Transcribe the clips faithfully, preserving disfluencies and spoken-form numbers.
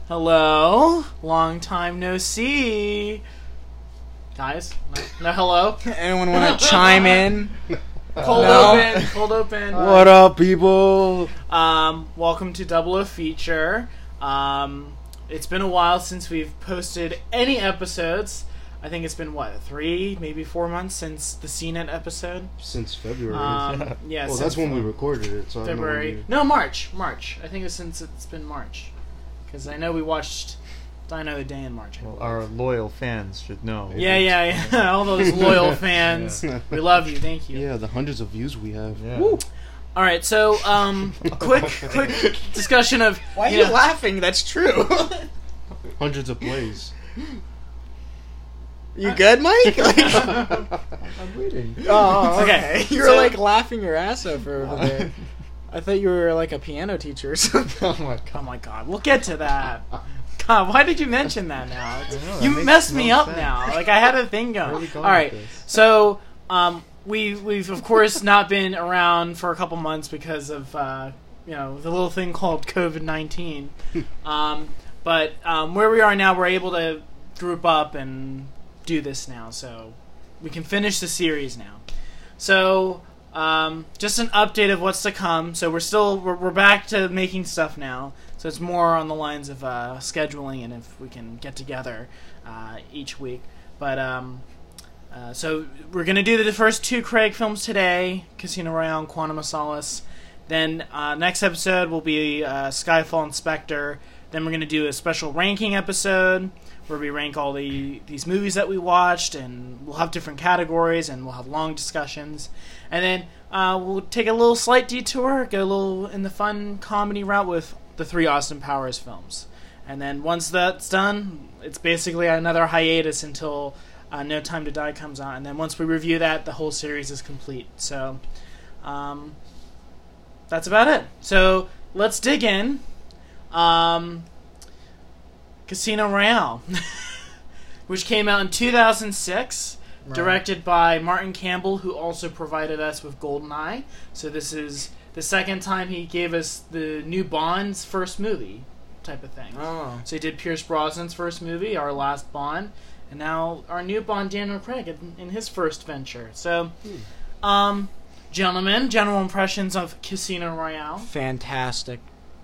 Hello? Long time no see. Guys? No, no hello? Anyone want to chime in? Cold No. open. Cold open. What up, people? Um, welcome to Double O Feature. Um, it's been a while since we've posted any episodes. I think it's been, what, three, maybe four months since the C net episode? Since February. Um, yeah, well, since that's when we Fe- recorded it. So I don't know when February. you- No, March. March. I think it was since it's been March. Because I know we watched Die Another Day in March. I Well, believe. our loyal fans should know. Yeah, yeah, yeah. All those loyal fans. Yeah. We love you. Thank you. Yeah, the hundreds of views we have. Yeah. Woo. All right, so um, quick, quick discussion of Why are you you know, laughing? That's true. Hundreds of plays. You good, Mike? Like, I'm waiting. oh, Okay, okay. You were so- like laughing your ass off over there. I thought you were like a piano teacher or something. Oh my god. Oh my God, we'll get to that. God, why did you mention that now? It's- I know, that you makes messed no me up sense. now. Like I had a thing Where going. are we going All right, with this? so um, we we've of course not been around for a couple months because of uh, you know the little thing called COVID nineteen. um, but um, where we are now, we're able to group up and do this now, so we can finish the series now. So. Um, just an update of what's to come. So we're still we're, we're back to making stuff now. So it's more on the lines of uh, scheduling and if we can get together uh, each week. But um, uh, so we're gonna do the first two Craig films today: Casino Royale and Quantum of Solace. Then uh, next episode will be uh, Skyfall and Spectre. Then we're gonna do a special ranking episode where we rank all the these movies that we watched, and we'll have different categories, and we'll have long discussions. And then uh, we'll take a little slight detour, go a little in the fun comedy route with the three Austin Powers films. And then once that's done, it's basically another hiatus until uh, No Time to Die comes out. And then once we review that, the whole series is complete. So um, that's about it. So let's dig in. Um, Casino Royale, which came out in two thousand six. Right. Directed by Martin Campbell, who also provided us with GoldenEye. So this is the second time he gave us the new Bond's first movie type of thing. Oh. So he did Pierce Brosnan's first movie, our last Bond, and now our new Bond, Daniel Craig, in, in his first venture. So, um, gentlemen, general impressions of Casino Royale. Fantastic.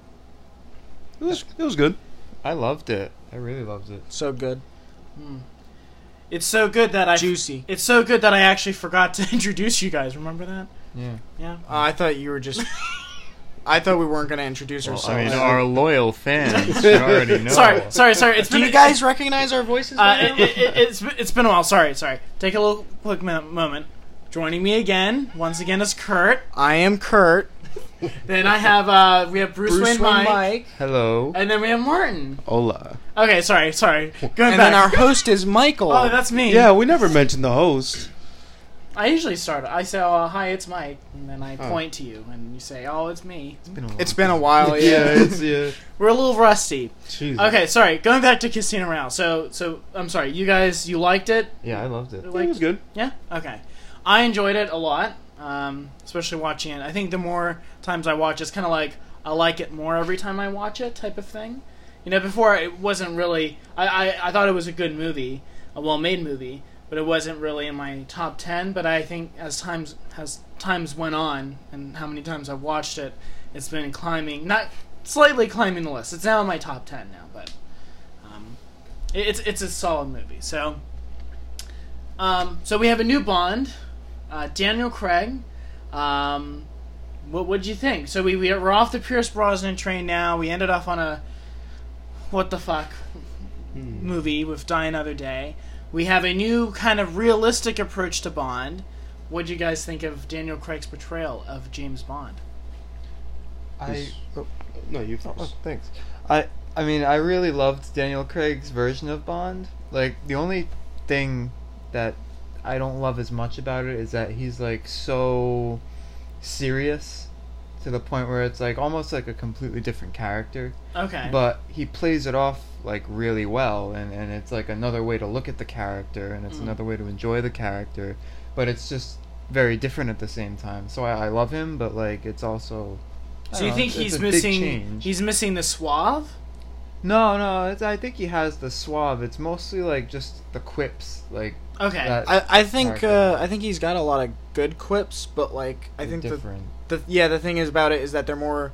It was, it was good. I loved it. I really loved it. So good. Hmm. It's so good that I Juicy. It's so good that I actually forgot to introduce you guys. Remember that? Yeah. Yeah. Uh, I thought you were just... I thought we weren't going to introduce Well, ourselves. I mean, our loyal fans should already know. Sorry, sorry, sorry. It's Do been you guys recognize our voices? Uh, by it, now? it, it, it's it's been a while. Sorry, sorry. Take a little quick mo- moment. Joining me again, once again, is Kurt. I am Kurt. Then I have uh, we have Bruce, Bruce Wayne, Wayne Mike, Mike. Hello. and then we have Martin. Hola. Okay, sorry, sorry. Going And back. then our host is Michael. oh, that's me. Yeah, we never mentioned the host. I usually start. I say, "Oh, hi, it's Mike," and then I Oh. point to you, and you say, "Oh, it's me." It's been a long It's been a while, yeah, yeah. it's yeah. We're a little rusty. Jesus. Okay, sorry. Going back to Casino Royale. So, so I'm sorry. You guys, you liked it? Yeah, I loved it. It was good. Yeah. Okay. I enjoyed it a lot, um, especially watching it. I think the more times I watch, it's kind of like I like it more every time I watch it, type of thing. You know, before it wasn't really. I I, I thought it was a good movie, a well-made movie, but it wasn't really in my top ten. But I think as times as times went on, and how many times I've watched it, it's been climbing, not slightly climbing the list. It's now in my top ten now, but um, it, it's it's a solid movie. So. Um, so we have a new Bond, uh, Daniel Craig. Um, what what'd you think? So we we- we're off the Pierce Brosnan train now. We ended up on a what the fuck Hmm. movie with Die Another Day. We have a new kind of realistic approach to Bond. What'd you guys think of Daniel Craig's portrayal of James Bond? I. Oh, No, you oh, first. thanks. I. I mean, I really loved Daniel Craig's version of Bond. Like, the only thing that I don't love as much about it is that he's like so serious to the point where it's like almost like a completely different character. Okay. But he plays it off like really well, and, and it's like another way to look at the character, and it's Mm. another way to enjoy the character, but it's just very different at the same time. So I, I love him, but like it's also. I so you don't know, think it's- he's it's a big missing? change. He's missing the suave. No, no, it's, I think he has the suave. It's mostly like just the quips, like Okay. that. I, I think Character. uh, I think he's got a lot of good quips, but like I think the, different. the yeah the thing is about it is that they're more,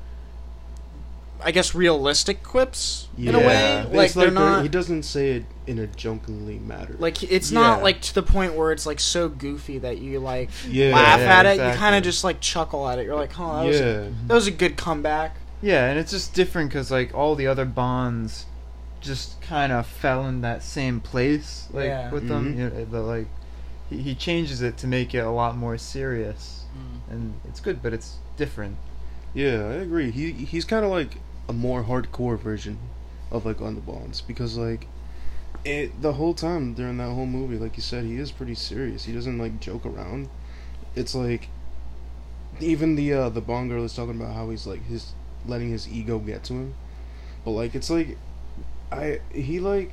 I guess, realistic quips in a Yeah. way. It's Like they're not He doesn't say it in a jokingly manner. like it's Yeah. not like to the point where it's like so goofy that you like yeah, laugh Yeah, at it. You exactly. kind of just like chuckle at it. You're like, oh, that was yeah. that was a good comeback. Yeah, and it's just different because like all the other Bonds just kind of fell in that same place, like Yeah. with them. Mhm. You know, but like he, he changes it to make it a lot more serious, Mm. and it's good, but it's different. Yeah, I agree. He he's kind of like a more hardcore version of like On the Bonds because like it the whole time during that whole movie, like you said, he is pretty serious. He doesn't like joke around. It's like even the uh, the Bond girl is talking about how he's like his letting his ego get to him, but like it's like I he like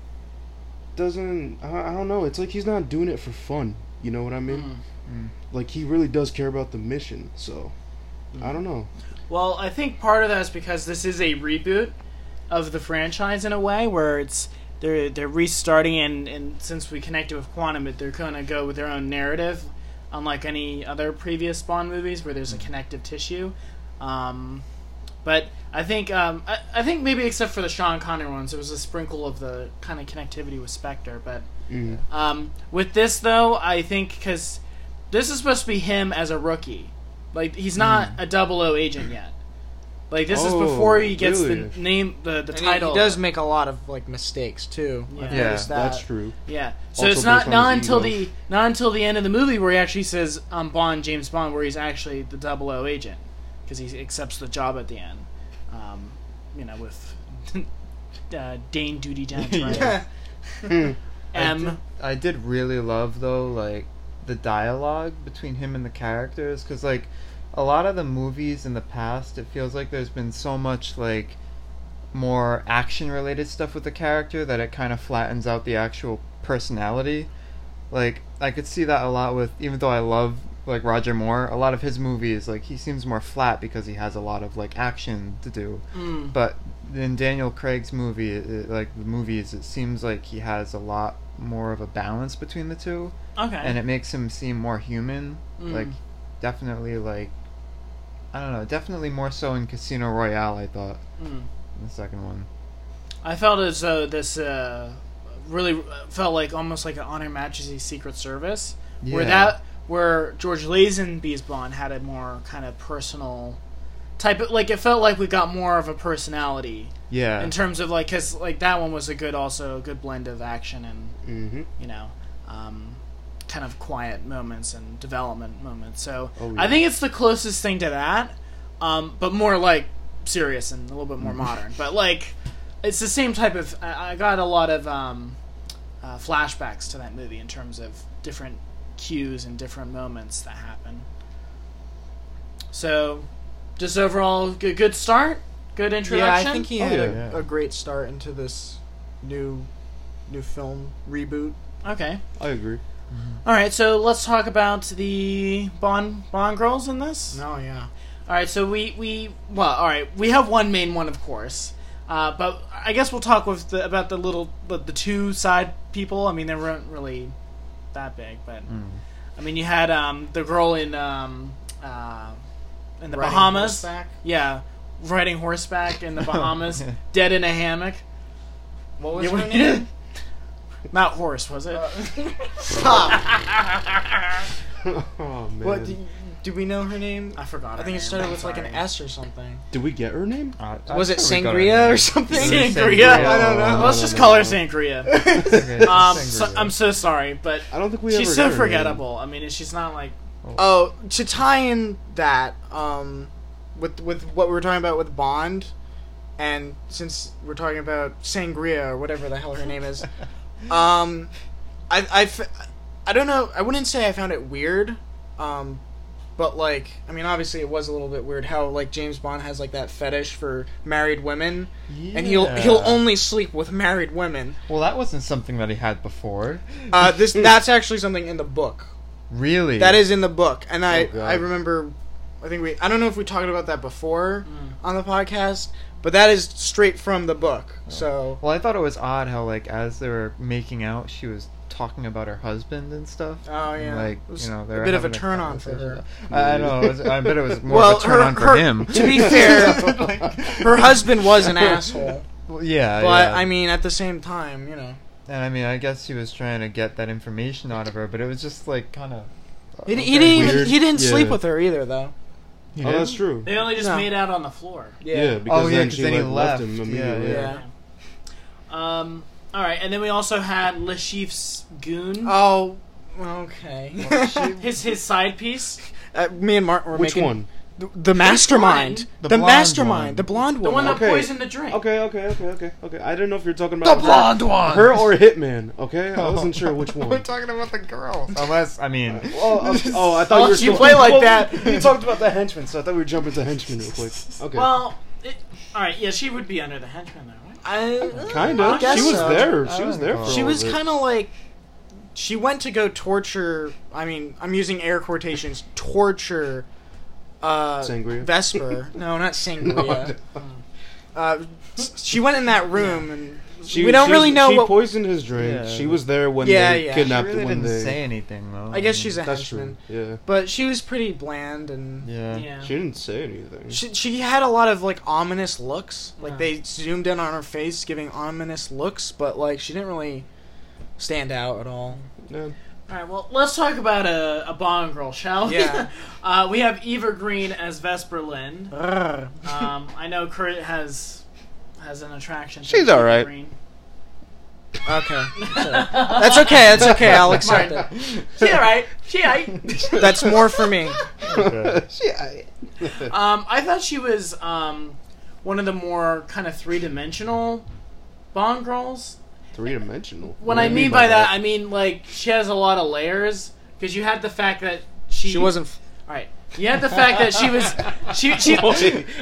doesn't I, I don't know. It's like he's not doing it for fun. You know what I mean? Mm. Mm. Like he really does care about the mission. So I don't know. Well, I think part of that is because this is a reboot of the franchise in a way, where it's they're they're restarting, and, and since we connected with Quantum, they're gonna go with their own narrative, unlike any other previous Bond movies where there's a connective tissue. Um, but I think um, I, I think maybe except for the Sean Connery ones, there was a sprinkle of the kind of connectivity with Spectre. But Mm. um, with this, though, I think because this is supposed to be him as a rookie. Like, he's not a double O agent yet. Like, this is Oh, before he gets really? the name, the, the And he- title. He, does make a lot of like mistakes too. I've Yeah. noticed that. That's true. Yeah. So Also it's not based on not his until ego. the not until the end of the movie where he actually says, "I'm Bond, James Bond," where he's actually the double O agent because he accepts the job at the end. Um, you know, with uh, Dane Duty Dent, right? Yeah. Hmm. I M. did, I did really love though, like the dialogue between him and the characters, because like a lot of the movies in the past, it feels like there's been so much like more action related stuff with the character that it kind of flattens out the actual personality. Like I could see that a lot with, even though I love like Roger Moore, a lot of his movies, like he seems more flat because he has a lot of like action to do. Mm. But in Daniel Craig's movie, it, like the movies, it seems like he has a lot more of a balance between the two, Okay. and it makes him seem more human. Mm. Like definitely, like I don't know, definitely more so in Casino Royale. I thought Mm. the second one. I felt as though this uh, really felt like almost like an On Her Majesty's Secret Service, where Yeah. that where George Lazenby's Bond had a more kind of personal type of, like, it felt like we got more of a personality Yeah, in terms of like, because like that one was a good, also a good blend of action and Mm-hmm. you know um, kind of quiet moments and development moments. So Oh, yeah. I think it's the closest thing to that, um, but more like serious and a little bit more modern. But like it's the same type of. I, I got a lot of um, uh, flashbacks to that movie in terms of different cues and different moments that happen. So, just overall, good, good start, good introduction. Yeah, I think he Oh, had yeah. a, a great start into this new new film reboot. Okay. I agree. All right, so let's talk about the Bond Bond girls in this. No, yeah. All right, so we we well, all right, we have one main one, of course, uh, but I guess we'll talk with the, about the little the, the two side people. I mean, they weren't really that big, but Mm. I mean, you had um, the girl in um, uh, in the Riding Bahamas, horseback. yeah, riding horseback in the Bahamas, dead in a hammock. What was Yeah, her what- name? Not horse, was it? Stop. Oh man. What? Do, do we know her name? I forgot. I her think it name. started I'm with like an sorry. S or something. Did we get her name? Uh, I Was it thought we got Sangria it. or something? Sangria. Sangria. I don't know. No, Let's no, just no, call her no. Sangria. Okay, Um, Sangria. so, I'm so sorry, but I don't think we she's ever so got her name. forgettable. I mean, she's not like. Oh, to tie in that, um, with with what we were talking about with Bond, and since we're talking about Sangria or whatever the hell her name is, um, I I f- I don't know. I wouldn't say I found it weird, um, but like, I mean, obviously it was a little bit weird how like James Bond has like that fetish for married women, and he'll Yeah. he'll only sleep with married women. Well, that wasn't something that he had before. Uh, this that's actually something in the book. Really? That is in the book, and I Oh, God. I remember, I think we I don't know if we talked about that before, Mm. on the podcast, but that is straight from the book. So Well, I thought it was odd how, like, as they were making out, she was talking about her husband and stuff. oh yeah, Like, it was you know, they a were bit of a having turn on for her. conversation. I I know. It was, I bet it was more Well, of a turn her- on for her- him. To be fair, her husband was an asshole, Well, yeah, but yeah. I mean, at the same time, you know, and I mean, I guess he was trying to get that information out of her, but it was just like kind of. he, he didn't even Weird. he didn't Yeah. sleep with her either, though. Oh, that's true. They only just No. made out on the floor. Yeah, because Oh, yeah, then 'cause she then he like, left him left. immediately. Yeah. Um. All right, and then we also had Lashif's goon, Oh, okay. his his side piece, uh, me and Martin were Which making one? the, the mastermind, The the, blonde mastermind, one. the blonde the one. one that Okay. poisoned the drink. Okay, okay, okay, okay, okay. I didn't know if you were talking about The blonde her, one. her or Hitman. Okay, I wasn't sure which We're one. talking about the girls. Unless, I mean, Oh, okay. oh, I thought Oh, you were you still play like well, that. You talked about the henchman, so I thought we were jumping to henchman real quick. Okay. Well, it, all right, yeah, she would be under the henchman though, right? I, kind I of. guess She was so. there. I She was don't there know. for. She all was of it. kind of like she went to go torture. I mean, I'm using air quotations. Torture. Uh, Sangria? Vesper. No, not Sangria. No, uh, she went in that room, and She, we don't she really was- know she what. poisoned his drink. Yeah. She was there when Yeah, they yeah. she kidnapped really when didn't they. say anything though. I guess she's a That's henchman, true. Yeah. but she was pretty bland, and Yeah. Yeah. She didn't say anything. she she had a lot of like ominous looks. Like Yeah. they zoomed in on her face, giving ominous looks, but like she didn't really stand out at all. Yeah. All right, well, let's talk about a, a Bond girl, shall we? Yeah. uh, we have Eva Green as Vesper Lind. Ugh. Um, I know Kurt has has an attraction. to She's Eva alright. Green. Okay, that's okay. That's okay. I'll accept it. She all right. She all right. That's more for me. Um, I thought she was um, one of the more kind of three dimensional Bond girls. Three dimensional. What I mean by that, I mean like she has a lot of layers because you had the fact that she She wasn't. all right. You had the fact that she was she she. what?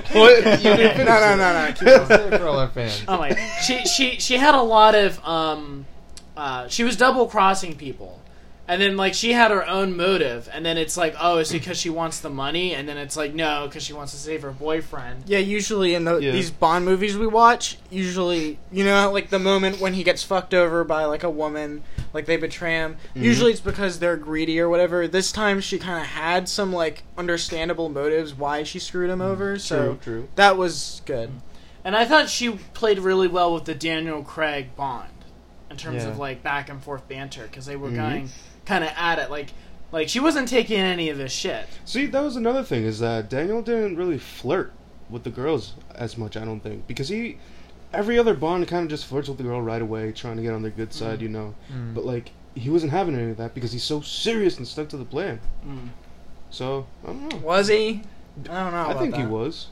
You didn't No, no, no, no. Keep going. For all our fans. Oh my! She she she had a lot of um, uh, she was double crossing people, and then like she had her own motive, and then it's like, oh, it's because she wants the money, and then it's like, no, because she wants to save her boyfriend. Yeah, usually in the, Yeah. these Bond movies we watch, usually, you know, like the moment when he gets fucked over by like a woman, like they betray him. Usually it's because they're greedy or whatever. This time she kind of had some like understandable motives why she screwed him over. So True, true. that was good. And I thought she played really well with the Daniel Craig Bond, in terms Yeah. of like back and forth banter, because they were Mhm. going kind of at it, like like she wasn't taking any of his shit. See, that was another thing is that Daniel didn't really flirt with the girls as much. I don't think because he, every other Bond kind of just flirts with the girl right away, trying to get on their good side, you know. Mm. But like he wasn't having any of that because he's so serious and stuck to the plan. Mm. So I don't know. Was he? I don't know. I about think he that. was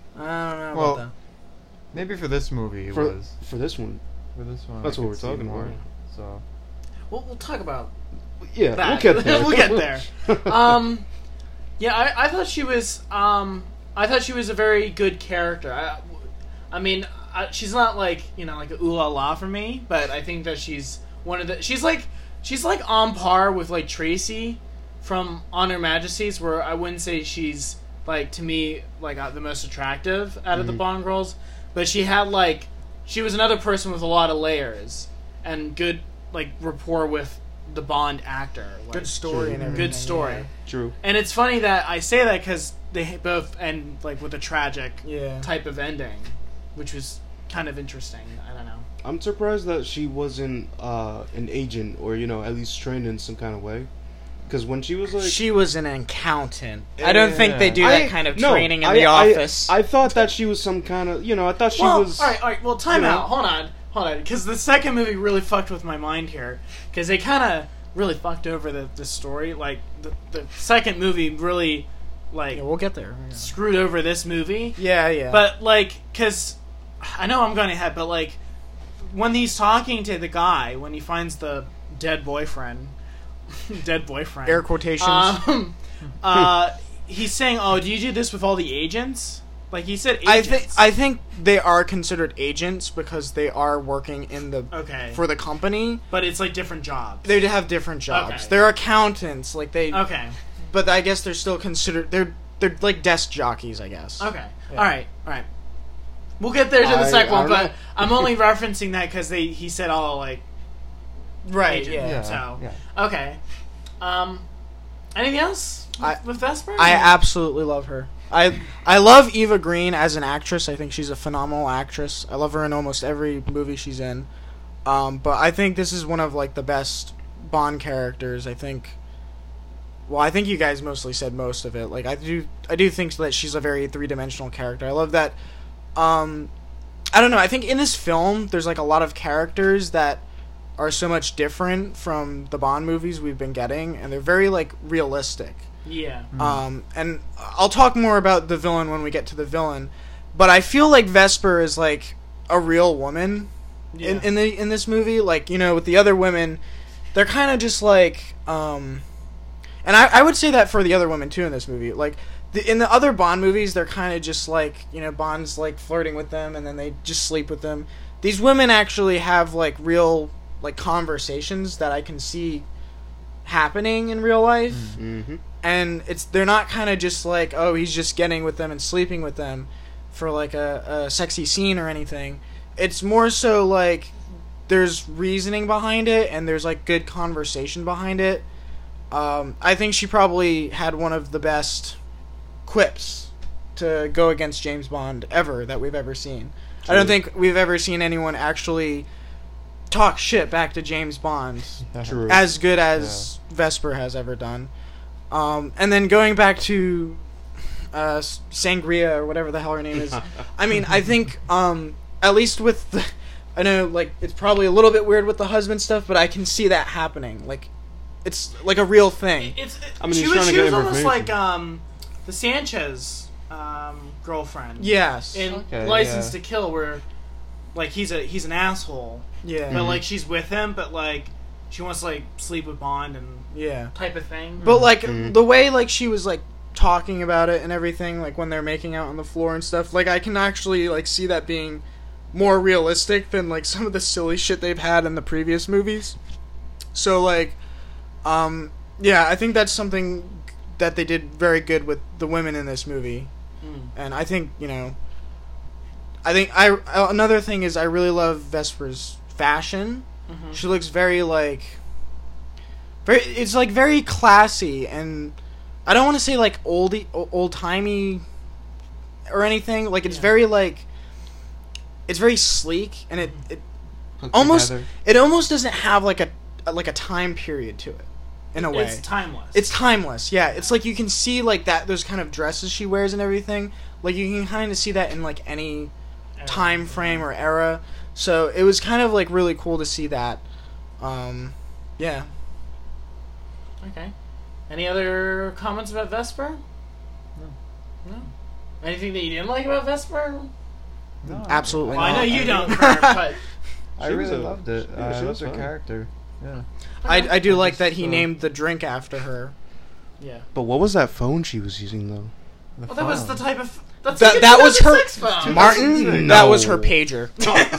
I don't know Well, about Maybe for this movie it for was. for this one. For this one, That's I what could we're see talking more, about. So We'll, we'll talk about Yeah, that. we'll get there. we'll get there. Um, yeah, I, I thought she was. Um, I thought she was a very good character. I, I mean, I, she's not like you know like a ooh la la for me, but I think that she's one of the. She's like she's like on par with like Tracy from On Her Majesty's, where I wouldn't say she's like to me like uh, the most attractive out of the Mhm. Bond girls, but she had like she was another person with a lot of layers and good like rapport with the Bond actor. Like, Good story and True. everything. good story. True. And it's funny that I say that because they both end like with a tragic Yeah. type of ending, which was kind of interesting. I don't know. I'm surprised that she wasn't uh, an agent or you know at least trained in some kind of way. Because when she was like, She was an accountant. I don't think they do I- that kind of no, training in I- the I- office. I, thought that she was some kind of, you know, I thought she well, was. all right, all right. Well, time you know. out. Hold on, hold on. Because the second movie really fucked with my mind here. Because they kind of really fucked over the, the story. Like the the second movie really like yeah, we'll get there. screwed over this movie. Yeah, yeah. But like, because I know I'm going ahead, but like when he's talking to the guy when he finds the dead boyfriend, dead boyfriend, air quotations. um, uh, he's saying, "Oh, do you do this with all the agents?" Like he said, agents. I think I think they are considered agents because they are working in the okay, for the company. but it's like different jobs. They have different jobs. Okay. They're accountants, like they. Okay, But I guess they're still considered. They're they're like desk jockeys, I guess. okay. Yeah. All right, all right. We'll get there to the I- second I one, don't but know. I'm only referencing that because they he said all like Right. agent, Yeah. Yeah. So yeah. okay. Um, anything else with, I- with Vesper? I absolutely love her. I I love Eva Green as an actress. I think she's a phenomenal actress. I love her in almost every movie she's in. Um, but I think this is one of like the best Bond characters. I think. Well, I think you guys mostly said most of it. Like I do, I do think that she's a very three-dimensional character. I love that. Um, I don't know. I think in this film, there's like a lot of characters that are so much different from the Bond movies we've been getting, and they're very like realistic. yeah. Um, and I'll talk more about the villain when we get to the villain, but I feel like Vesper is like a real woman yeah. in in the in this movie. Like, you know, with the other women, they're kind of just like, um, and I I would say that for the other women too in this movie. Like the, in the other Bond movies, they're kind of just like, you know, Bond's like flirting with them and then they just sleep with them. These women actually have like real like conversations that I can see happening in real life. Mm-hmm. And it's they're not kind of just like, oh, he's just getting with them and sleeping with them for like a, a sexy scene or anything. It's more so like there's reasoning behind it and there's like good conversation behind it. Um, I think she probably had one of the best quips to go against James Bond ever that we've ever seen. I don't think we've ever seen anyone actually talk shit back to James Bond True. as good as Vesper has ever done. Um, and then going back to uh, Sangria or whatever the hell her name is, I mean, I think um, at least with the, I know like it's probably a little bit weird with the husband stuff, but I can see that happening. Like it's like a real thing. It's. I mean, she he's was, trying to she get was almost information. like um, the Sanchez um, girlfriend. Yes. In Okay, License yeah. to Kill, where like he's a he's an asshole, Yeah. but like she's with him, but like she wants to like sleep with Bond and Yeah. type of thing. But like Mhm. the way like she was like talking about it and everything, like when they're making out on the floor and stuff, like I can actually like see that being more realistic than like some of the silly shit they've had in the previous movies. So like um yeah, I think that's something that they did very good with the women in this movie. Mm. And I think, you know, I think I another thing is I really love Vesper's fashion. Mhm. She looks very like very it's like very classy, and I don't want to say like oldie old timey or anything. Like it's Yeah. very like it's very sleek, and it, it Put almost together. it almost doesn't have like a like a time period to it in a way. It's timeless. It's timeless, yeah. It's like you can see like that those kind of dresses she wears and everything. Like you can kind of see that in like any time frame or era. So it was kind of like really cool to see that. Um, yeah. Okay. Any other comments about Vesper? No. No. Anything that you didn't like about Vesper? No, Absolutely Well, I know not. you don't, Kurt, but I She was really a- loved it. yeah, Uh, she I was loved her fine. character. Yeah. I I do I like just, that he uh, named the drink after her. yeah. But what was that phone she was using though? The Well, that was the phone. type of that's That like a that was her two thousand six phone. Martin. No. That was her pager.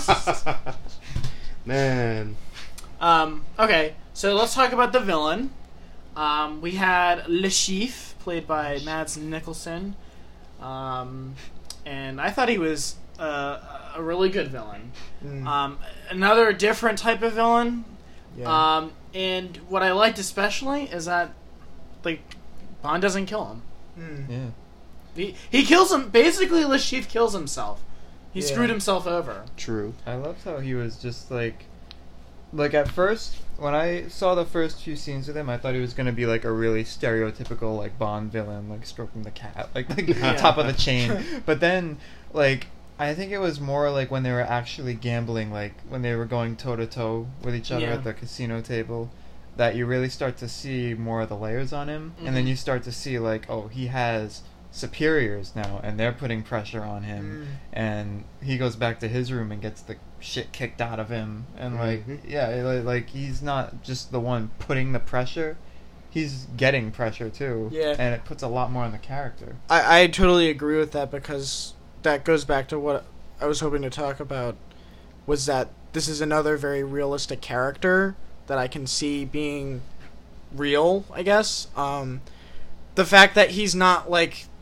Man. Um, okay, so let's talk about the villain. Um, we had Le Chiffre, played by Mads Mikkelsen. Um, and I thought he was uh, a really good villain. Mm, Um, another different type of villain. yeah. Um, and what I liked especially is that, like, Bond doesn't kill him. Mm. Yeah. He, he kills him. Basically, Le Chiffre kills himself. He Yeah. screwed himself over. True. I loved how he was just like, like at first when I saw the first few scenes with him, I thought he was gonna be like a really stereotypical like Bond villain, like stroking the cat, like, like Yeah. top of the chain. But then, like, I think it was more like when they were actually gambling, like when they were going toe to toe with each other Yeah. at the casino table, that you really start to see more of the layers on him, and then Mhm. you start to see like, oh, he has superiors now, and they're putting pressure on him, Mm. and he goes back to his room and gets the shit kicked out of him, and like, Mhm. yeah, it- like he's not just the one putting the pressure, he's getting pressure too, Yeah. and it puts a lot more on the character. I, I totally agree with that, because that goes back to what I was hoping to talk about, was that this is another very realistic character that I can see being real, I guess. Um, the fact that he's not like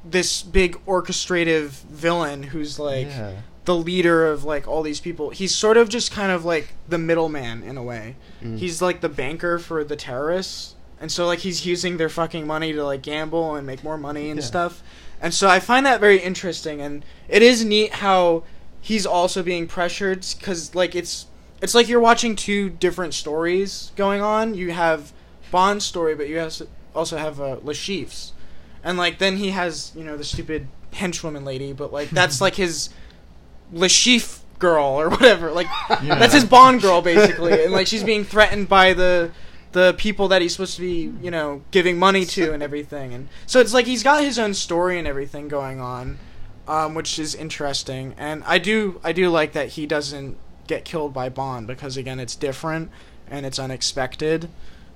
this big orchestrative villain who's like yeah. the leader of like all these people. He's sort of just kind of like the middleman in a way. Mm. He's like the banker for the terrorists, and so like he's using their fucking money to like gamble and make more money and Yeah. stuff. And so I find that very interesting, and it is neat how he's also being pressured because like it's it's like you're watching two different stories going on. You have Bond's story, but you have, also have uh, Le Chiffre's, and like then he has you know the stupid henchwoman lady, but like that's like his Le Chiffre girl or whatever. Like Yeah. that's his Bond girl basically, and like she's being threatened by the the people that he's supposed to be you know giving money to and everything, and so it's like he's got his own story and everything going on, um, which is interesting. And I do I do like that he doesn't get killed by Bond because again it's different and it's unexpected.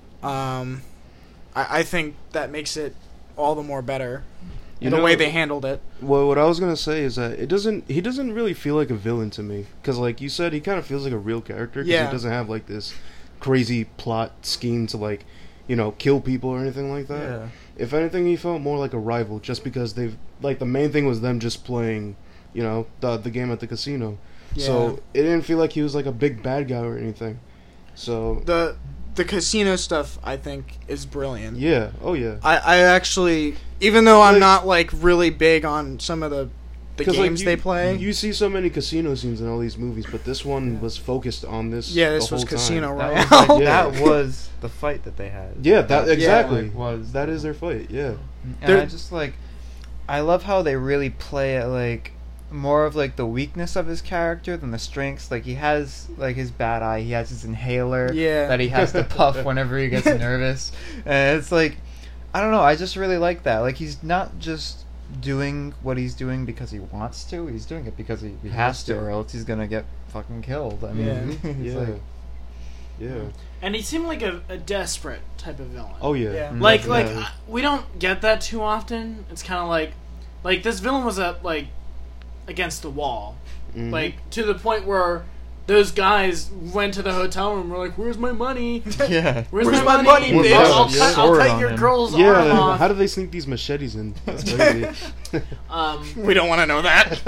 Um, I, I think that makes it all the more better. You the know- way they handled it. Well, what I was gonna say is that it doesn't. He doesn't really feel like a villain to me, because like you said, he kind of feels like a real character. Cause Yeah. He doesn't have like this crazy plot scheme to like, you know, kill people or anything like that. Yeah. If anything, he felt more like a rival, just because they've like the main thing was them just playing, you know, the the game at the casino. So it didn't feel like he was like a big bad guy or anything. So the the casino stuff I think is brilliant. yeah, oh yeah. I, I actually, even though I'm Like- not like really big on some of the the 'Cause, games like, you, they play. You see so many casino scenes in all these movies, but this one was focused on this. yeah, the this was whole time. Casino That Royale. was, like, Yeah. that was the fight that they had. Yeah, that Yeah, exactly like, was that is their fight. Yeah. And They're- I just like, I love how they really play it like more of like the weakness of his character than the strengths. Like he has like his bad eye, he has his inhaler Yeah. that he has to puff whenever he gets nervous, and it's like, I don't know. I just really like that. Like he's not just doing what he's doing because he wants to. He's doing it because he, he has to, or else he's gonna get fucking killed. I mean, Yeah. he's Yeah. like, Yeah. And he seemed like a, a desperate type of villain. Oh yeah. Yeah. like Yeah. like uh, we don't get that too often. It's kind of like like this villain was up like against the wall, Mhm. like to the point where those guys went to the hotel room and were like, "Where's my money? yeah. Where's, Where's my, my money, money, bitch? bitch?" I'll, Yeah. cut, I'll Sword cut on your him. girl's arm yeah. off." How do they sneak these machetes in? That's crazy. Um, We don't want to know that.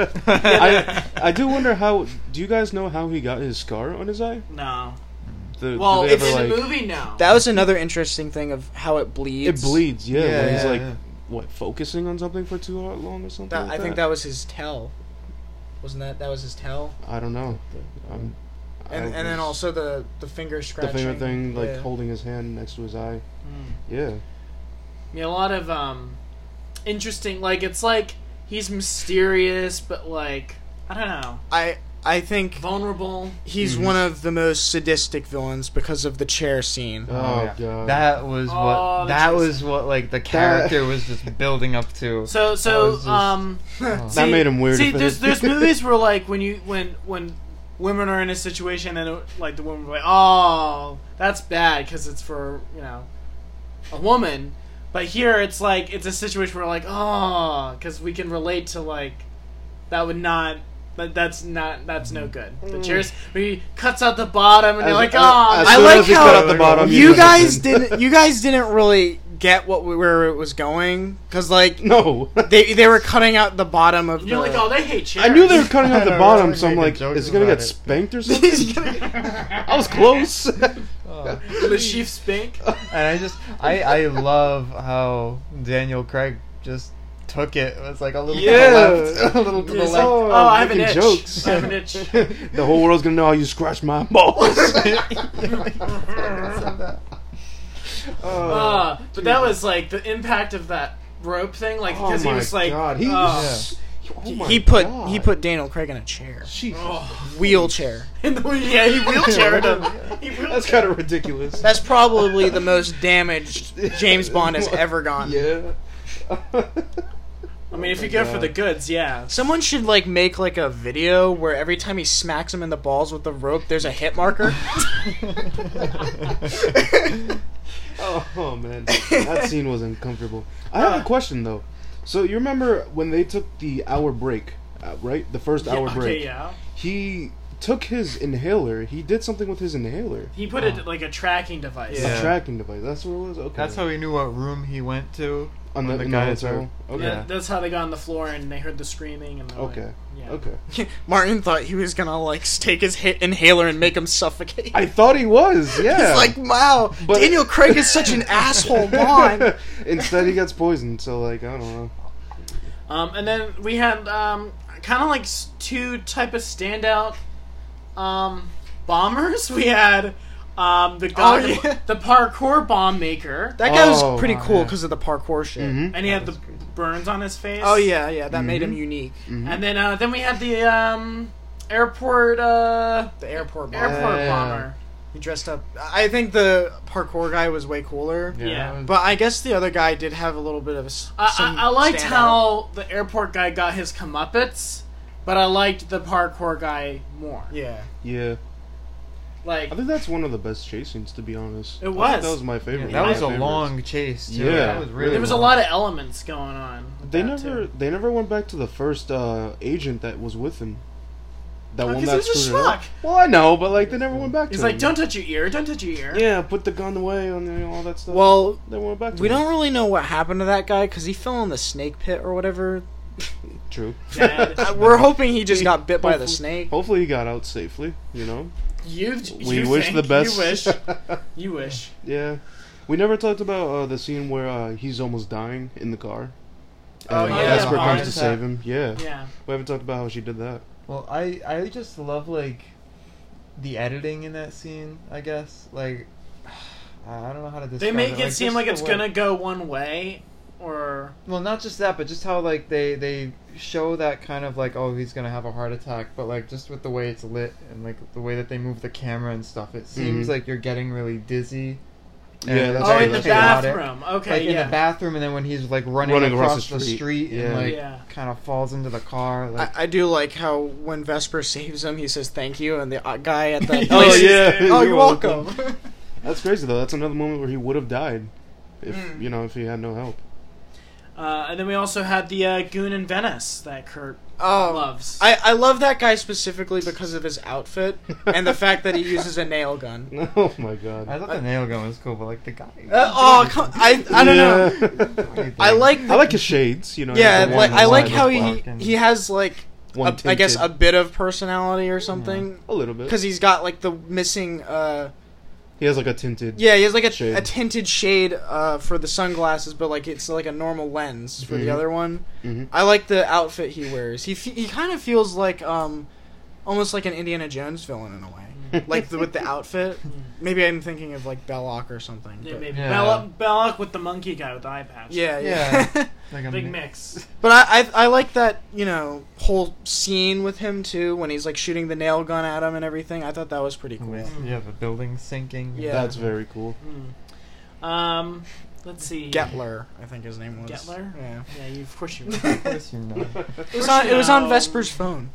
I I do wonder how. Do you guys know how he got his scar on his eye? no. The, Well, do they it's ever, in the like- movie now. That was another interesting thing of how it bleeds. It bleeds. Yeah. Yeah, when he's yeah, like yeah. what focusing on something for too long or something. That, like I think that was his tell. Wasn't that that was his tell? I don't know. Um, And I and then was- also the the finger the scratching. finger thing, like Yeah. holding his hand next to his eye. Mm. Yeah. Yeah, a lot of um, interesting. Like it's like he's mysterious, but like I don't know, I I think vulnerable. he's Mhm. one of the most sadistic villains because of the chair scene. Oh, yeah. God. That was Oh, what. the That chase. was what like the character was just building up to. So That so was just- um, Oh. That see- made him weird See, if it- there's there's movies where like when you when when women are in a situation and it, like the woman will be like, oh, that's bad because it's for you know a woman. But here it's like it's a situation where like oh, because we can relate to like that would not. But that's not. That's no good. The chairs where he cuts out the bottom, and As- you're like, as- "Oh, as I soon like as he how cut out the bottom, you just guys listened. didn't. You guys didn't really get what we, where it was going because like No. they they were cutting out the bottom of And you're the. like, oh, they hate chairs." I knew they were cutting out the I bottom, was so I'm making like, jokes is he gonna about get it. spanked or something? I was close. Oh. the chief spink. And I just, I, I love how Daniel Craig just took it. It was like a little Yeah. to the left, a little to the It's left. like, oh, I have an making itch. jokes. I have an itch. The whole world's gonna know how you scratch my balls. Oh, Uh, but that was like the impact of that rope thing, like oh because my he was like, God. He, oh, was- oh my he put God. he put Daniel Craig in a chair, Jesus. oh. wheelchair. And the- yeah, he wheelchaired him. He wheelchaired. That's kind of ridiculous. That's probably the most damaged James Bond has ever gotten. Yeah. I mean, if Oh you my go for God. the goods, yeah. Someone should like make like a video where every time he smacks him in the balls with the rope, there's a hit marker. Oh, oh, man, that scene was uncomfortable. I have a question though. So you remember when they took the hour break, uh, right? The first hour yeah, break. Okay, yeah. He took his inhaler. He did something with his inhaler. He put it like a tracking device. Yeah. A tracking device. That's what it was. Okay. That's how he knew what room he went to. On the, When the in the guys hotel? are- Okay. Yeah, that's how they got on the floor and they heard the screaming and they're Okay. like, yeah. Okay. Martin thought he was gonna like take his hit inhaler and make him suffocate. I thought he was. Yeah. He's like, wow, But- Daniel Craig is such an asshole, Bond. Instead, he gets poisoned. So like, I don't know. Um, and then we had um, kind of like s- two type of standout um, bombers. We had um, the guy, Oh, yeah. the, the parkour bomb maker, That guy Oh, was pretty oh, cool yeah. because of the parkour shit. Mm-hmm. and he had That the was good. burns on his face. Oh yeah, yeah, that made him Mhm. unique. Mm-hmm. And then uh, then we had the um, airport uh, The airport bomber. airport Yeah. bomber. He dressed up. I think the parkour guy was way cooler. Yeah, Yeah. that was- But I guess the other guy did have a little bit of a. s- I, some I, I liked standout. how the airport guy got his comeuppance, but I liked the parkour guy more. Yeah. Yeah. Like I think that's one of the best chase scenes, to be honest. It I think was. that was my yeah, favorite. that one was of a my favorites. long chase. Too. Yeah, that was really. there was a long. lot of elements going on. with They that, never, too. they never went back to the first uh, agent that was with him. That Oh, one 'cause that it was a screwed it up. schmuck. Well, I know, but like they never went back to. He's him. like, "Don't touch your ear! Don't touch your ear!" Yeah, put the gun away and you know, all that stuff. Well, they went back to. we him. don't really know what happened to that guy because he fell in the snake pit or whatever. True. Dad. Uh, We're hoping he just got bit by the Hopefully- snake. Hopefully, he got out safely. You know, You, we you wish think, the best. You wish. You wish. Yeah, we never talked about uh, the scene where uh, he's almost dying in the car. Oh, And yeah, Vesper the heart comes to attack. save him. Yeah. Yeah. we haven't talked about how she did that. Well, I I just love like the editing in that scene. I guess like I don't know how to describe They make it, it like, seem just like the it's way- gonna go one way, or Well, not just that, but just how like they they show that kind of like oh he's gonna have a heart attack, but like just with the way it's lit and like the way that they move the camera and stuff, it seems Mhm. like you're getting really dizzy. Yeah, And that's oh, true, in the that's true. chaotic. bathroom. Okay, Like yeah. in the bathroom, and then when he's like running, Running across, across the the street. street, Yeah. and like Yeah. kind of falls into the car. Like, I, I do like how when Vesper saves him, he says thank you, and the uh, guy at the Oh, place- yeah. oh You're you're welcome. That's crazy though. That's another moment where he would have died, if Mm. you know, if he had no help. Uh, and then we also had the uh, goon in Venice that Kurt Oh, loves. I, I love that guy specifically because of his outfit and the fact that he uses a nail gun. Oh my god. I thought the nail gun was cool, but like the guy. Uh, oh, come, I I don't know. know. I like I like his shades. You know. yeah, the like one I like side how is he black and- he has like one a, I guess a tinted. bit of personality or something a little bit because he's got like the missing uh he has like a tinted. yeah he has like a, Shade. a tinted shade uh for the sunglasses but like it's like a normal lens for the Mhm. other one. Mm-hmm. I like the outfit he wears. He f- he kind of feels like um almost like an Indiana Jones villain in a way. Like the, with the outfit. Maybe I'm thinking of like Belloc or something. yeah, but- maybe Yeah. Belloc, Belloc with the monkey guy with the eye patch. yeah, yeah. Yeah. Like a Big mi- mix. But I, I I like that, you know, whole scene with him too when he's like shooting the nail gun at him and everything. I thought that was pretty cool. with- Yeah, the building sinking. Yeah. That's very cool. Hmm. Um, let's see. Gettler, I think his name was. Gettler? Yeah. Yeah, you, of course you. Of course you know. It was on it was on No. Vesper's phone.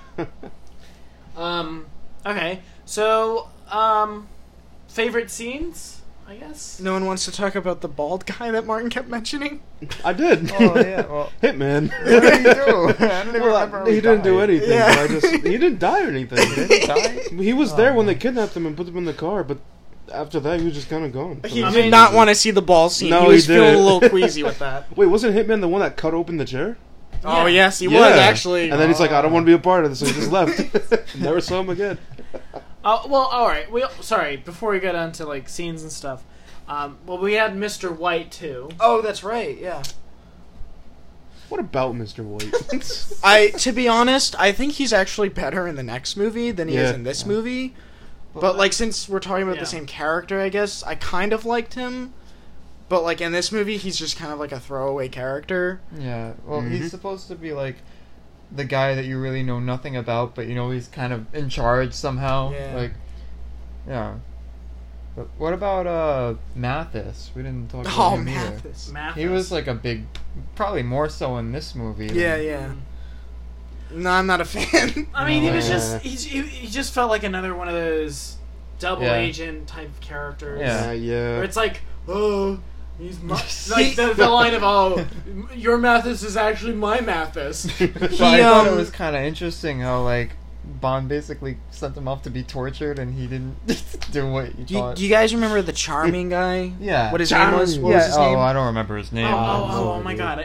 Um. Okay. So, um, favorite scenes, I guess. No one wants to talk about the bald guy that Martin kept mentioning. I did. Oh yeah. Well, Hitman. what did he do? I don't even Well, remember. how he didn't do died. anything. Yeah. But I just he didn't die or anything. Did he die? He was there Oh. when they kidnapped him and put him in the car, but after that he was just kind of gone. He I did mean- not want to see the ball scene. No, he was he feeling a didn't. little queasy with that. Wait, wasn't Hitman the one that cut open the chair? Oh yes, he Yeah. was actually. And then he's like, I don't want to be a part of this, so he just left. Never saw him again. Oh well, all right. We sorry before we get onto like scenes and stuff. Um, well, we had Mister White too. Oh, that's right. Yeah. What about Mister White? I to be honest, I think he's actually better in the next movie than he is Yeah. in this movie. But like since we're talking about Yeah. the same character, I guess I kind of liked him. But like in this movie, he's just kind of like a throwaway character. Yeah. Well, Mhm. he's supposed to be like the guy that you really know nothing about, but you know he's kind of in charge somehow. Yeah. Like, yeah. But what about uh Mathis? We didn't talk about Oh, him either. Mathis. Mathis. He was like a big, probably more so in this movie. Yeah, than- yeah. No, I'm not a fan. I mean, he was Yeah. just he's, he, he just felt like another one of those double Yeah. agent type characters. Yeah. Uh, yeah. Where it's like, oh, he's my, like the, the line of, oh, your Mathis is actually my Mathis. But He, I thought it um, was kind of interesting how like Bond basically sent him off to be tortured, and he didn't do what he Do you, thought. do you guys remember the charming guy? Yeah. What his name was? What yeah. was his oh, name? I don't remember his name. Oh, oh, oh, no oh my idea. god. I,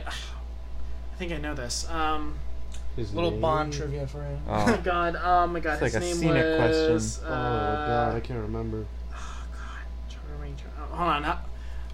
I think I know this. Um, His Little name? Bond trivia for you. oh my Oh. god. Oh my god. It's His like a name scenic was. question. Uh, Oh god, I can't remember. Oh god. Charming. Char- oh, hold on. How-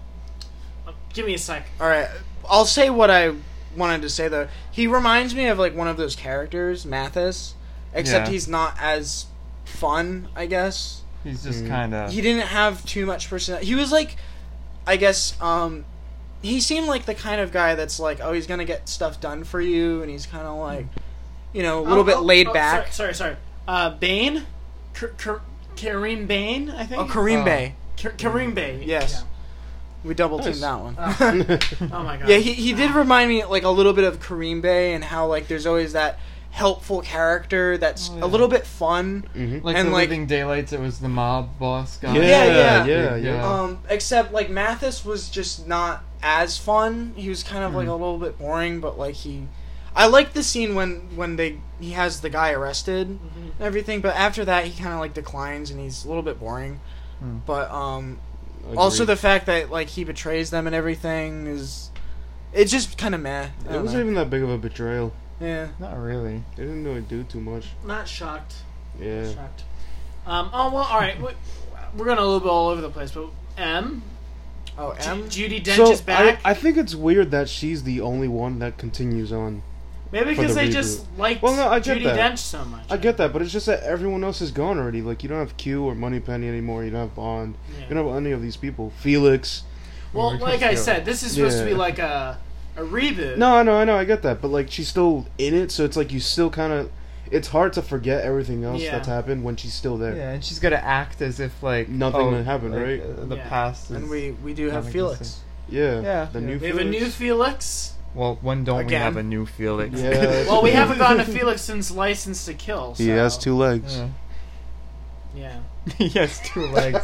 uh, give me a sec. All right, I'll say what I wanted to say though. He reminds me of like one of those characters, Mathis, except Yeah. he's not as fun, I guess. He's just Mm. kind of. He didn't have too much personality. He was like, I guess, um, he seemed like the kind of guy that's like, oh, he's gonna get stuff done for you, and he's kind of like, you know, a little Oh, bit oh, laid oh, back. Sorry, sorry, sorry. Uh, Bane? K- K- Kareem Bane, I think? Oh, Kareem Oh. Bey. K- Kareem Bane. Yes. We double teamed Nice. that one. Uh, oh my god. Yeah, he he did remind me like a little bit of Kareem Bey, and how like there's always that helpful character that's Oh, yeah. a little bit fun. Mhm. Like and, the like- Living Daylights, it was the mob boss guy. Yeah, Yeah, yeah. yeah, yeah. Um, except like Mathis was just not as fun. He was kind of like a little bit boring, but like he, I liked the scene when when they he has the guy arrested and Mhm. everything. But after that, he kind of like declines, and he's a little bit boring. Hmm. But um, Agreed. also the fact that like he betrays them and everything is, it's just kind of meh. I It don't wasn't know. even that big of a betrayal. Yeah. Not really. They didn't really do too much. Not shocked. Yeah. Shocked. Um, oh, well, alright. we- We're going a little bit all over the place, but M? Oh, Ju- M. Judi Dench So is back? I, I think it's weird that she's the only one that continues on. Maybe for because the they reboot. just liked Well, no, I get Judi that. Dench so much. I get that, but it's just that everyone else is gone already. Like, you don't have Q or Moneypenny anymore. You don't have Bond. Yeah. You don't have any of these people. Felix. Well, We're like just I go- said, this is supposed to be Yeah. like a a reboot. No, I know, I know, I get that. But, like, she's still in it, so it's like you still kind of... It's hard to forget everything else Yeah. that's happened when she's still there. Yeah, and she's gonna act as if like Nothing oh, happened, like, right? uh, the Yeah. past is. And we we do have non-existent. Felix. Yeah. Yeah, The yeah. new We have a Felix. new Felix. Well, when don't we Again. have a new Felix? Yeah. Well, we haven't gotten a Felix since License to Kill. So. He has two legs. Yeah. Yeah. he has two legs.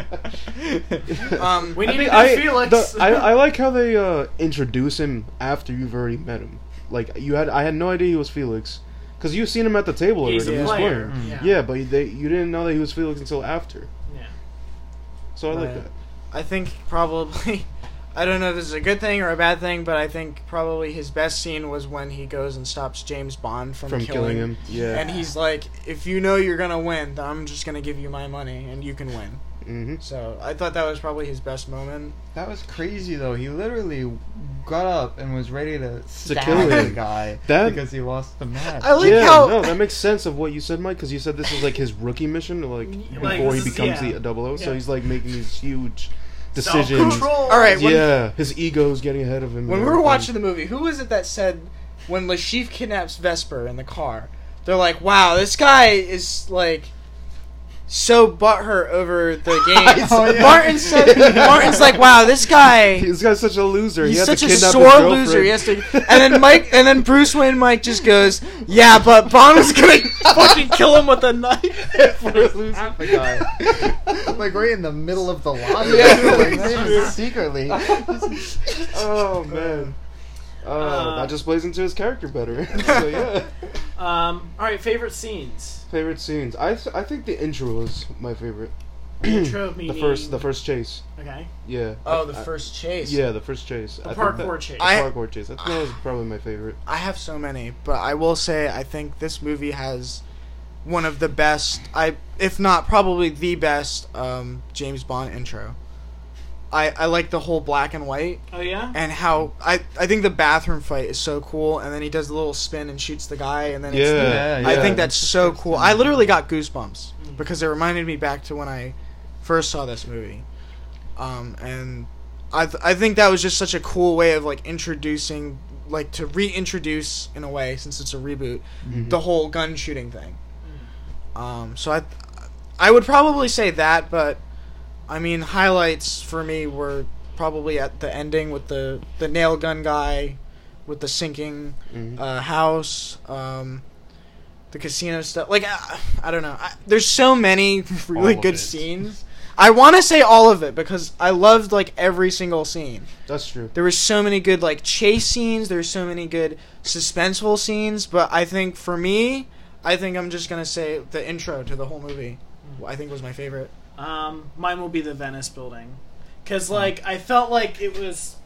Um, We I need think a new I, Felix. the- I I like how they uh, introduce him after you've already met him. Like you had, I had no idea he was Felix, because you've seen him at the table already. He's a He was player. playing. Yeah. Yeah, but they you didn't know that he was Felix until after. Yeah. So I like Right. that. I think probably, I don't know if this is a good thing or a bad thing, but I think probably his best scene was when he goes and stops James Bond from, From killing him. Yeah. And he's like, if you know you're gonna win, then I'm just gonna give you my money and you can win. Mm-hmm. So I thought that was probably his best moment. That was crazy though. He literally got up and was ready to stab kill the him. guy That- because he lost the match. I like yeah, how no, that makes sense of what you said, Mike, because you said this was like his rookie mission, like Like, before he this is- becomes yeah. the double O. So Yeah. he's like making these huge decisions. Self-control. All right, when, Yeah, his ego's getting ahead of him. when and we were everything. watching the movie, who was it that said when Lashif kidnaps Vesper in the car? They're like, "Wow, this guy is like so butthurt over the game." Oh, yeah. Martin said, "Martin's like, wow, this guy." This guy's such a loser. He's he had such to a kidnap his sore girlfriend. loser. He has to, and then Mike, and then Bruce Wayne Mike just goes, "Yeah, but Bond was gonna fucking kill him with a knife." Half the guy. like right in the middle of the lobby. Yeah. like, secretly. Oh man. Uh, Uh, that just plays into his character better. So yeah. Um. All right. Favorite scenes. Favorite scenes. I th- I think the intro was my favorite. Intro The meaning. first the first chase. Okay. Yeah. Oh, the I- first chase. Yeah, the first chase. The I think parkour that- chase. The I- parkour chase. I think that was probably my favorite. I have so many, but I will say I think this movie has one of the best, I if not probably the best, um, James Bond intro. I, I like the whole black and white Oh yeah. and how I, I think the bathroom fight is so cool, and then he does the little spin and shoots the guy, and then it's the, Yeah, Yeah, I yeah. think that's so cool. I literally got goosebumps Mm. because it reminded me back to when I first saw this movie, um, and I th- I think that was just such a cool way of like introducing, like to reintroduce in a way, since it's a reboot, Mhm. the whole gun shooting thing. Um, so I I would probably say that, but I mean highlights for me were probably at the ending with the the nail gun guy, with the sinking Mhm. uh, house, um, the casino stuff. Like, I, I don't know. I, there's so many really All of good it. scenes. I want to say all of it because I loved like every single scene. That's true. There were so many good like chase scenes. There's so many good suspenseful scenes. But I think for me, I think I'm just gonna say the intro to the whole movie. I think was my favorite. Um, mine will be the Venice building, because like I felt like it was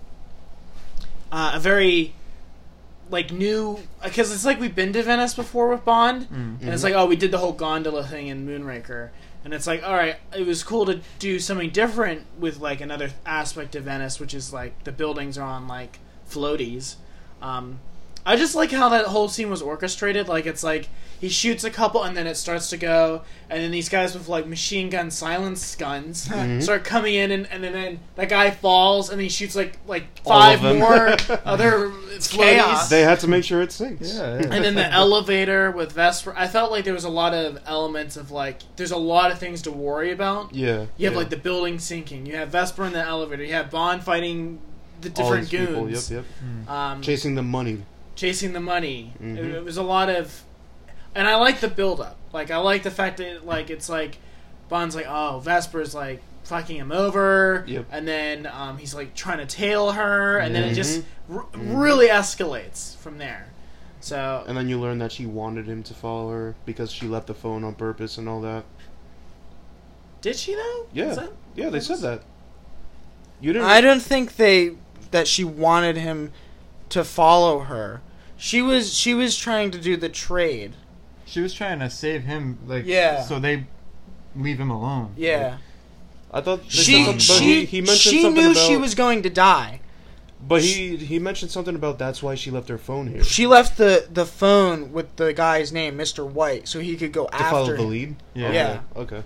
uh, a very like new, because it's like we've been to Venice before with Bond, Mm. and it's like, oh, we did the whole gondola thing in Moonraker, and it's like, all right, it was cool to do something different with like another aspect of Venice, which is like the buildings are on like floaties. Um, I just like how that whole scene was orchestrated. Like, it's like he shoots a couple and then it starts to go, and then these guys with like machine gun silence guns Mhm. start coming in, and, and then, then that guy falls and he shoots like like All five of them. more other floaties. chaos. They had to make sure it sinks. Yeah, yeah. And then the elevator with Vesper. I felt like there was a lot of elements of like there's a lot of things to worry about. Yeah. You have yeah. like the building sinking. You have Vesper in the elevator. You have Bond fighting the All different these people, goons. Yep, yep. Um, Chasing the money. chasing the money. Mhm. It, it was a lot of, and I like the build up. Like I like the fact that like it's like Bond's like, oh, Vesper's like fucking him over, Yep. and then um, he's like trying to tail her, and then it just r- Mhm. really escalates from there. So And then you learn that she wanted him to follow her because she left the phone on purpose and all that. did she though? Yeah. Is that- Yeah, they said that. You didn't. I don't think they that she wanted him to follow her. She was she was trying to do the trade. She was trying to save him, like, Yeah. so they leave him alone. Yeah. I thought they She said something, but she he, he mentioned she something knew about, she was going to die. But he he mentioned something about that's why she left her phone here. She left the, the phone with the guy's name, Mister White, so he could go to after follow the him. lead. Yeah. Okay. Yeah. Okay.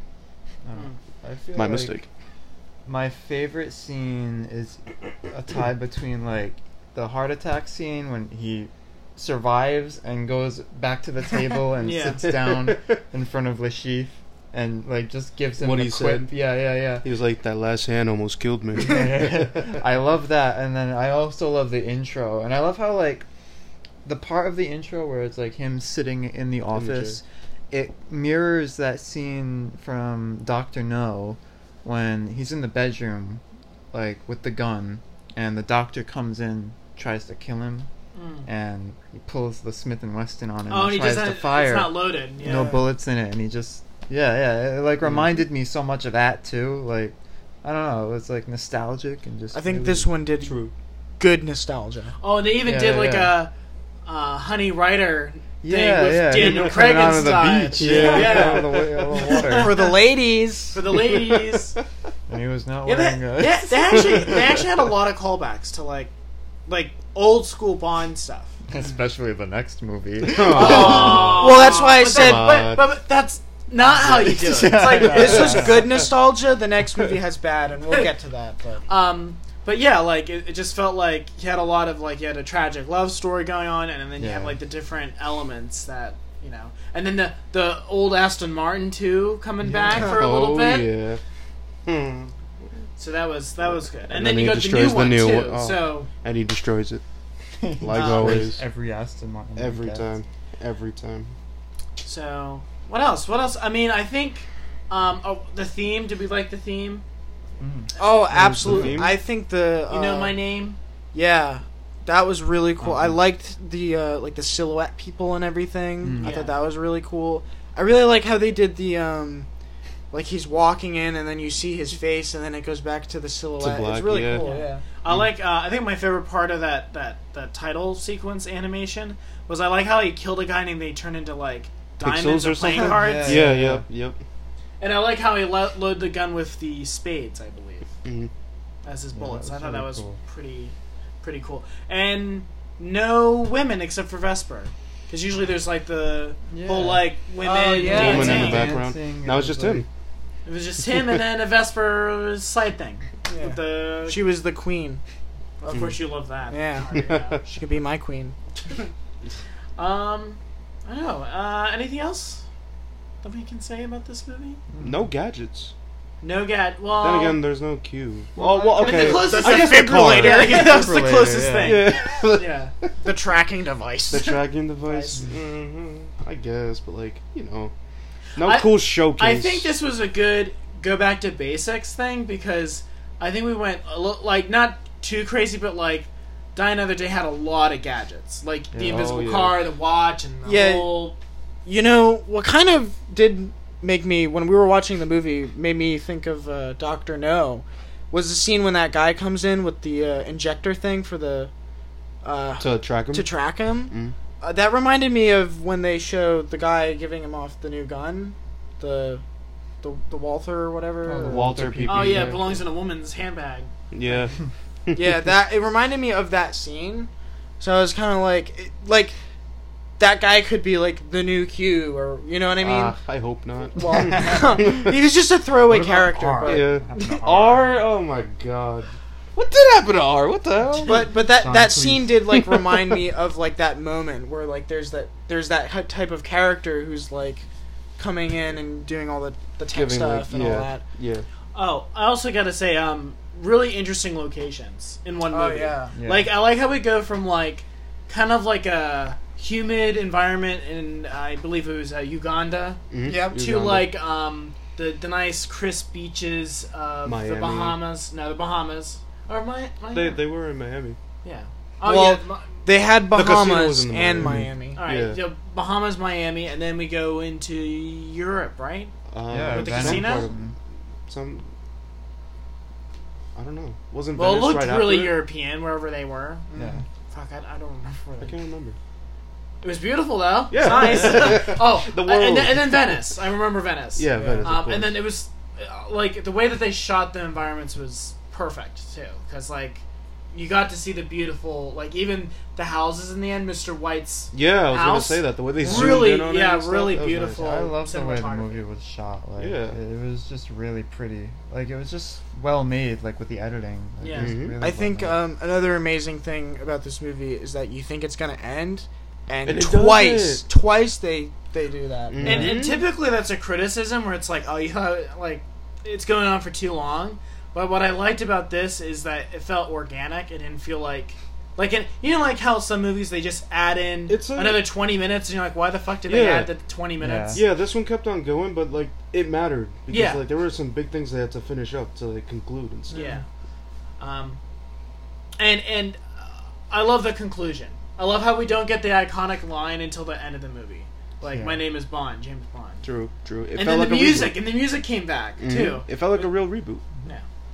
I don't know. I feel My like mistake. My favorite scene is a tie between like the heart attack scene when he survives and goes back to the table and Yeah. sits down in front of Lashif and like just gives him What the he quip. said. Yeah, yeah, He was like, that last hand almost killed me. yeah. I love that, and then I also love the intro, and I love how like the part of the intro where it's like him sitting in the office. It mirrors that scene from Doctor No when he's in the bedroom, like with the gun, and the doctor comes in, tries to kill him, Mm. and he pulls the Smith and Wesson on him Oh, and and he tries just to had, fire. it's not loaded. Yeah. No bullets in it, and he just yeah, yeah. It like reminded me so much of that too. Like I don't know, it was like nostalgic and just. I think really- this one did True. good nostalgia. Oh, and they even Yeah, did like yeah. a uh, Honey Rider thing Yeah, with yeah. Daniel Him Craig coming out of the inside. beach. Yeah, Yeah, out of the wa- out of the water. For the ladies. for the ladies. And he was not Yeah, wearing they, a. they, they actually they actually had a lot of callbacks to like like old school Bond stuff. Especially the next movie. Oh. Well, that's why I But said- that- but, but, but that's not how you do it. It's like This was good nostalgia. The next movie has bad, and we'll get to that. But Um, but yeah, like it, it just felt like he had a lot of like you had a tragic love story going on, and then you have Yeah. like the different elements that you know, and then the the old Aston Martin too coming back for a little oh, bit. yeah. Hmm. So that was that was good, and, And then, then you he got the destroys new the one new too. one. Oh. So And he destroys it. Like Um, always. Every Aston Martin. Every gets. time. Every time. so what else? What else? I mean, I think um oh, the theme. Did we like the theme? Mm. oh, the absolutely. theme? I think the You know uh, my name. Yeah, that was really cool. I Mhm. liked the uh, like the silhouette people and everything. Mm. I Yeah. thought that was really cool. I really like how they did the um, like he's walking in and then you see his face and then it goes back to the silhouette. black, it's really yeah. cool. Yeah. Yeah. I like. Uh, I think my favorite part of that that that title sequence animation was I like how he killed a guy and they turned into like diamonds Pixels or or playing something? cards. Yeah, Yeah. yep, yep. And I like how he lo- loaded the gun with the spades, I believe, Mhm. as his Yeah, bullets. that I was thought that really was cool. pretty pretty cool. And no women except for Vesper, because usually there's like the Yeah. whole like women Oh, yeah. dancing. Woman in the Dancing, background. it Now it's was just like- him. It was just him and then a Vesper side thing. Yeah. With the She was the queen. of course you love that. Yeah. Yeah. She could be my queen. Um, I don't know. Uh, anything else that we can say about this movie? No gadgets. No gad. Well, Then again, there's no Q. Well, Oh, well, I mean, okay. the closest I guess thing- the car. Yeah, yeah, that's the Defibrillator, closest yeah. thing. Yeah. Yeah. The tracking device. The tracking device. Device. hmm I guess, but like, you know. No I- cool showcase. I think this was a good go back to basics thing because I think we went a little, like not too crazy, but like Die Another Day had a lot of gadgets, like the Yeah. invisible Oh, yeah. car, the watch, and the Yeah. whole You know what kind of did make me when we were watching the movie made me think of uh, Doctor No was the scene when that guy comes in with the uh, injector thing for the uh, To track him. to track him. Mm. Uh, that reminded me of when they showed the guy giving him off the new gun, the the, the Walther or whatever. Oh, the or- Walther P P. Oh yeah, Yeah. it belongs in a woman's handbag. Yeah. yeah, that it reminded me of that scene. So I was kind of like, it- like that guy could be like the new Q, or you know what I mean? Uh, I hope not. well, he was just a throwaway What about character, R? but, Yeah. Happened to R. Oh my god. What did happen to R? What the hell? but but that Son, that please. scene did like remind me of like that moment where like there's that there's that hy- type of character who's like coming in and doing all the the tech Giving, like, stuff and yeah. all that. Yeah. Oh, I also got to say, um, really interesting locations in one movie. yeah. Yeah. Like I like how we go from like kind of like a humid environment in I believe it was uh, Uganda Mhm. Yep. to Uganda. like um the the nice crisp beaches of Miami. the Bahamas. No, the Bahamas. Or my, my They they were in Miami. yeah. Oh Well, yeah. Ma- They had casino Bahamas was in the and Miami. Miami. all right. Yeah. so Bahamas, Miami, and then we go into Europe, right? Um, Yeah, With the some casino? part of- Some. I don't know. Wasn't Well, it Venice looked right really after it? European wherever they were. Yeah. Fuck, I, I don't remember. Where I they can't remember. It was beautiful though. Yeah. It's nice. oh, The and, then, world. and then Venice. I remember Venice. Yeah, Venice. of Um, course. and then it was uh, like the way that they shot the environments was perfect too, because like you got to see the beautiful, like even the houses in the end. Mister White's Yeah, I was gonna house, say that the way they zoomed really, in on it yeah, and stuff, really that was nice. beautiful. I love the way the cinematography. movie was shot. Like, Yeah. it, it was just really pretty. Like, it was just well made. Like with the editing. Like, Yeah. it was Mhm. really I well think made. um, another amazing thing about this movie is that you think it's gonna end, and, And it twice, doesn't. twice they they do that. Mhm. And, and typically that's a criticism where it's like, oh, you have, like it's going on for too long. But what I liked about this is that it felt organic. It didn't feel like, like in, you know, like how some movies they just add in It's like- another twenty minutes, and you're like, why the fuck did they Yeah. add the twenty minutes? Yeah, this one kept on going, but like it mattered because Yeah. like there were some big things they had to finish up to like conclude and stuff. Yeah. Um, and and uh, I love the conclusion. I love how we don't get the iconic line until the end of the movie. Like, Yeah. my name is Bond, James Bond. True, true. It and felt then like the a music, reboot. and the music came back Mhm. too. It felt like a real reboot. Yeah.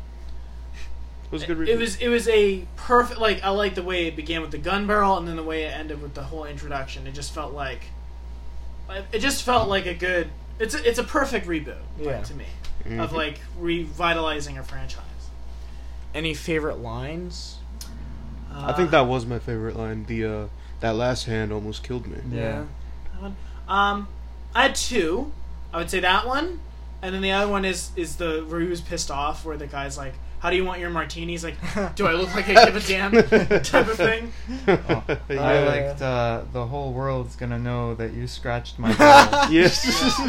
It was a good reboot. It was it was a perfect, like, I like the way it began with the gun barrel and then the way it ended with the whole introduction. It just felt like it just felt like a good it's a, it's a perfect reboot like, Yeah. to me Mhm. of like revitalizing a franchise. Any favorite lines? Uh, I think that was my favorite line. The uh, that last hand almost killed me. Yeah. that one. Um, I had two. I would say that one, and then the other one is is the where he was pissed off, where the guy's like, "How do you want your martinis? Like, do I look like I give a damn?" type of thing. Oh, Yeah. I liked uh, the whole world's gonna know that you scratched my balls. Yes.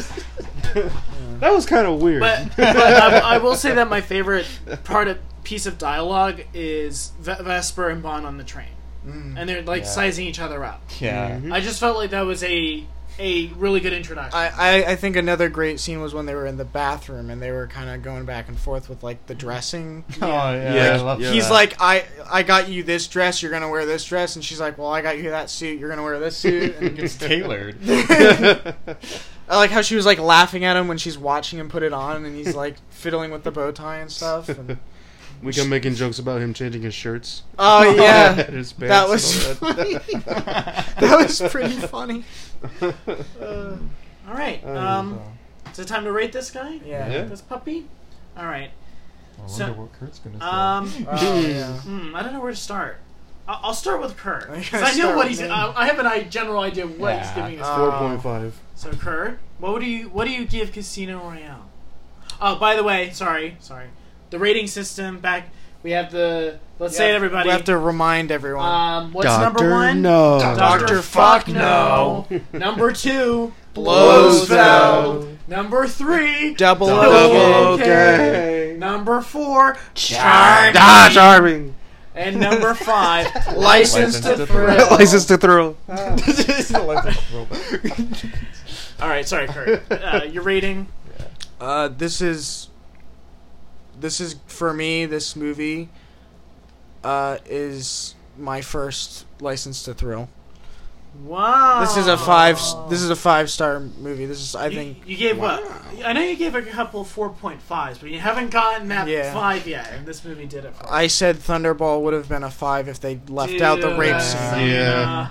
That was kind of weird. But, but I, I will say that my favorite part of piece of dialogue is v- Vesper and Bond on the train, Mm. and they're like Yeah. sizing each other up. Yeah. Mhm. I just felt like that was a a really good introduction. I, I, I think another great scene was when they were in the bathroom and they were kind of going back and forth with like the dressing. Oh yeah, Yeah. I love Yeah. He's that. like, I I got you this dress, you're gonna wear this dress, and she's like, well, I got you that suit, you're gonna wear this suit. And it's tailored. I like how she was like laughing at him when she's watching him put it on, and he's like fiddling with the bow tie and stuff. And, We kept making jokes about him changing his shirts. oh yeah, And his pants that was and all funny. that. That was pretty funny. Uh, All right, Uh, um, is it time to rate this guy? yeah. Yeah. This puppy. All right. I wonder So- what Kurt's gonna say. Um, Oh, yeah. hmm, I don't know where to start. I- I'll start with Kurt You're 'cause gonna I know start what with he's. me. I, I have an I general idea of what he's Yeah. giving this. Uh, film. Four point five. So Kurt, what do you what do you give Casino Royale? Oh, by the way, sorry, sorry. The rating system back. We have the. Let's say it, everybody. We have to remind everyone. Um, what's Doctor number one? No. Doctor Fuck No. Number two. Blowsfeld. Number three. Double Double okay. okay. Number four. Charming. Ah, charming. And number five. License License to to Thrill. Thrill. License to thrill. All right, sorry, Kurt. Uh, your rating. Uh, this is this is for me. This movie uh, is my first License to Thrill. Wow. This is a five. This is a five star movie. This is, I You, think. you gave what? I know you gave a couple four point fives, but you haven't gotten that Yeah. five yet, and this movie did it for I said Thunderball would have been a five if they left Dude, out the rape that's scene. Yeah.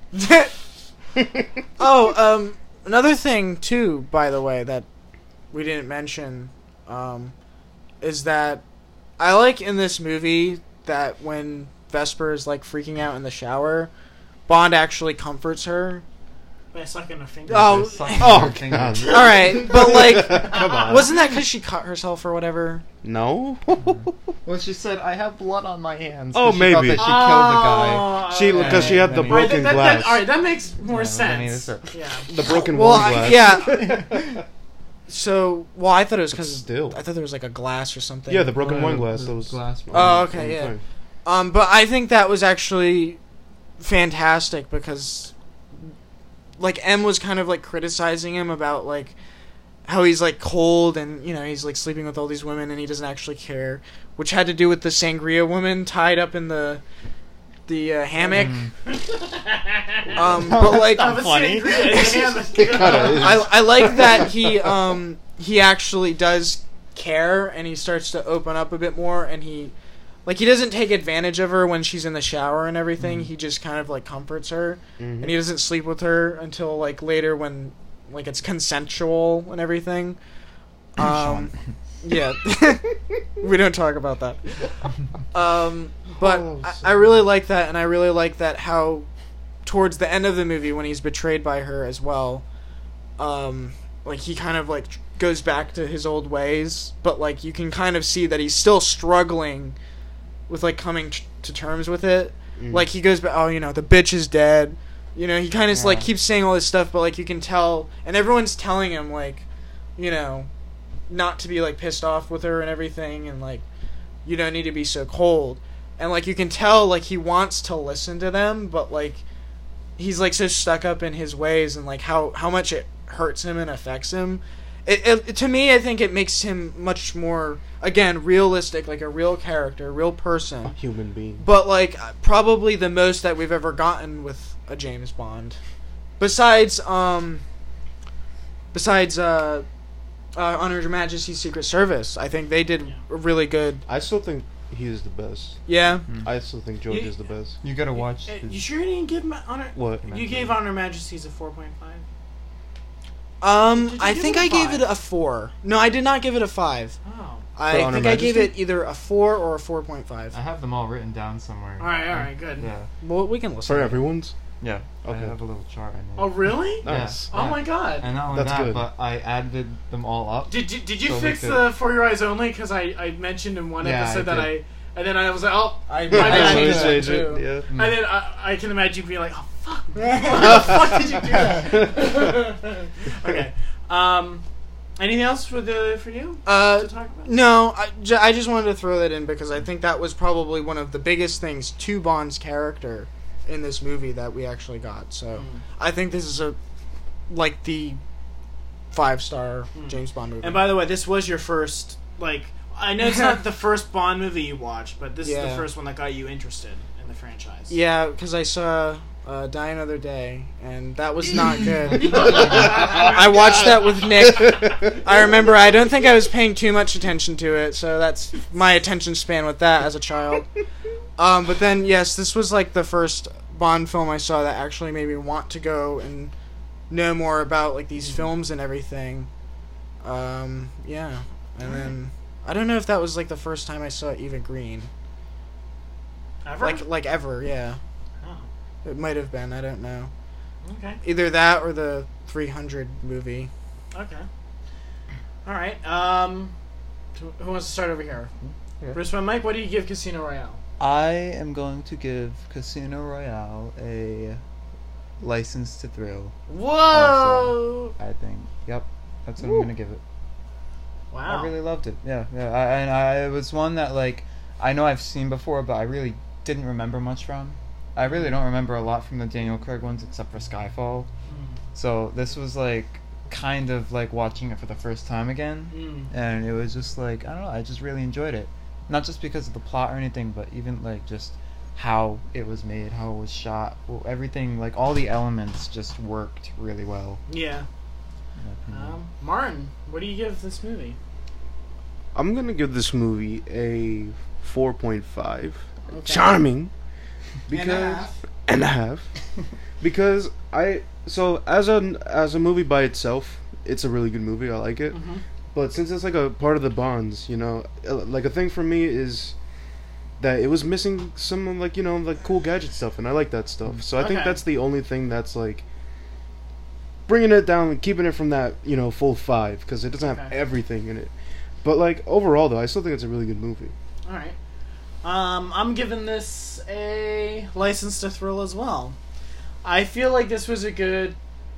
uh, Oh, um, another thing too, by the way, that we didn't mention, um, is that I like in this movie that when Vesper is like freaking out in the shower, Bond actually comforts her. by sucking a finger. Oh, Oh, God. all right, but like, Come on. wasn't that because she cut herself or whatever? No. Well, she said, "I have blood on my hands." Oh, 'cause she thought maybe. that she killed the guy. Oh, She okay. because she had the Then he- Alright, broken that, that, that, glass. all right, that makes more Yeah, then he sense. was- Yeah. The broken Well, wine I, glass. yeah. So, well, I thought it was because Still. I thought there was like a glass or something. Yeah, the broken Oh, wine the- glass. the That was. glass on- Oh, on okay, the yeah. thing. Um, but I think that was actually fantastic because, like, M was kind of like criticizing him about like how he's like cold and you know he's like sleeping with all these women and he doesn't actually care, which had to do with the sangria woman tied up in the the uh, hammock. Mm. Um, but like Have a funny. sangria. It kinda is. I I like that he um he actually does care and he starts to open up a bit more and he like he doesn't take advantage of her when she's in the shower and everything. Mhm. He just kind of like comforts her Mhm. and he doesn't sleep with her until like later when like it's consensual and everything. Um yeah. We don't talk about that. Um but Oh, I, so I really like that and I really like that how towards the end of the movie when he's betrayed by her as well, um like he kind of like tr- goes back to his old ways, but like you can kind of see that he's still struggling with like coming t- to terms with it. Mm. Like he goes back, oh, you know, the bitch is dead. You know, he kind of Yeah. like keeps saying all this stuff, but like you can tell, and everyone's telling him like, you know, not to be like pissed off with her and everything, and like you don't need to be so cold. And like you can tell like he wants to listen to them, but like he's like so stuck up in his ways and like how how much it hurts him and affects him. It, it to me, I think it makes him much more again realistic, like a real character, real a person. human being. But like probably the most that we've ever gotten with a James Bond, besides um, besides uh, uh, On Her Majesty's Secret Service. I think they did a really good. I still think he is the best. Yeah. I still think George You- is the best. You gotta watch. Uh, the- You sure you didn't give Ma- honor? What? You gave Honor Majesty's a four point five. Um, Did you I give think it a I gave five? it a four. No, I did not give it a five. Oh. I Honor think I gave Majesty? it either a four or a four point five. I have them all written down somewhere. All right, all right, good. Yeah, Well, we can listen. For everyone's. yeah. I Okay. have a little chart in Oh, there. really? Nice. Oh my God. And not only That's that, good. but I added them all up. Did you, did you So fix we the For Your Eyes Only? Because I, I mentioned in one Yeah, episode I that did. I, and then I was like, oh, I, I did I change did that that change it, too. yeah. Mm. and then I, I can imagine you being like, oh fuck, why the fuck did you do that? Okay. Um, anything else for the for you Uh, to talk about? No, I, ju- I just wanted to throw that in because I think that was probably one of the biggest things to Bond's character in this movie that we actually got. So Mm. I think this is a like the five star Mm. James Bond movie. And by the way, this was your first like. I know it's not the first Bond movie you watched, but this is Yeah. the first one that got you interested in the franchise. yeah, because I saw uh, Die Another Day, and that was not good. I watched that with Nick. I remember I don't think I was paying too much attention to it, so that's my attention span with that as a child. Um, but then, yes, this was like the first Bond film I saw that actually made me want to go and know more about like these films and everything. Um, yeah, and then I don't know if that was like the first time I saw Eva Green, Ever? like like ever. Yeah, Oh, it might have been. I don't know. okay. Either that or the three hundred movie. Okay. All right. Um, who who wants to start over here? Yeah. Bruce and Mike, what do you give Casino Royale? I am going to give Casino Royale a license to thrill. Whoa! I think. Yep, that's what Woo. I'm gonna give it. Wow. I really loved it. Yeah, yeah. I, and I, it was one that like I know I've seen before, but I really didn't remember much from. I really don't remember a lot from the Daniel Craig ones except for Skyfall. Mm. So this was like kind of like watching it for the first time again, Mm. and it was just like I don't know. I just really enjoyed it, not just because of the plot or anything, but even like just how it was made, how it was shot, well, everything, like all the elements just worked really well. Yeah. in my opinion. Um, Martin, what do you give this movie? I'm gonna give this movie a four point five. Okay. Charming. And a Because half. and a half. Because I so as a as a movie by itself, it's a really good movie. I like it. Mhm. But since it's like a part of the bonds, you know, uh, like a thing for me is that it was missing some like you know like cool gadget stuff, and I like that stuff. So I think Okay. that's the only thing that's like bringing it down and keeping it from that you know full five because it doesn't have Okay. everything in it. But like overall though, I still think it's a really good movie. All right. Um, I'm giving this a License to Thrill as well. I feel like this was a good,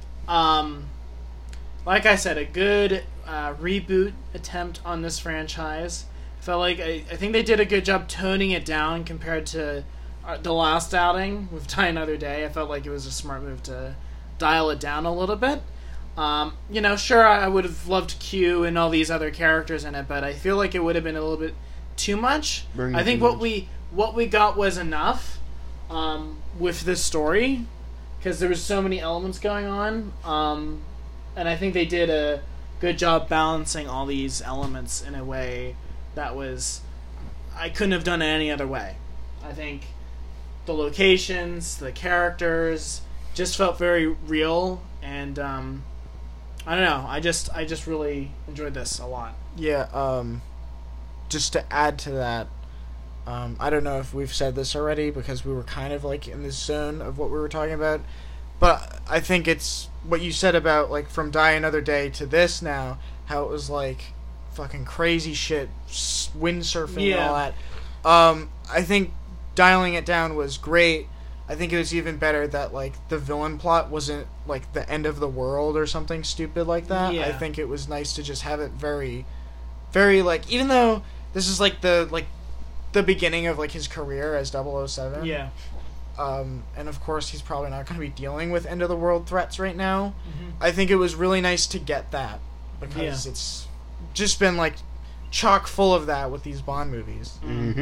um, like I said, a good uh, reboot attempt on this franchise. I felt like I, I think they did a good job toning it down compared to uh, the last outing with Die Another Day. I felt like it was a smart move to dial it down a little bit. Um, you know, sure, I would have loved Q and all these other characters in it, but I feel like it would have been a little bit too much. Bring I it think too what much. we what we got was enough um, with this story because there was so many elements going on, um, and I think they did a good job balancing all these elements in a way that was I couldn't have done it any other way. I think the locations, the characters, just felt very real, and um, I don't know. I just I just really enjoyed this a lot. Yeah, um, just to add to that, um, I don't know if we've said this already because we were kind of like in this zone of what we were talking about, but I think it's what you said about like from Die Another Day to this now, how it was like fucking crazy shit, s- windsurfing Yeah. and all that. Um, I think dialing it down was great. I think it was even better that like the villain plot wasn't like the end of the world or something stupid like that. I Yeah. think it was nice to just have it very, very like even though this is like the like the beginning of like his career as double oh seven. Yeah. Um, and of course he's probably not going to be dealing with end of the world threats right now. Mhm. I think it was really nice to get that because Yeah. it's just been like chock full of that with these Bond movies. Mm-hmm.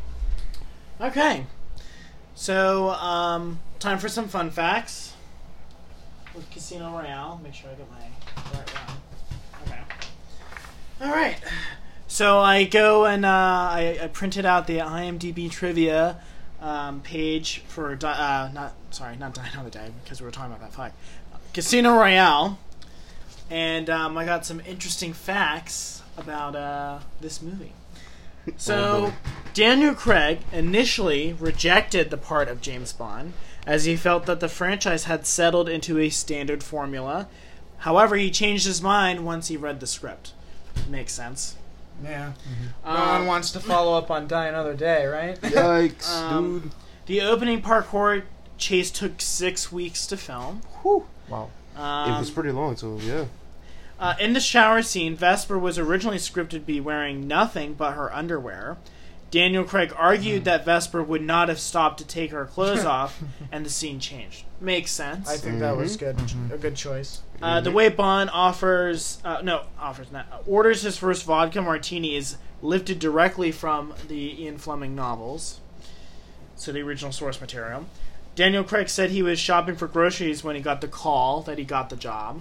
Okay. So, um, time for some fun facts with Casino Royale. Make sure I get my right one. Okay. All right. So I go and uh, I, I printed out the IMDb trivia um, page for Di- uh, not sorry not Die Another Day because we were talking about that fact. Casino Royale, and um, I got some interesting facts about uh, this movie. So, boy. Daniel Craig initially rejected the part of James Bond as he felt that the franchise had settled into a standard formula. However, he changed his mind once he read the script. Makes sense. Yeah. No Um, one wants to follow up on Die Another Day, right? Yikes, Um, dude. The opening parkour chase took six weeks to film. Whew. Wow. Um, It was pretty long, so yeah. Uh, in the shower scene, Vesper was originally scripted to be wearing nothing but her underwear. Daniel Craig argued that Vesper would not have stopped to take her clothes off, and the scene changed. Makes sense. I think that was Mhm. good. Mhm. A good choice. Uh, the way Bond offers, uh, no, offers not, uh, orders his first vodka martini is lifted directly from the Ian Fleming novels, so the original source material. Daniel Craig said he was shopping for groceries when he got the call that he got the job.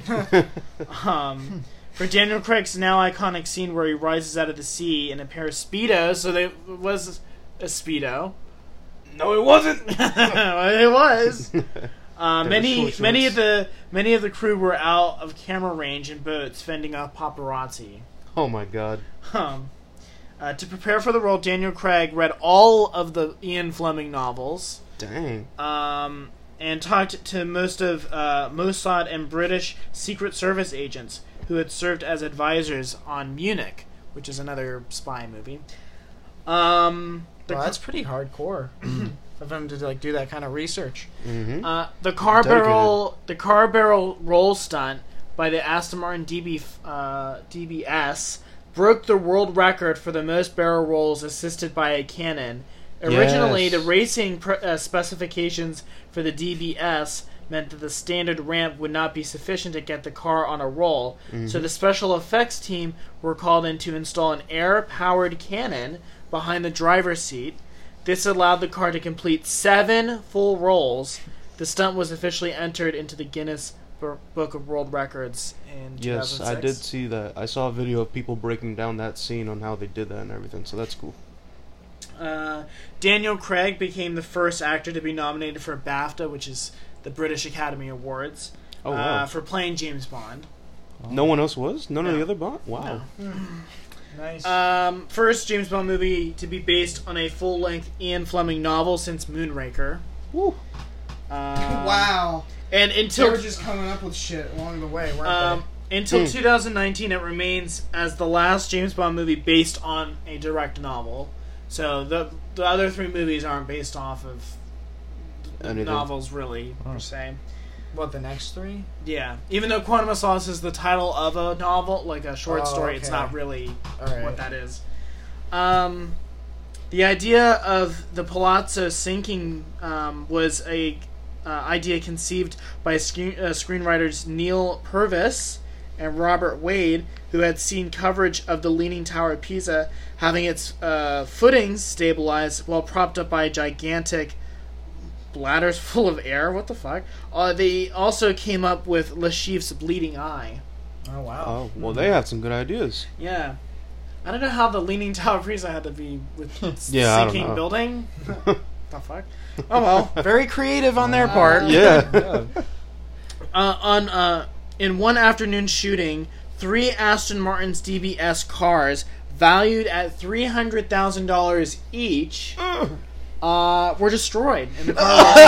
um, for Daniel Craig's now iconic scene where he rises out of the sea in a pair of Speedos, so there was a Speedo. No, it wasn't. It was. Uh, They were many short many shorts. of the many of the crew were out of camera range in boats fending off paparazzi. Oh my god. Um, uh, to prepare for the role, Daniel Craig read all of the Ian Fleming novels Dang. um, and talked to most of uh, Mossad and British Secret Service agents who had served as advisors on Munich, which is another spy movie. Um, the Well, that's pretty hardcore Mm. of him to like do that kind of research. Mm-hmm. Uh, the car Dedicated. barrel, the car barrel roll stunt by the Aston Martin D B uh, D B S broke the world record for the most barrel rolls assisted by a cannon. Originally, Yes. the racing pr- uh, specifications for the D B S meant that the standard ramp would not be sufficient to get the car on a roll. So the special effects team were called in to install an air-powered cannon behind the driver's seat. This allowed the car to complete seven full rolls. The stunt was officially entered into the Guinness B- Book of World Records in two thousand six. Yes, I did see that. I saw a video of people breaking down that scene on how they did that and everything, so that's cool. Uh, Daniel Craig became the first actor to be nominated for BAFTA, which is the British Academy Awards, Oh, wow. uh, for playing James Bond. No one else was? None of No. the other Bond? Wow. No. Nice. Um, first James Bond movie to be based on a full-length Ian Fleming novel since Moonraker. Woo. Um, wow. And They until were just coming up with shit along the way, weren't um, until Mm. two thousand nineteen, it remains as the last James Bond movie based on a direct novel. So the the other three movies aren't based off of Anything. novels, really, Oh. per se. they? What, the next three? Yeah, even though Quantum of Solace is the title of a novel, like a short Oh, story, it's okay. not really Alright. what that is. Um, the idea of the Palazzo sinking um, was a uh, idea conceived by screen, uh, screenwriters Neil Purvis and Robert Wade, who had seen coverage of the Leaning Tower of Pisa having its uh, footings stabilized while propped up by gigantic bladders full of air. What the fuck? Uh, they also came up with Le Chiffre's Bleeding Eye. Oh, wow. Oh, well, they have some good ideas. Yeah. I don't know how the Leaning Tower of Pisa had to be with its Yeah, I don't sinking know. building. The fuck? Oh well. Very creative on their part. Yeah. Yeah. Uh, on uh, in one afternoon shooting, three Aston Martin's D B S cars, valued at three hundred thousand dollars each, uh, were destroyed. And the car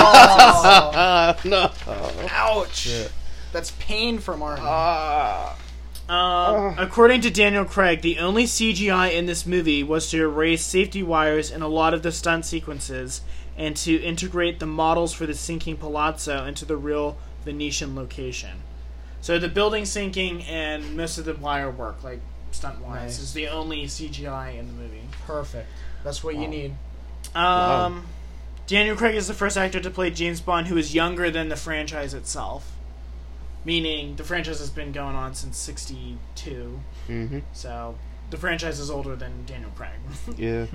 Oh, no. ouch. Yeah. That's pain for Martin. Ah. Uh, according to Daniel Craig, the only C G I in this movie was to erase safety wires in a lot of the stunt sequences and to integrate the models for the sinking palazzo into the real Venetian location. So the building sinking and most of the wire work, like stunt-wise, Nice. is the only C G I in the movie. Perfect. That's what you Wow. need. Um, Wow. Daniel Craig is the first actor to play James Bond who is younger than the franchise itself. Meaning, the franchise has been going on since sixty-two, Mm-hmm. so the franchise is older than Daniel Craig. Yeah.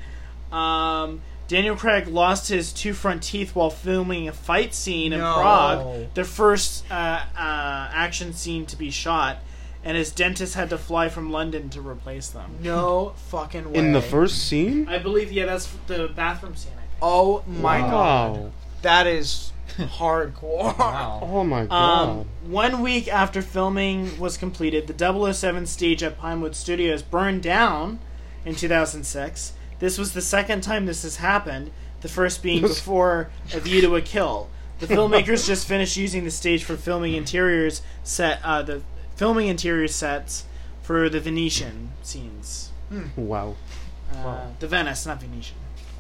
um, Daniel Craig lost his two front teeth while filming a fight scene in No. Prague, the first uh, uh, action scene to be shot, and his dentist had to fly from London to replace them. No fucking way. In the first scene? I believe, yeah, that's the bathroom scene, I think. Oh my Wow. god. That is hardcore. Wow. Oh my god. Um, one week after filming was completed, the double oh seven stage at Pinewood Studios burned down in two thousand six. This was the second time this has happened, the first being before A View to a Kill. The filmmakers just finished using the stage for filming interiors set, uh, the filming interior sets for the Venetian scenes. Wow. Uh, Wow. The Venice, not Venetian.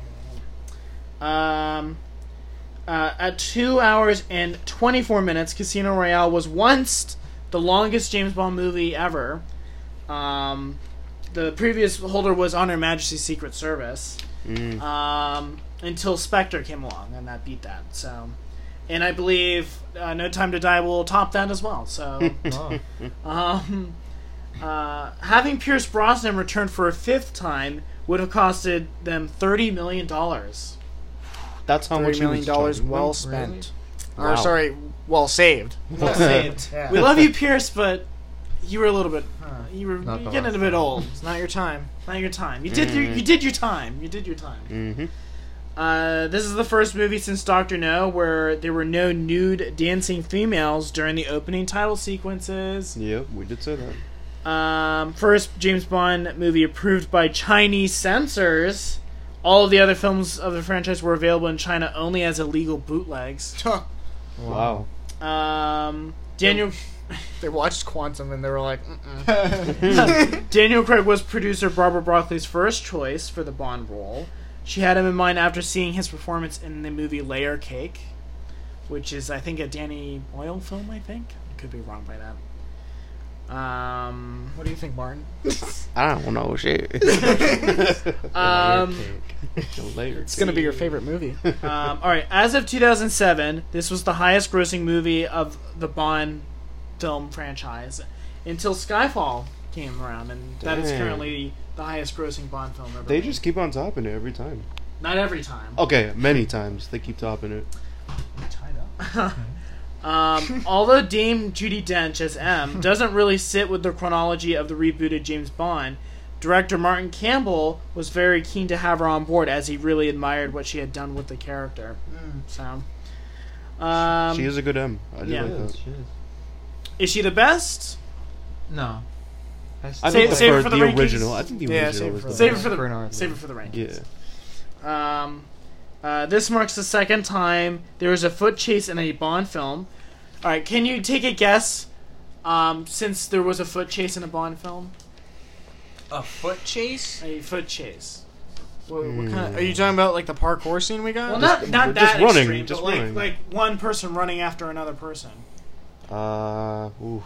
Um, uh, at two hours and twenty-four minutes, Casino Royale was once the longest James Bond movie ever. Um, the previous holder was On Her Majesty's Secret Service. Mm. Um, until Spectre came along, and that beat that. So, and I believe uh, No Time to Die will top that as well. So, Oh. um, uh, having Pierce Brosnan return for a fifth time would have costed them thirty million dollars. That's how Thirty much he million was dollars charging well them? spent. Wow. Or sorry, well saved. Well saved. Yeah. We love you, Pierce, but you were a little bit, Huh. you were Not you're the getting last a bit time. old. It's not your time. Not your time. You did your, Mm. you did your time. You did your time. Mm-hmm. Uh, this is the first movie since Doctor No where there were no nude dancing females during the opening title sequences. Yep, we did say that. Um, first James Bond movie approved by Chinese censors. All of the other films of the franchise were available in China only as illegal bootlegs. Wow. Um, Daniel They watched Quantum and they were like, mm-mm. Daniel Craig was producer Barbara Broccoli's first choice for the Bond role. She had him in mind after seeing his performance in the movie Layer Cake, which is, I think, a Danny Boyle film, I think. I could be wrong by that. Um, What do you think, Martin? I don't know shit. um, Later. It's gonna be your favorite movie. um, alright, as of two thousand seven, this was the highest grossing movie of the Bond film franchise until Skyfall came around, and that is Dang. currently the highest grossing Bond film ever They made. just keep on topping it every time. Not every time. Okay, many times they keep topping it. um, although Dame Judi Dench as M doesn't really sit with the chronology of the rebooted James Bond, director Martin Campbell was very keen to have her on board as he really admired what she had done with the character. Mm. So, um, She is a good M. I do yeah. like She is, that. she is. is she the best? No. I Save- think save it for for the, the rankings. original. I think the Yeah, original save it was for the the- Save it best. for the Bernard save it Lee. for the rankings. Yeah. Um, uh, this marks the second time there was a foot chase in a Bond film. All right, can you take a guess? Um, since there was a foot chase in a Bond film, A foot chase? a foot chase. What, what kind of, are you talking about like the parkour scene we got? Well, not not just that running, extreme, just but like running. like one person running after another person. Uh, oof.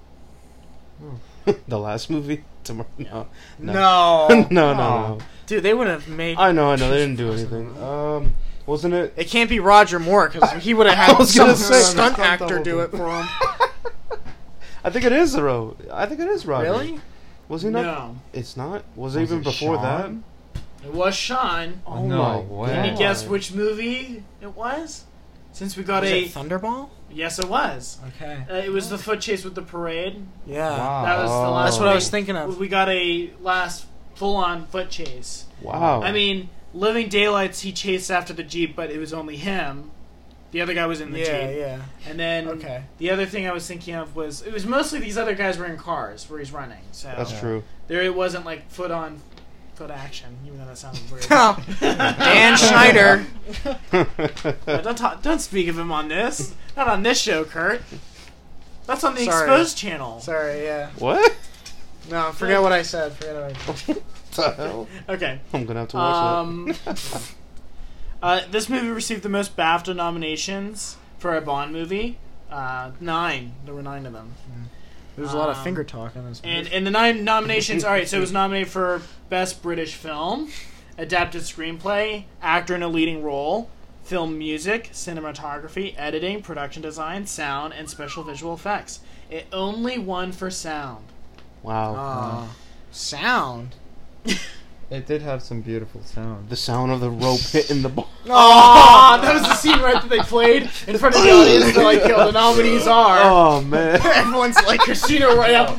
The last movie? Tomorrow? No. no. no, no, no. Dude, they would have made. I know, I know. They didn't do anything. Um, wasn't it? It can't be Roger Moore because he would have I had was some gonna say, stunt stunt actor do double. it for him. I think it is Ro. I think it is Roger. Really? Was he not? No, It's not. Was, it Was even it before Sean? it was Sean. that? Oh No my way. Can you God. guess which movie it was? Since we got Was a it Thunderball? yes, it was. Okay. Uh, it was the foot chase with the parade. Yeah. Wow. That was the last. That's what I one. was thinking of. We got a last full-on foot chase. Wow. I mean, Living Daylights, he chased after the Jeep, but it was only him. The other guy was in the Yeah, Jeep. yeah. And then Okay. the other thing I was thinking of was it was mostly these other guys were in cars where he's running. So that's Yeah. true. there it wasn't like foot on foot action, even though that sounds weird. Dan Schneider. Uh, don't talk, don't speak of him on this. Not on this show, Kurt. That's on the Sorry. Exposed channel. Sorry, yeah. What? No, forget what I said. Forget what I said. the hell? Okay. I'm gonna have to watch Um, that. uh, this movie received the most BAFTA nominations for a Bond movie. Uh, nine. There were nine of them. There's a lot of Um, finger talk in this And movie. in the nine nominations, all right, so it was nominated for Best British Film, Adapted Screenplay, Actor in a Leading Role, Film Music, Cinematography, Editing, Production Design, Sound, and Special Visual Effects. It only won for Sound. Wow. Aw. Sound. It did have some beautiful sound. The sound of the rope hitting the ball. Oh, that was the scene right that they played in front of the audience. They're like, yo, the nominees are... Oh man. Everyone's like, Casino Royale.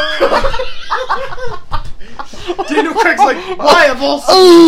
Daniel Craig's like, why of all...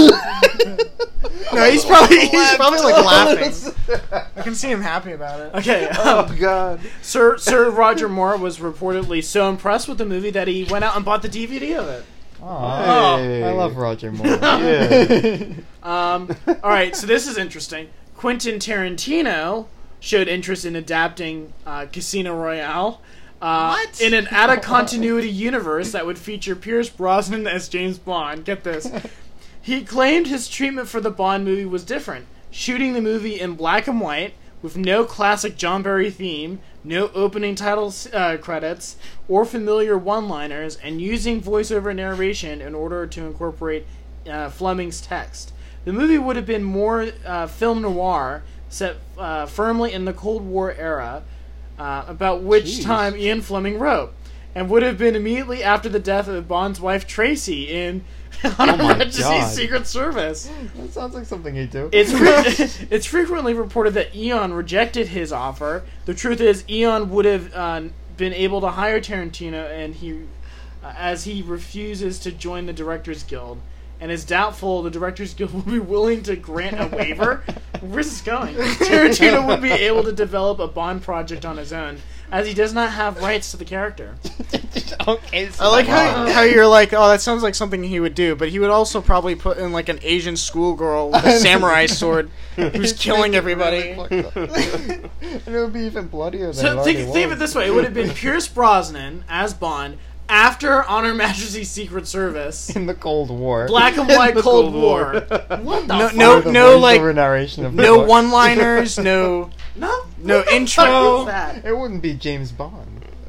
No, he's probably he's probably like laughing. I can see him happy about it. Okay, Oh um, god. Sir Sir Roger Moore was reportedly so impressed with the movie that he went out and bought the D V D of it. Aw, Hey. I love Roger Moore. Yeah. Um, all right, so this is interesting. Quentin Tarantino showed interest in adapting uh, Casino Royale uh, What? in an out-of-continuity universe that would feature Pierce Brosnan as James Bond. Get this. He claimed his treatment for the Bond movie was different, shooting the movie in black and white, with no classic John Barry theme, no opening title uh, credits, or familiar one-liners, and using voiceover narration in order to incorporate uh, Fleming's text. The movie would have been more uh, film noir, set uh, firmly in the Cold War era, uh, about which Jeez. time Ian Fleming wrote, and would have been immediately after the death of Bond's wife Tracy in On Her Oh my Majesty's God. Secret Service. That sounds like something he'd do. It's fre- it's frequently reported that Eon rejected his offer. The truth is, Eon would have uh, been able to hire Tarantino, and he, uh, as he refuses to join the Directors Guild, and is doubtful the Directors Guild will be willing to grant a waiver. Where's this going? Tarantino would be able to develop a Bond project on his own, as he does not have rights to the character. Okay, so I like Wow. how, how you're like, oh, that sounds like something he would do, but he would also probably put in like an Asian schoolgirl with a samurai sword who's killing everybody. and it would be even bloodier than it So already think, think of was. it this way: it would have been Pierce Brosnan as Bond after On Her Majesty's Secret Service, in the Cold War. Black and White the Cold Cold War. War. What the No, fuck? no, Or the no, like voiceover narration of the no book. one-liners, no. no, No what the intro. fuck is that? It wouldn't be James Bond.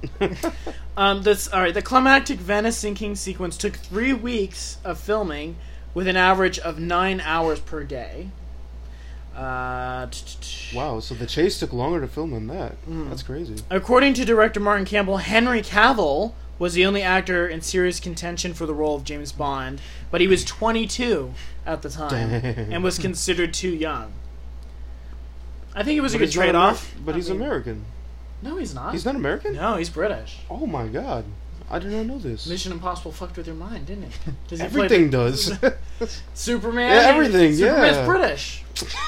Um, this all right. The climactic Venice sinking sequence took three weeks of filming, with an average of nine hours per day. Uh, Wow, so the chase took longer to film than that. Mm. That's crazy. According to director Martin Campbell, Henry Cavill was the only actor in serious contention for the role of James Bond, but he was twenty-two at the time Dang. and was considered too young. I think it was But a good he's not trade-off. Amer- But I he's mean- American. No, he's not. He's not American? No, he's British. Oh my god. I did not know this. Mission Impossible fucked with your mind, didn't it? Does he play Everything the- does. Superman. Yeah, everything, Superman's yeah. British.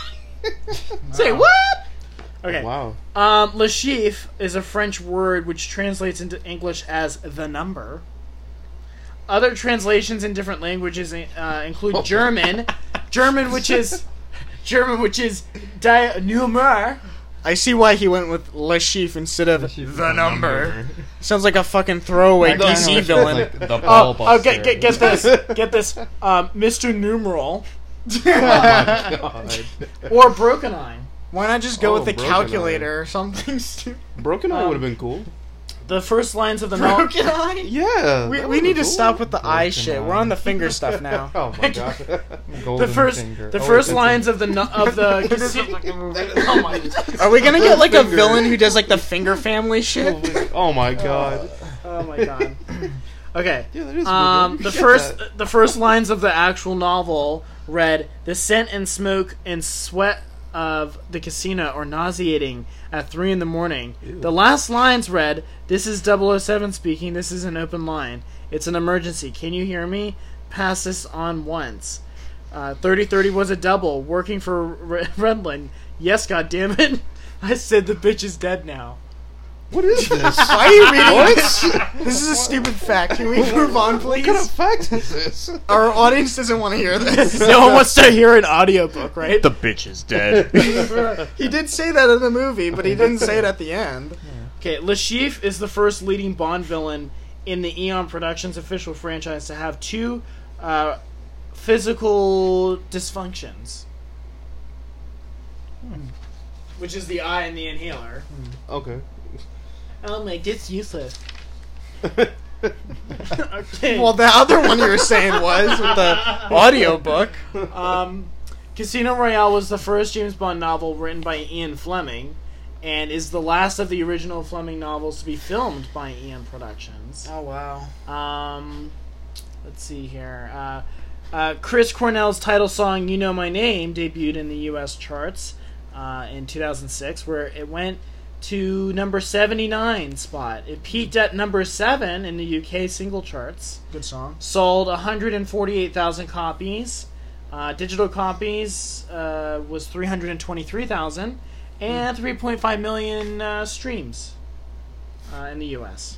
Say what? Okay. Wow. Um, Le Chiffre is a French word which translates into English as the number. Other translations in different languages uh, include Oh. German, German which is German which is die Nummer. I see why he went with Le Chiffre instead of Le Chiffre, the number. Sounds like a fucking throwaway That D C kinda looks villain. like the Oh, Ballbuster. oh get, get, get this, get this, um, Mister Numeral, Oh my god. or Broken Eye. Why not just go Oh, with the Broken calculator or something stupid? Broken Eye Um, would have been cool. The first lines of the novel. Broken eye? Yeah. We, that we would've need been to cool. stop with the eye Broken shit. eye. We're on the finger stuff now. Oh my god. The Golden first, finger. the Oh, first it's- lines of the no, of the. Oh my! Are we gonna get like a Finger. villain who does like the finger family shit? Oh my god. Oh my god. Okay. Yeah, that is Um, weird. the Get first that. the first lines of the actual novel read, "The scent and smoke and sweat of the casino are nauseating at three in the morning." Ew. The last lines read, "This is double oh seven speaking. This is an open line. It's an emergency. Can you hear me? Pass this on once." Uh, thirty thirty was a double. Working for Re- Redland. Yes, goddammit. I said the bitch is dead now. What is this? Why are you reading What? this? This is a stupid fact. Can we move on, What kind of please? fact is this? Our audience doesn't want to hear this. No one wants to hear an audiobook, right? The bitch is dead. He did say that in the movie, but he didn't say it at the end. Okay, Le Chiffre is the first leading Bond villain in the Eon Productions official franchise to have two uh, physical dysfunctions. Which is the eye and the inhaler. Okay. Oh my, that's useless. Okay. Well, the other one you were saying was with the audiobook. Um, Casino Royale was the first James Bond novel written by Ian Fleming, and is the last of the original Fleming novels to be filmed by Eon Productions. Oh wow. Um, let's see here. Uh, uh, Chris Cornell's title song "You Know My Name" debuted in the U S charts uh, in two thousand six, where it went to number seventy-nine spot. It peaked at number seven in the U K single charts. Good song. Sold one hundred forty-eight thousand copies. Uh, digital copies uh, was three hundred twenty-three thousand, and three point five million uh, streams uh, in the U S.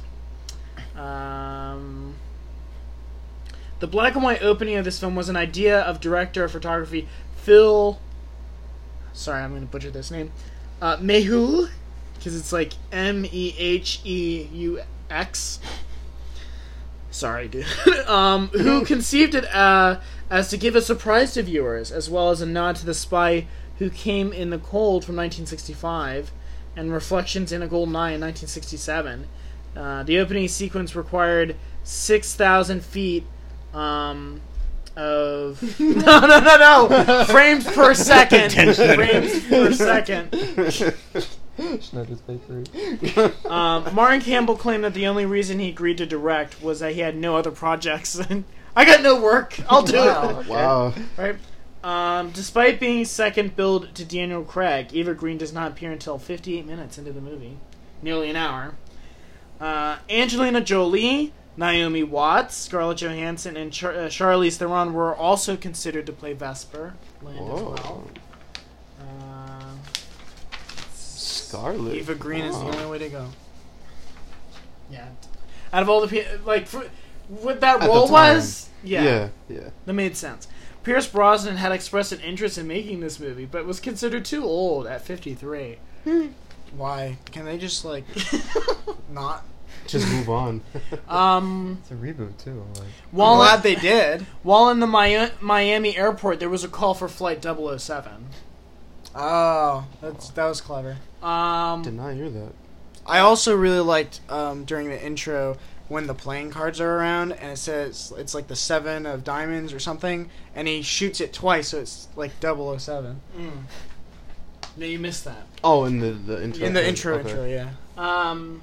Um, the black and white opening of this film was an idea of director of photography Phil. Sorry, I'm going to butcher this name. Uh, Mehul, because it's like M E H E U X. Sorry, dude. um, who conceived it uh, as to give a surprise to viewers, as well as a nod to The Spy Who Came in the Cold from nineteen sixty-five, and Reflections in a Golden Eye in nineteen sixty-seven. Uh, the opening sequence required six thousand feet um, of... no, no, no, no! Frames per second! Frames per second. Schneider's Bakery. Um, Martin Campbell claimed that the only reason he agreed to direct was that he had no other projects. I got no work. I'll do Wow. it. Wow. Right. Um, despite being second billed to Daniel Craig, Eva Green does not appear until fifty-eight minutes into the movie, nearly an hour. Uh, Angelina Jolie, Naomi Watts, Scarlett Johansson, and Char- uh, Charlize Theron were also considered to play Vesper Land as Whoa. well. Uh, Scarlet. Eva Green is the Wow. only way to go. yeah. Out of all the people, like, for, what that At the role time. was, Yeah. yeah, Yeah. that made sense. Pierce Brosnan had expressed an interest in making this movie, but was considered too old at fifty-three. Why? Can they just like not? Just move on. Um, It's a reboot too. Like, I'm while glad they did. while in the Mi- Miami airport, there was a call for Flight double oh seven. Oh, that's that was clever. Um, Did not hear that. I also really liked um, during the intro when the playing cards are around and it says it's like the seven of diamonds or something, and he shoots it twice, so it's like double oh seven. mm. No, you missed that. Oh, in the the intro. In the thing. intro, Okay. intro, yeah. Um,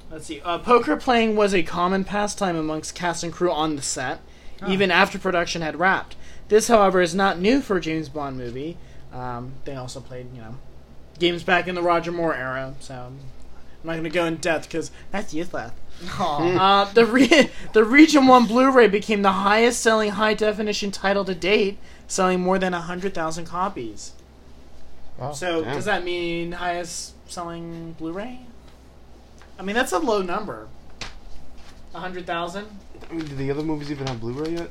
Let's see. Uh, poker playing was a common pastime amongst cast and crew on the set, Oh. even after production had wrapped. This, however, is not new for a James Bond movie. Um, they also played, you know, games back in the Roger Moore era, so I'm not going to go in depth because that's useless. Uh, the re- the Region one Blu-ray became the highest-selling high-definition title to date, selling more than one hundred thousand copies. Wow. So, Damn. does that mean highest-selling Blu-ray? I mean, that's a low number. one hundred thousand? I mean, do the other movies even have Blu-ray yet?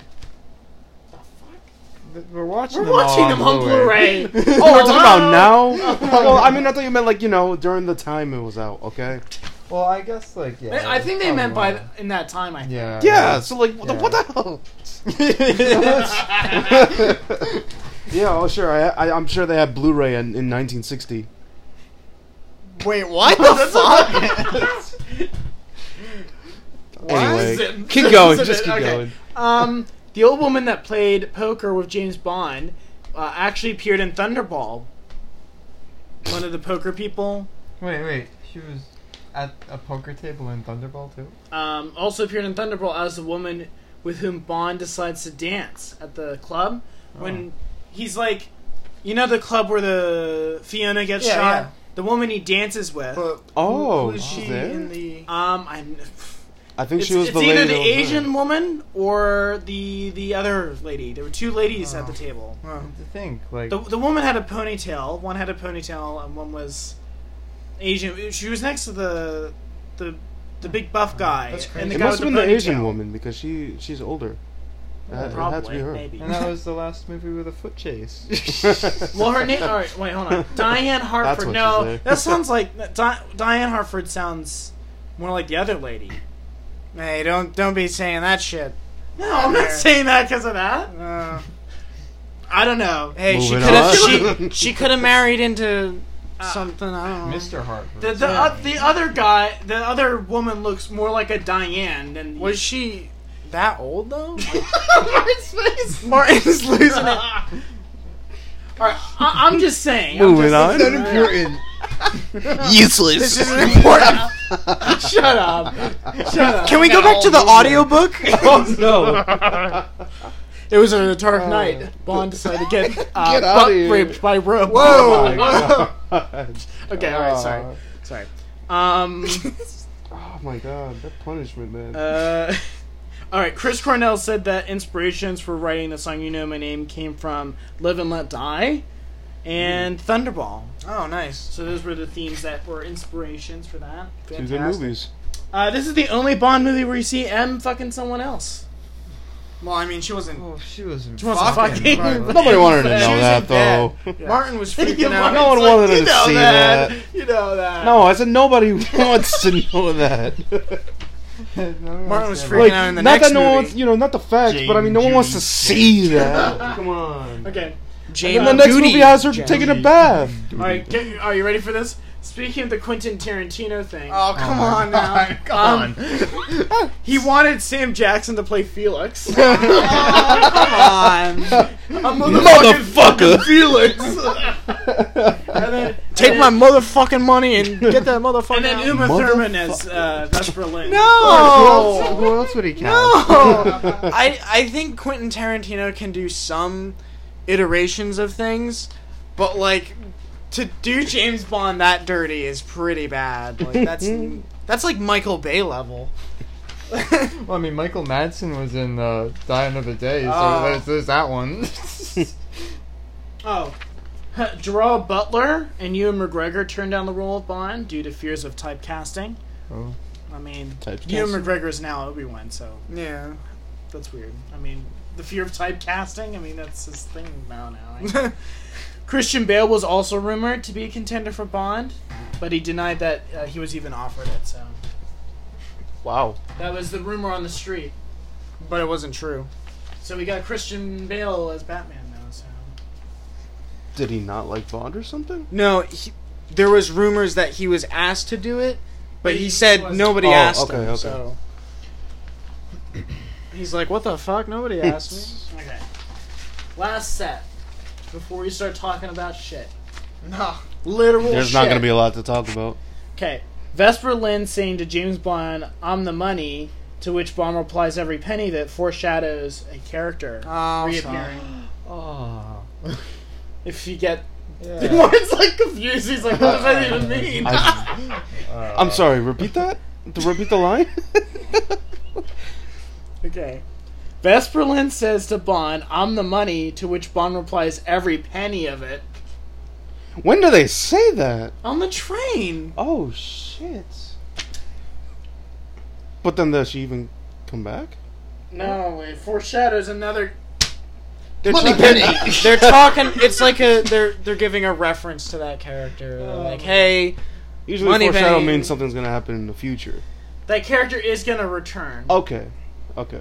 We're watching We're them watching all them on Blu-ray. Oh, we're talking about now? Well, I mean, I thought you meant like, you know, during the time it was out, okay? Well, I guess, like, yeah. I think they probably meant by won't. in that time, I think. Yeah. Yeah, so like, what, Yeah. the, what the hell? Yeah, oh sure, I, I, I'm sure they had Blu-ray in, in nineteen sixty. Wait, what the fuck? Anyway, Zip- keep zip- going, zip just it, keep okay. going. Um, the old woman that played poker with James Bond uh, actually appeared in Thunderball. One of the poker people. Wait, wait. She was at a poker table in Thunderball, too? Um, also appeared in Thunderball as the woman with whom Bond decides to dance at the club. When he's like, you know the club where the Fiona gets Yeah, shot? yeah. The woman he dances with. But Oh, who is she's she there? in the? Um, I'm... I think It's, she was it's the either lady the that was Asian there. woman or the the other lady. There were two ladies at the table. Oh. To think, like... The the woman had a ponytail. One had a ponytail, and one was Asian. She was next to the the the big buff guy. That's crazy. And the It guy must with have been the Asian ponytail. woman because she she's older. It had, it had to Probably, be her. maybe. And that was the last movie with a foot chase. Well, her name. All right, wait, hold on. Diane Hartford. what No, she's there. that sounds like Di- Diane Hartford sounds more like the other lady. Hey, don't don't be saying that shit. No, I'm not There. saying that because of that. Uh, I don't know. hey, she Moving could have on. she, she could have married into something. I don't know. Mister Hartford. The the, uh, the other guy, the other woman looks more like a Diane than Was she that old though? Martin's face. Martin's losing it. All right, I, I'm just saying. I'm Moving just, on. important. Useless. This isn't important. Shut up. Shut up. Can we go back to the audiobook? Oh no! It was a dark night. Bond decided to get, uh, Get outta butt here. raped by rope. Whoa! Oh whoa. my god! Okay, all right, sorry, sorry. Um, Oh my god, that punishment, man. uh, all right. Chris Cornell said that inspirations for writing the song "You Know My Name" came from "Live and Let Die" and Thunderball. Oh, nice. So those were the themes that were inspirations for that. Two good Fantastic. movies. Uh, this is the only Bond movie where you see M fucking someone else. Well, I mean, she wasn't. Oh, she was She wasn't Fucking- fucking. Nobody wanted to She know was that in though. bed. Martin was freaking You out. No one It's wanted you to know see that. that. You know that. No, I said nobody wants to know that. Martin was freaking Like, out in the not next that no movie. one wants, you know, not the facts, but I mean, no one wants to see that. Come on. Okay. Jane And the next Goody. movie has her Jane. taking a bath. All right. Get, are you ready for this? Speaking of the Quentin Tarantino thing, Oh, come on now. um, he wanted Sam Jackson to play Felix. Come on. Motherfucker. Felix. and then Take and my then, motherfucking money and get that motherfucker and then out. Uma Motherfuck- Thurman as uh, Vesper Lynn. No! Who else would he cast? No! I, I think Quentin Tarantino can do some iterations of things, but, like, to do James Bond that dirty is pretty bad. Like, that's that's like Michael Bay level. Well, I mean, Michael Madsen was in uh, Die Another Day, so Oh. there's, there's that one. Oh. Gerard Butler and Ewan McGregor turned down the role of Bond due to fears of typecasting. Oh. I mean, Typecasting? Ewan McGregor is now Obi-Wan, so Yeah. that's weird. I mean, the fear of typecasting, I mean, that's his thing now. now right? Christian Bale was also rumored to be a contender for Bond, but he denied that uh, he was even offered it, so. Wow. That was the rumor on the street. But it wasn't true. So we got Christian Bale as Batman now, so. Did he not like Bond or something? No, he, there was rumors that he was asked to do it, but But he he said wasn't. nobody Oh, asked okay, him. okay. So he's like, "What the fuck? Nobody asked me." Okay. Last set. Before we start talking about shit. No. Literal There's shit. not going to be a lot to talk about. Okay. Vesper Lynd saying to James Bond, "I'm the money," to which Bond replies, "Every penny," that foreshadows a character Oh, reappearing. Oh. If you get... Yeah. Martin's like confused. He's like, what does that even mean? I- I'm sorry, repeat that? To repeat the line? Okay. Vesper Lynd says to Bond, "I'm the money," to which Bond replies, "Every penny of it." When do they say that? On the train. Oh, shit. But then does she even come back? No, it foreshadows another... They're, Money ta- penny. they're, they're talking. It's like a they're they're giving a reference to that character. They're like, hey, Usually Money foreshadow penny. means something's gonna happen in the future. That character is going to return. Okay. Okay.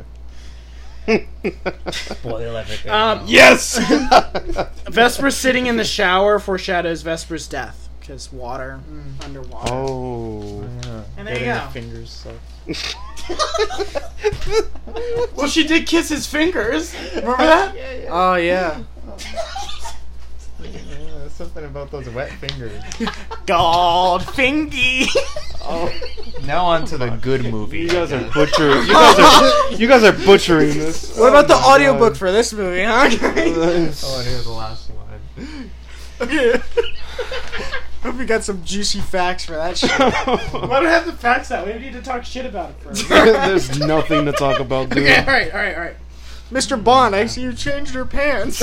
Spoil everything. Um, Yes! Vesper sitting in the shower foreshadows Vesper's death. Because water, underwater. Oh. And there you Getting go. her fingers sucked. Well, she did kiss his fingers. Remember that? oh yeah, Yeah, something about those wet fingers. Goldfingy. Oh. Now on to the good movie. You guys are butchering. You guys are. You guys are butchering this. what about the Oh my audiobook God. for this movie, huh? Oh, and here's the last one. Okay. Hope you got some juicy facts for that shit. Why do we have the facts out? We need to talk shit about it first. There's nothing to talk about, dude. Okay, alright, alright, alright. Mister Bond, I see you changed your pants.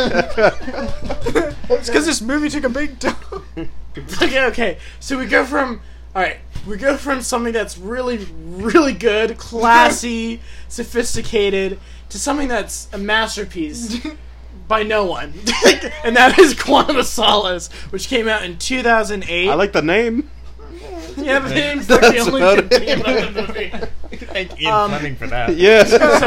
It's because this movie took a big dump. Okay, okay. So we go from... Alright, we go from something that's really, really good, classy, sophisticated, to something that's a masterpiece by no one. And that is Quantum of Solace, which came out in two thousand eight. I like the name. Yeah, but the name's like the That's only about good thing it. about the movie. Thank Ian Um, Fleming for that. Yeah.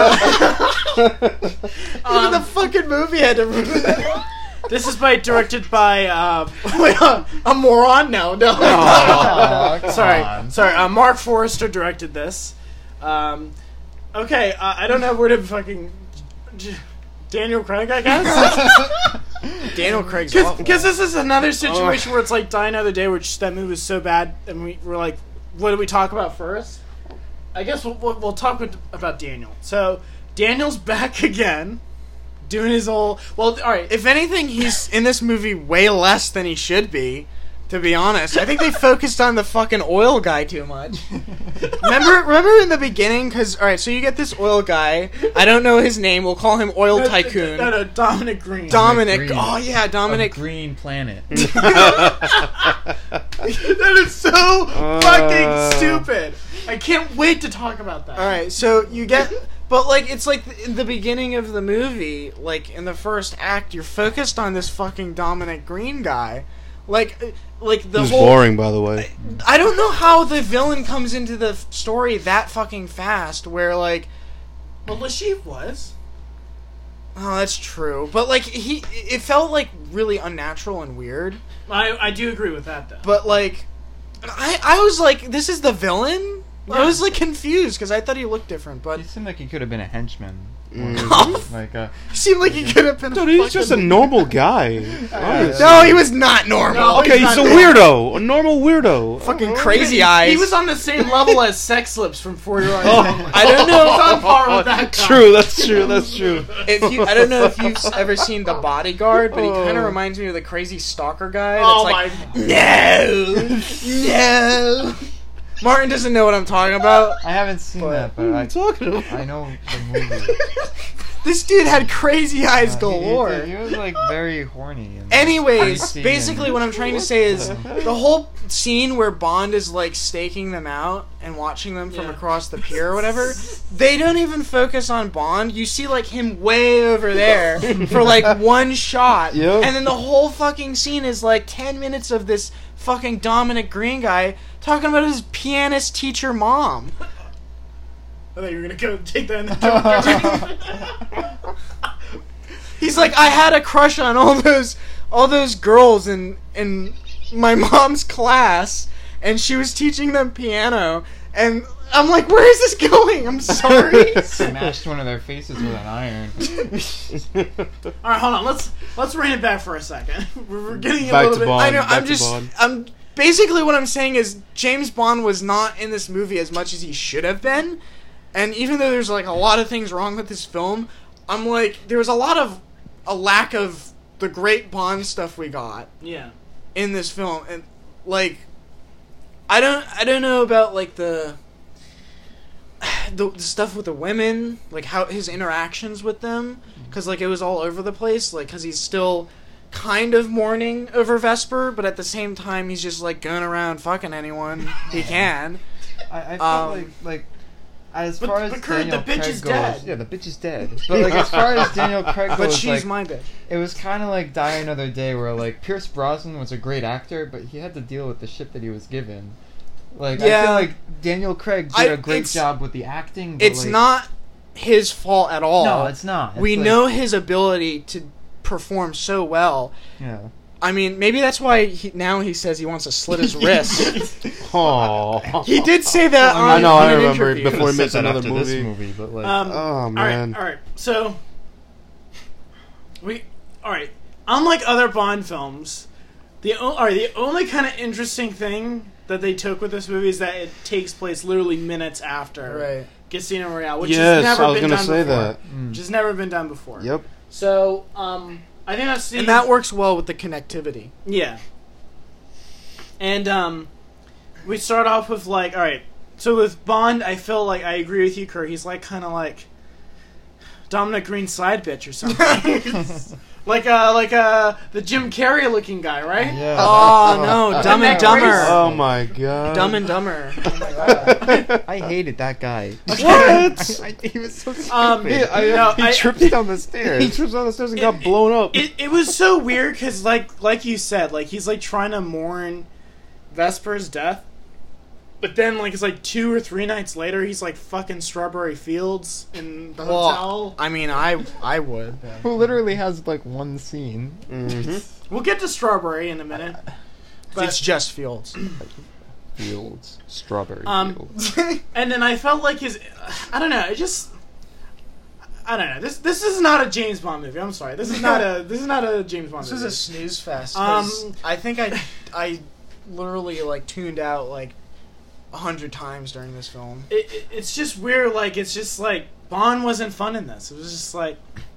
Even the fucking movie had to ruin it. This is by directed by uh, wait, uh, a moron. No, no. Aw, come sorry, on. sorry. Uh, Mark Forrester directed this. Um, okay, uh, I don't know where to fucking Daniel Craig, I guess. Daniel Craig's awful. Because this is another situation where it's like Die Another Day, which that movie was so bad, and we were like, what do we talk about first? I guess we'll, we'll, we'll talk with, about Daniel. So Daniel's back again, doing his old. Well, all right. If anything, he's in this movie way less than he should be. To be honest, I think they focused on the fucking oil guy too much. remember, remember in the beginning, because all right, so you get this oil guy. I don't know his name. We'll call him Oil Tycoon. No, no, Dominic Green. Dominic. Green. Oh yeah, Dominic. Of Green Planet. That is so Uh. fucking stupid. I can't wait to talk about that. All right, so you get, but like it's like in the beginning of the movie, like in the first act, you're focused on this fucking Dominic Green guy, like, uh, like the He's whole. boring, by the way. I don't know how the villain comes into the f- story that fucking fast. Where like, Well, Lashif was. oh, that's true, but like he, it felt like really unnatural and weird. I I do agree with that though. But like, I I was like, this is the villain. I Yeah. was like confused because I thought he looked different, but He seemed like he could have been a henchman. Mhm. Like uh, he seemed like he could have been. Dude, a he's just a fucking- normal guy. honestly. No, he was not normal. No, Okay, he's a weirdo. A normal weirdo. Fucking Okay. crazy eyes. He was on the same level as Sex Lips from For Your Eyes. Oh. I don't know. He's on par with that guy. True, that's true, that's true. If you, I don't know if you've ever seen The Bodyguard, but he kind Oh. of reminds me of the crazy stalker guy. That's Oh like, my. no, no. Martin doesn't know what I'm talking about. I haven't seen But- that, What are but you talking about? I I know the movie. This dude had crazy eyes Uh, he- he galore. did- He, was like very horny. And Anyways, greasy basically and- what I'm trying to say is the whole scene where Bond is like staking them out and watching them from Yeah. across the pier or whatever, they don't even focus on Bond. You see like him way over there for like one shot. Yep. And then the whole fucking scene is like ten minutes of this fucking Dominic Green guy talking about his pianist teacher mom. I thought you were gonna go take that in the joke. He's like, I had a crush on all those all those girls in in my mom's class, and she was teaching them piano, and I'm like, where is this going? I'm sorry. Smashed one of their faces with an iron. All right, hold on. Let's let's rein it back for a second. We're, we're getting a Back little to bit. Bond. I know. back I'm to just. Bond. I'm. basically what I'm saying is James Bond was not in this movie as much as he should have been. And even though there's like a lot of things wrong with this film, I'm like, there was a lot of a lack of the great Bond stuff we got Yeah. in this film. And like, I don't, I don't know about like the, the, the stuff with the women, like how his interactions with them, because like it was all over the place. Like, because he's still kind of mourning over Vesper, but at the same time he's just like going around fucking anyone he can. I, I feel Um, like like as But- far as but Kurt, Daniel the bitch Craig is goes, dead. yeah, the bitch is dead. But like as far as Daniel Craig goes, But she's like, my bitch. it was kind of like Die Another Day, where like Pierce Brosnan was a great actor, but he had to deal with the shit that he was given. Like I Yeah. feel like Daniel Craig did I- a great it's- job with the acting. But It's like, not his fault at all. No, it's not. It's we like- know his ability to perform so well. Yeah. I mean, maybe that's why he, now he says he wants to slit his wrist. Oh, He did say that on, I know, on I an remember interview. before he Could've makes said that another after movie. This movie, but like, Um, Oh, man. All right, all right. So, we all right. Unlike other Bond films, the o- all right, the only kind of interesting thing that they took with this movie is that it takes place literally minutes after Right. Casino Royale, which Yes, has never I was been gonna done say before. that. mm. Which has never been done before. Yep. So, um, I think that's the And that works well with the connectivity. Yeah. And um, we start off with like, all right. So with Bond, I feel like I agree with you, Kurt. He's like kind of like Dominic Green's side bitch or something. like uh, like uh, the Jim Carrey looking guy, right? yeah. Oh no, Dumb and Neck Dumber. brace. Oh my god. Dumb and Dumber. I hated that guy. What? I, I, he was so stupid. Um, Yeah, I- no, he I- tripped down the He stairs. trips down the stairs and It- got blown up. It it was so weird because like like you said, like he's like trying to mourn Vesper's death, but then like it's like two or three nights later, he's like fucking Strawberry Fields in the Well, hotel. I mean, I I would. Who literally has like one scene. Mhm. We'll get to Strawberry in a minute. But It's just Fields. Fields, strawberry Um, fields. and then I felt like his, I don't know, it just, I don't know. This this is not a James Bond movie. I'm sorry. This is not a this is not a James Bond This movie. is a snooze fest. 'cause Um, I think I I literally like tuned out like a hundred times during this film. It, it, it's just weird. Like it's just like Bond wasn't fun in this. It was just like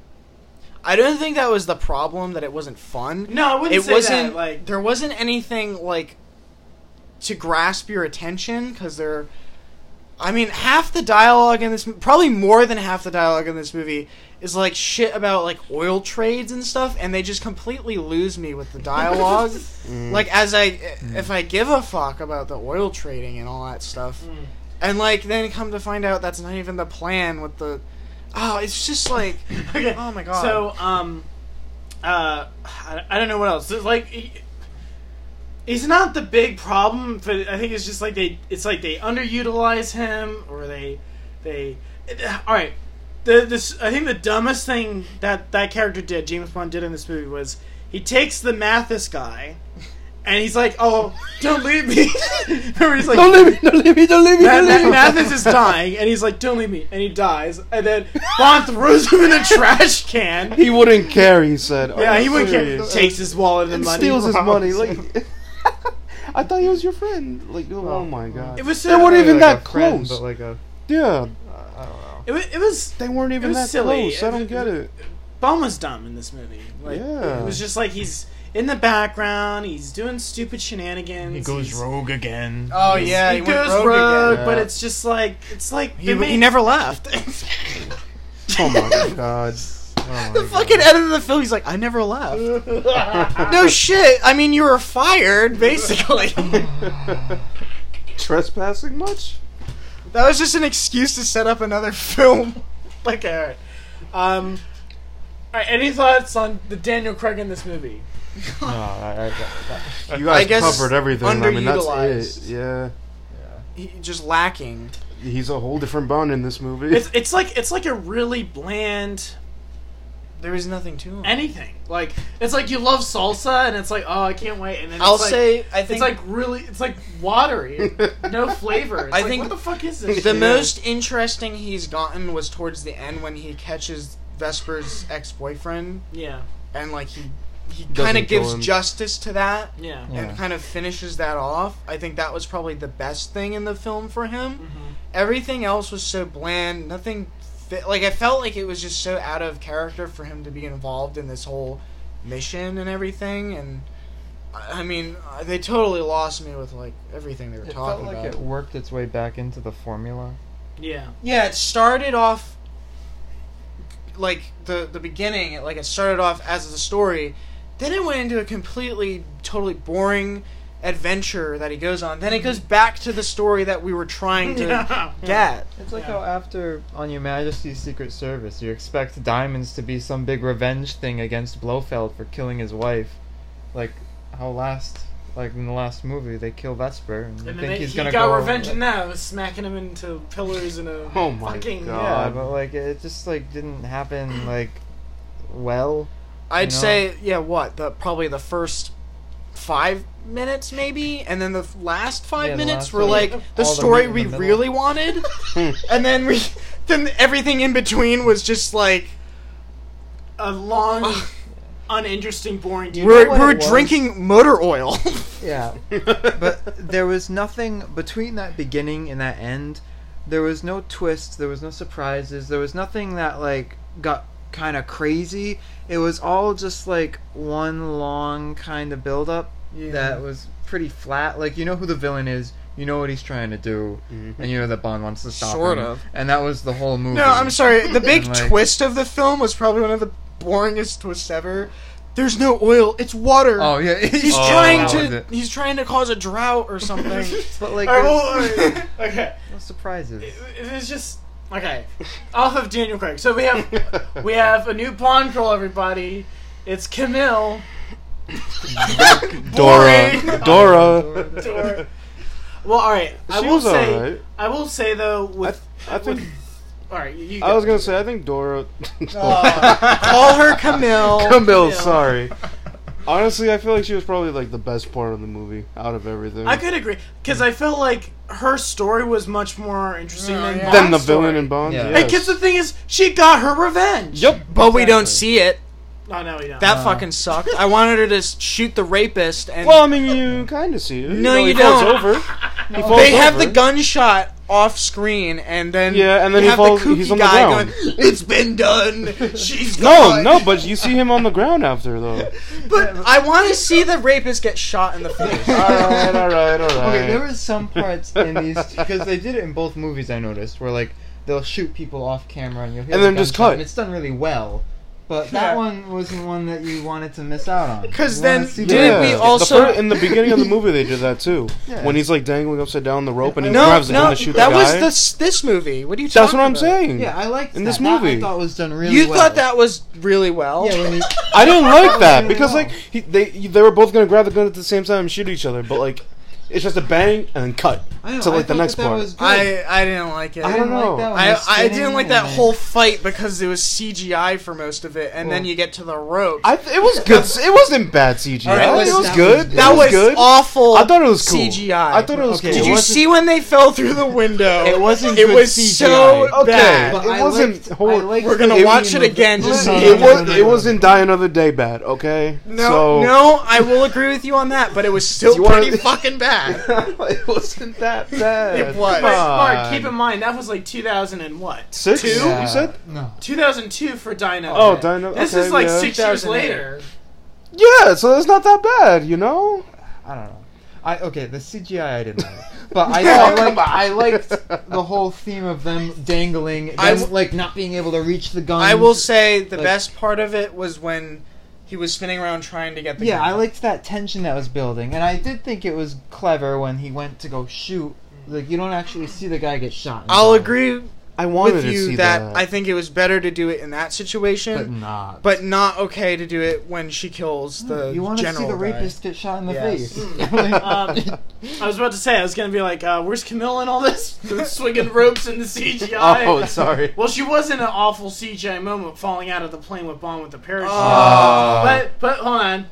I don't think that was the problem, that it wasn't fun. no, I wouldn't It say wasn't that. Like there wasn't anything like to grasp your attention, because there. I mean, half the dialogue in this, probably more than half the dialogue in this movie, is like shit about like oil trades and stuff, and they just completely lose me with the dialogue. Mm. Like, as I, if I give a fuck about the oil trading and all that stuff, mm. and like then come to find out that's not even the plan with the. Oh, it's just like, okay. oh my god. So um, uh, I, I don't know what else. It's like. He, He's not the big problem, but I think it's just like they, it's like they underutilize him, or they, they, all right. The this I think the dumbest thing that that character did, James Bond did in this movie, was he takes the Mathis guy, and he's like, "Oh, don't leave me." Remember, he's like, Don't leave me! Don't leave me! Don't leave me! Ma- Don't leave Ma- me! Mathis is dying, and he's like, "Don't leave me," and he dies, and then Bond throws him in a trash can. He wouldn't care. He said. Are Yeah, you he wouldn't care. serious? Takes his wallet and, And money, steals his robs money. him. Like, I thought he was your friend. Like, oh my god. It was They so- weren't even like that a friend, close. but like a, Yeah, I don't know. It was. It was they weren't even was that silly. close. I It don't was- get it. Bond was dumb in this movie. Like, Yeah. it was just like he's in the background. He's doing stupid shenanigans. He goes he's, rogue again. oh he's- yeah, he, he, went goes rogue rogue, again. but Yeah. it's just like it's like He, they made- he never left. Oh my god. Oh The my fucking God. end of the film, he's like, I never left. No shit. I mean, you were fired, basically. Trespassing much? That was just an excuse to set up another film. like all right. Um, all right. Any thoughts on the Daniel Craig in this movie? No, I, I, I, You guys I guess covered everything. I mean, that's underutilized. it. Yeah. He, just lacking. He's a whole different Bond in this movie. It's it's like it's like a really bland There was nothing to him. anything. Like it's like you love salsa, and it's like oh I can't wait, and then I'll it's like, say, I think it's like really it's like watery, no flavor. It's I like, think what the fuck is this? the shit? most interesting he's gotten was towards the end when he catches Vesper's ex-boyfriend, yeah. and like he he Doesn't kind of kill gives him. justice to that Yeah. Yeah. and kind of finishes that off. I think that was probably the best thing in the film for him. Mhm. Everything else was so bland. Nothing fit. Like I felt like it was just so out of character for him to be involved in this whole mission and everything. And I I mean, uh, they totally lost me with like everything they were It felt talking like about. it worked its way back into the formula. Yeah. Yeah, it started off like the the beginning. Like it started off as the story, then it went into a completely, totally boring adventure that he goes on. Then it goes back to the story that we were trying to Yeah. get. It's like Yeah. how after on Your Majesty's Secret Service, you expect Diamonds to be some big revenge thing against Blofeld for killing his wife. Like how last, like in the last movie, they kill Vesper and, you And then think they, he's he gonna got go revenge like, in that, was smacking him into pillars in a Oh my fucking God. Yeah, but like it just like didn't happen like well. I'd You know? say, yeah, what the probably the first five minutes maybe, and then the last five Yeah, the minutes last were one. like the All the story meat in we the middle. really wanted, and then we then everything in between was just like a long, uninteresting, boring dude. we're what we're it was? drinking motor oil. Yeah, but there was nothing between that beginning and that end. There was no twists. There was no surprises. There was nothing that like got kind of crazy. It was all just like one long kind of build up Yeah. that was pretty flat. Like you know who the villain is. You know what he's trying to do, Mhm. and you know that Bond wants to stop Sort him. of. And that was the whole movie. No, I'm sorry. The big And, like- twist of the film was probably one of the boringest twists ever. There's no oil. It's water. Oh yeah, He's Oh, trying that was to. it. He's trying to cause a drought or something. But like, Alright, there's well, alright, okay. no surprises. It- It's just okay. Off of Daniel Craig. So we have we have a new Bond girl. Everybody, it's Camille. Dora. Boring. Dora. Dora. Well, all right. I She will was say. alright. I will say though. With I think. all right, you, you I go. was gonna say I think Dora. Call her Camille. Camille, Camille. sorry. Honestly, I feel like she was probably like the best part of the movie out of everything. I could agree because I felt like her story was much more interesting Oh, than yeah. Then the Bond's story. villain in Bond. Yeah. Yes. Because the thing is, she got her revenge. Yep. But we don't Exactly. see it. Oh no, we don't. That No. fucking sucked. I wanted her to s- shoot the rapist, and Well, I mean, you kind of see it. No, know, you he falls don't. over. He falls they have over. the gunshot off screen, and then Yeah, and then you he have falls- The kooky he's on the guy ground. going, "It's been done. She's No, gone." no, but you see him on the ground after though. But I want to see the rapist get shot in the face. all right, all right, all right. Okay, there were some parts in these because they did it in both movies. I noticed where like they'll shoot people off camera and you'll hear And the then just gunshot, cut. And it's done really well, but Yeah. that one wasn't one that you wanted to miss out on. 'Cause You wanna then see didn't the- we The also- fir- in the beginning of the movie they did that too. Yeah. When he's like dangling upside down the rope and he No, grabs the gun no, to shoot that the was guy. this this movie. What are you talking That's what I'm about? saying. Yeah, I liked In that. this That movie. I thought was done really You well. thought that was really well. Yeah, when he, I didn't like that Really because well. like he, they they were both gonna grab the gun at the same time and shoot each other, but like it's just a bang and then cut I know, to I like the thought next that, that part. was good. I I didn't like it. I I don't didn't know. like that one. I, The I didn't spinning like that and whole fight because it was C G I for most of it, and then Well- you get to the rope. I th- it was good. It wasn't bad C G I. Alright, it listen, was that good. was- It that was, good. awful. I thought it was cool. C G I. I thought it was Okay, cool. Did it you wasn't- see when they fell through the window? It wasn't It good was C G I. so Okay, bad. But it I wasn't liked- hor- I liked We're gonna the watch theme it of again the- just so It you was. know. It wasn't Die Another Day bad. Okay. No, so, no, I will agree with you on that, but it was still You wanna- pretty fucking bad. it wasn't that bad. It was. Come Wait, Mark, on. keep in mind that was like two thousand and what? Six? Two? Yeah. You said? No. two thousand two for Dino. Oh, Dino. This okay, is like yeah. six years two thousand eight. later. Yeah, so it's not that bad, you know. I don't know. I okay, the C G I I didn't like, but I, I come like I liked the whole theme of them dangling, them, I w- like not being able to reach the gun. I will say the Like- best part of it was when he was spinning around trying to get the Yeah, gun. I liked that tension that was building, and I did think it was clever when he went to go shoot. Like you don't actually see the guy get shot. in the I'll body. agree I wanted with to you see that, that. I think it was better to do it in that situation, but but, not. not okay to do it when she kills the you want to general see the guy. rapist get shot in the Yes. face. Um, I was about to say I was gonna be like, uh, "Where's Camille in all this? Swinging ropes in the C G I." Oh, sorry. Well, she was in an awful C G I moment, falling out of the plane with Bond with the parachute. Oh. But but hold on.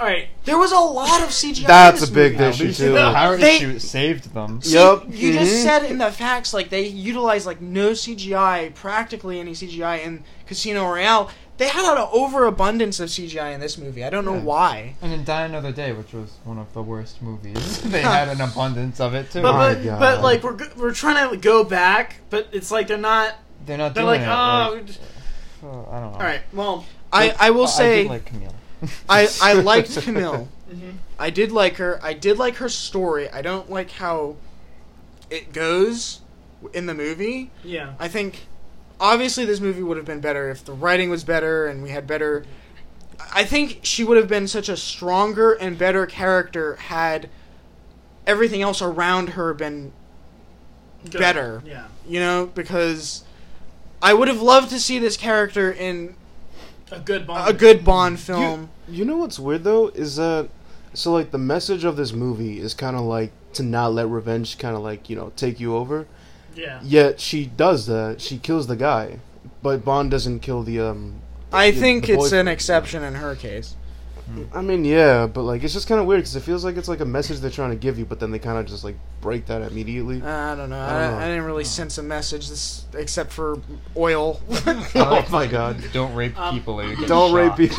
all right. There was a lot of C G I. That's in this a big movie. issue At least too. the pirate They- shoot saved them. See, Yup. You just Mhm. said in the facts, like, they utilized, like, no C G I, practically any C G I in Casino Royale. They had an overabundance of C G I in this movie. I don't know Yeah. why. And in Die Another Day, which was one of the worst movies, they had an abundance of it too. But my but, God. but like we're go- we're trying to go back, but it's like they're not. They're not They're doing like, it. oh. like, oh, I don't know. All right. Well. I, I will I say, did like Camille. I, I liked Camille. Mhm. I did like her. I did like her story. I don't like how it goes in the movie. Yeah. I think, obviously, this movie would have been better if the writing was better and we had better... I think she would have been such a stronger and better character had everything else around her been Good. better. Yeah. You know, because I would have loved to see this character in A good Bond. a good Bond film. You know what's weird though is that so like the message of this movie is kind of like to not let revenge kind of like you know take you over. Yeah. Yet she does that. She kills the guy, but Bond doesn't kill the um. I the- think the it's an boyfriend. exception in her case. I mean, yeah, but like it's just kind of weird because it feels like it's like a message they're trying to give you, but then they kind of just like break that immediately. Uh, I don't know. I I, don't know. I didn't really sense a message this, except for oil. Oh my God! Don't rape Um, people or you get Don't rape shot. people.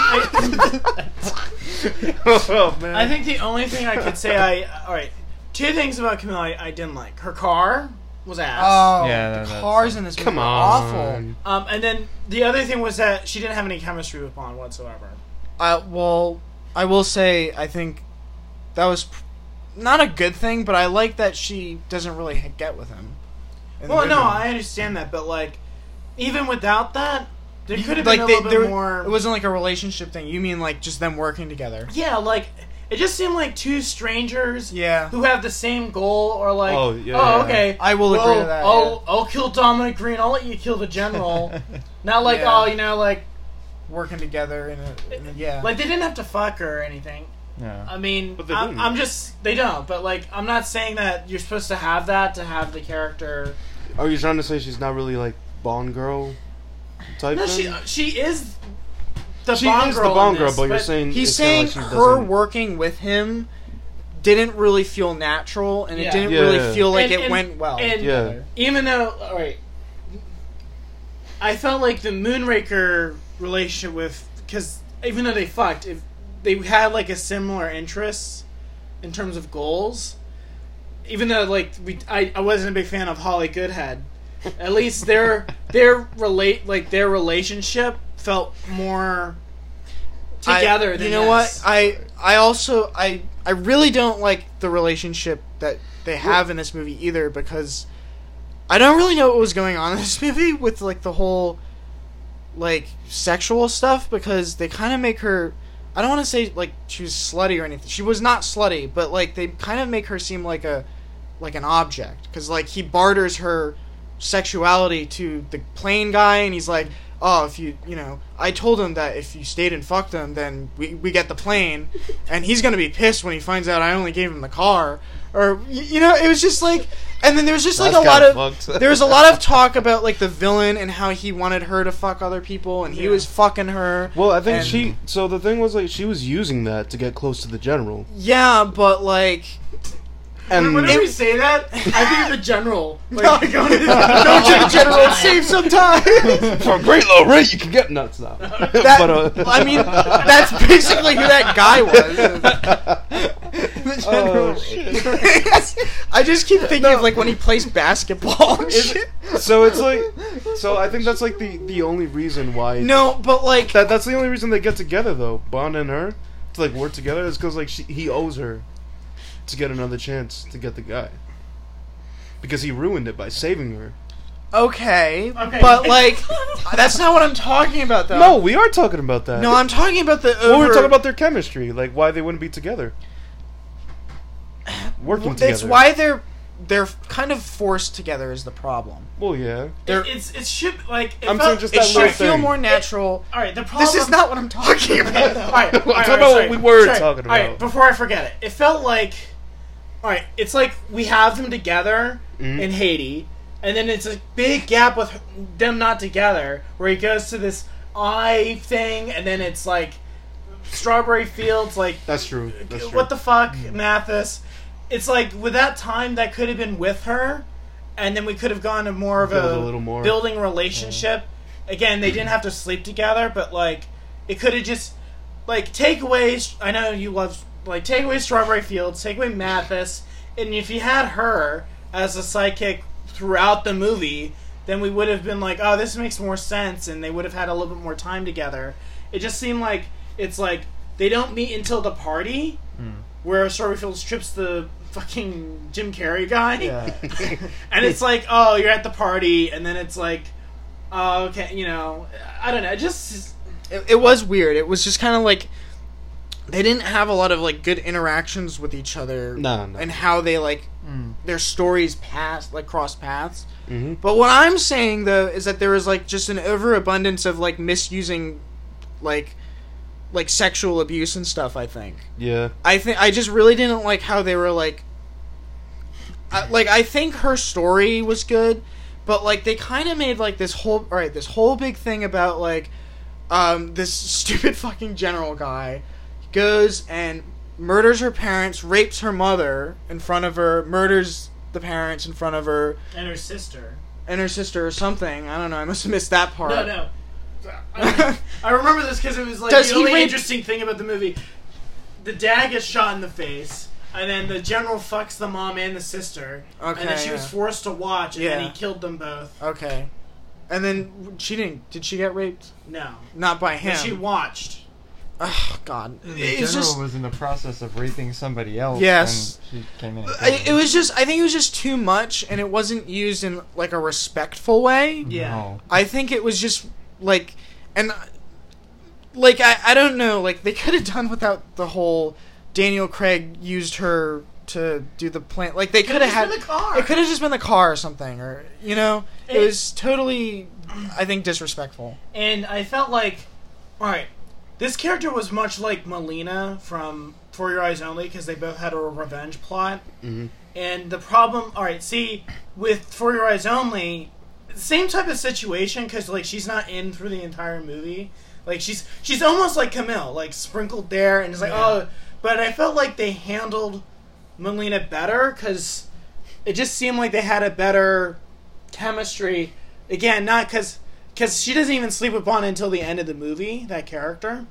I, Oh man! I, I think the only thing I could say I all right. Two things about Camille I, I didn't like. Her car was ass. Oh, Yeah, the that- that's- cars in this movie Come are on. awful. Um, and then the other thing was that she didn't have any chemistry with Bond whatsoever. Uh, well, I will say I think that was pr- not a good thing, but I like that she doesn't really h- get with him. in the Well, no, movie. I understand that, but like, even without that, there could have like been a they, little there, bit more. It wasn't like a relationship thing. You mean like just them working together? Yeah, like it just seemed like two strangers Yeah. who have the same goal, or like, Oh, yeah, oh, yeah. okay, I will well, agree to that. I'll I'll kill Dominic Green. I'll let you kill the general. Not like, Yeah. oh, you know, like Working together in a, in a yeah. like they didn't have to fuck or anything. Yeah. I mean, But they I'm, didn't. I'm just they don't. But like, I'm not saying that you're supposed to have that to have the character. Are you trying to say she's not really like Bond girl type? No, then? she she is the She Bond is girl. the Bond in girl, this, but you're saying He's it's kinda saying like she her doesn't- working with him didn't really feel natural, and Yeah. it didn't Yeah. really feel like And- it and- went well. and- Yeah. even though, all right, I felt like the Moonraker relationship with because even though they fucked, if they had like a similar interest in terms of goals, even though like we, I, I wasn't a big fan of Holly Goodhead. At least their their relate like their relationship felt more together. I, than you know this. what? I I also I I really don't like the relationship that they have in this movie either, because I don't really know what was going on in this movie with like the whole like sexual stuff, because they kind of make her, I don't want to say like she was slutty or anything. She was not slutty, but like they kind of make her seem like a like an object, because like he barters her sexuality to the plane guy, and he's like, oh, if you, you know, I told him that if you stayed and fucked him, then we, we get the plane, and he's gonna be pissed when he finds out I only gave him the car, or, y- you know, it was just like, and then there was just like That's a lot kinda of, fucked. there was a lot of talk about like the villain and how he wanted her to fuck other people, and he Yeah. was fucking her. Well, I think and- she. So the thing was like she was using that to get close to the general, Yeah, but like, and Whenever we say that, I think of the general. Like, No. going to the, go to the general, save some time. for a great low rate, you can get nuts now. That, but, uh, I mean, that's basically who that guy was. The general. Oh, shit. I just keep thinking of like when he plays basketball. and Is shit. it- so it's like, so I think that's like the the only reason why. No, but like, That that's the only reason they get together though. Bond and her to like work together is because like she, he owes her to get another chance to get the guy because he ruined it by saving her. okay, Okay. but like, that's not what I'm talking about, though. No, we are talking about that. no, I'm talking about the. Over, well, we were talking about their chemistry, like why they wouldn't be together, working together. It's why they're they're kind of forced together is the problem. Well, yeah. They're- it's it should like it I'm felt, saying just It that should little feel thing. more natural. all right. The problem. This is not what I'm talking about. though. All right, all right, Talk all right, about sorry, what we were sorry. talking All right, about. before I forget it, it felt like, all right, it's like we have them together Mhm. in Haiti, and then it's a big gap with them not together, where he goes to this eye thing, and then it's like Strawberry Fields, like That's true. That's true. what the fuck, Mathis? It's like with that time that could have been with her, and then we could have gone to more of Build a, a little more. building relationship. Again, they didn't have to sleep together, but like it could have just like take away. I know you love like take away Strawberry Fields, take away Mathis, and if you had her as a sidekick throughout the movie, then we would have been like, oh, this makes more sense, and they would have had a little bit more time together. It just seemed like it's like they don't meet until the party, Mm. where Strawberry Fields trips the fucking Jim Carrey guy, Yeah. and it's like, oh, you're at the party, and then it's like, oh, okay, you know, I don't know, it just It, it was weird. It was just kind of like they didn't have a lot of like good interactions with each other, No, no. and how they like Mm. their stories passed like cross paths. Mm-hmm. But what I'm saying though is that there was like just an overabundance of like misusing, like, like sexual abuse and stuff. I think. Yeah. I think I just really didn't like how they were like. I, like I think her story was good, but like they kind of made like this whole all right this whole big thing about like, um, this stupid fucking general guy goes and murders her parents, rapes her mother in front of her, murders the parents in front of her and her sister. and her sister or something. I don't know. I must have missed that part. No, no. I, I remember this because it was like Does the he only rape- interesting thing about the movie. The dad gets shot in the face, and then the general fucks the mom and the sister, Okay, and then she was yeah. forced to watch, and then Yeah. he killed them both. Okay. And then she didn't. Did she get raped? No, Not by but him. she watched. Oh God. The It's general just. was in the process of raping somebody else. Yes. And she came in. And I, killed it him. was just. I think it was just too much, and it wasn't used in like a respectful way. Yeah. No. I think it was just like, and like I, I don't know. Like they could have done without the whole Daniel Craig used her to do the plant. Like they could have had. been the car. It could have just been the car or something, or you know, it, It- was totally, I think, disrespectful. And I felt like, all right, this character was much like Melina from For Your Eyes Only because they both had a revenge plot. Mm-hmm. And the problem, all right, see, with For Your Eyes Only, same type of situation because like she's not in through the entire movie. Like she's she's almost like Camille, like sprinkled there, and it's like Yeah. oh. But I felt like they handled Melina better because it just seemed like they had a better chemistry. Again, not because because she doesn't even sleep with Bond until the end of the movie. That character,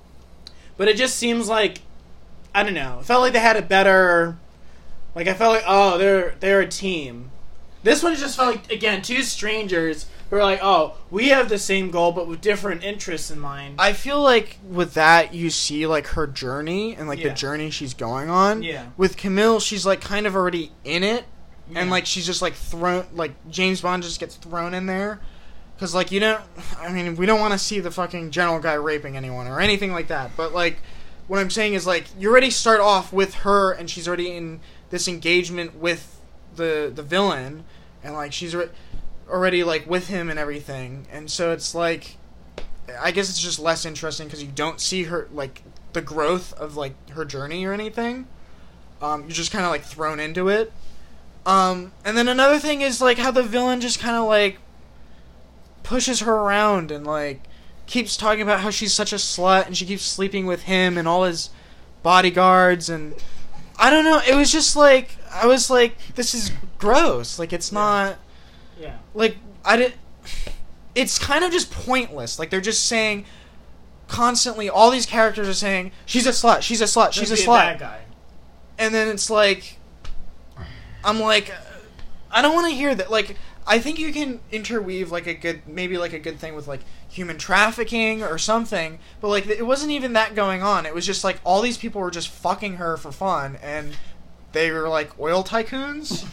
but it just seems like I don't know. It felt like they had a better. Like I felt like oh they're they're a team. This one just felt like again two strangers who are like oh we have the same goal but with different interests in mind. I feel like with that you see like her journey and like Yeah. the journey she's going on. Yeah. With Camille, she's like kind of already in it, Yeah. and like she's just like thrown. Like James Bond just gets thrown in there, because like you don't. I mean, we don't want to see the fucking general guy raping anyone or anything like that. But like, what I'm saying is like you already start off with her, and she's already in this engagement with the the villain, and like she's re- already like with him and everything, and so it's like. I guess it's just less interesting because you don't see her like the growth of like her journey or anything. Um, you're just kind of like thrown into it. Um, and then another thing is like how the villain just kind of like pushes her around and like keeps talking about how she's such a slut and she keeps sleeping with him and all his bodyguards, and I don't know. It was just like I was like, this is gross. Like it's not yeah. like I didn't. It's kind of just pointless. Like they're just saying constantly. All these characters are saying she's a slut. She's a slut. She's a Don't be slut. bad guy. And then it's like, I'm like, I don't want to hear that. Like, I think you can interweave like a good, maybe like a good thing with like human trafficking or something. But like, it wasn't even that going on. It was just like all these people were just fucking her for fun, and they were like oil tycoons.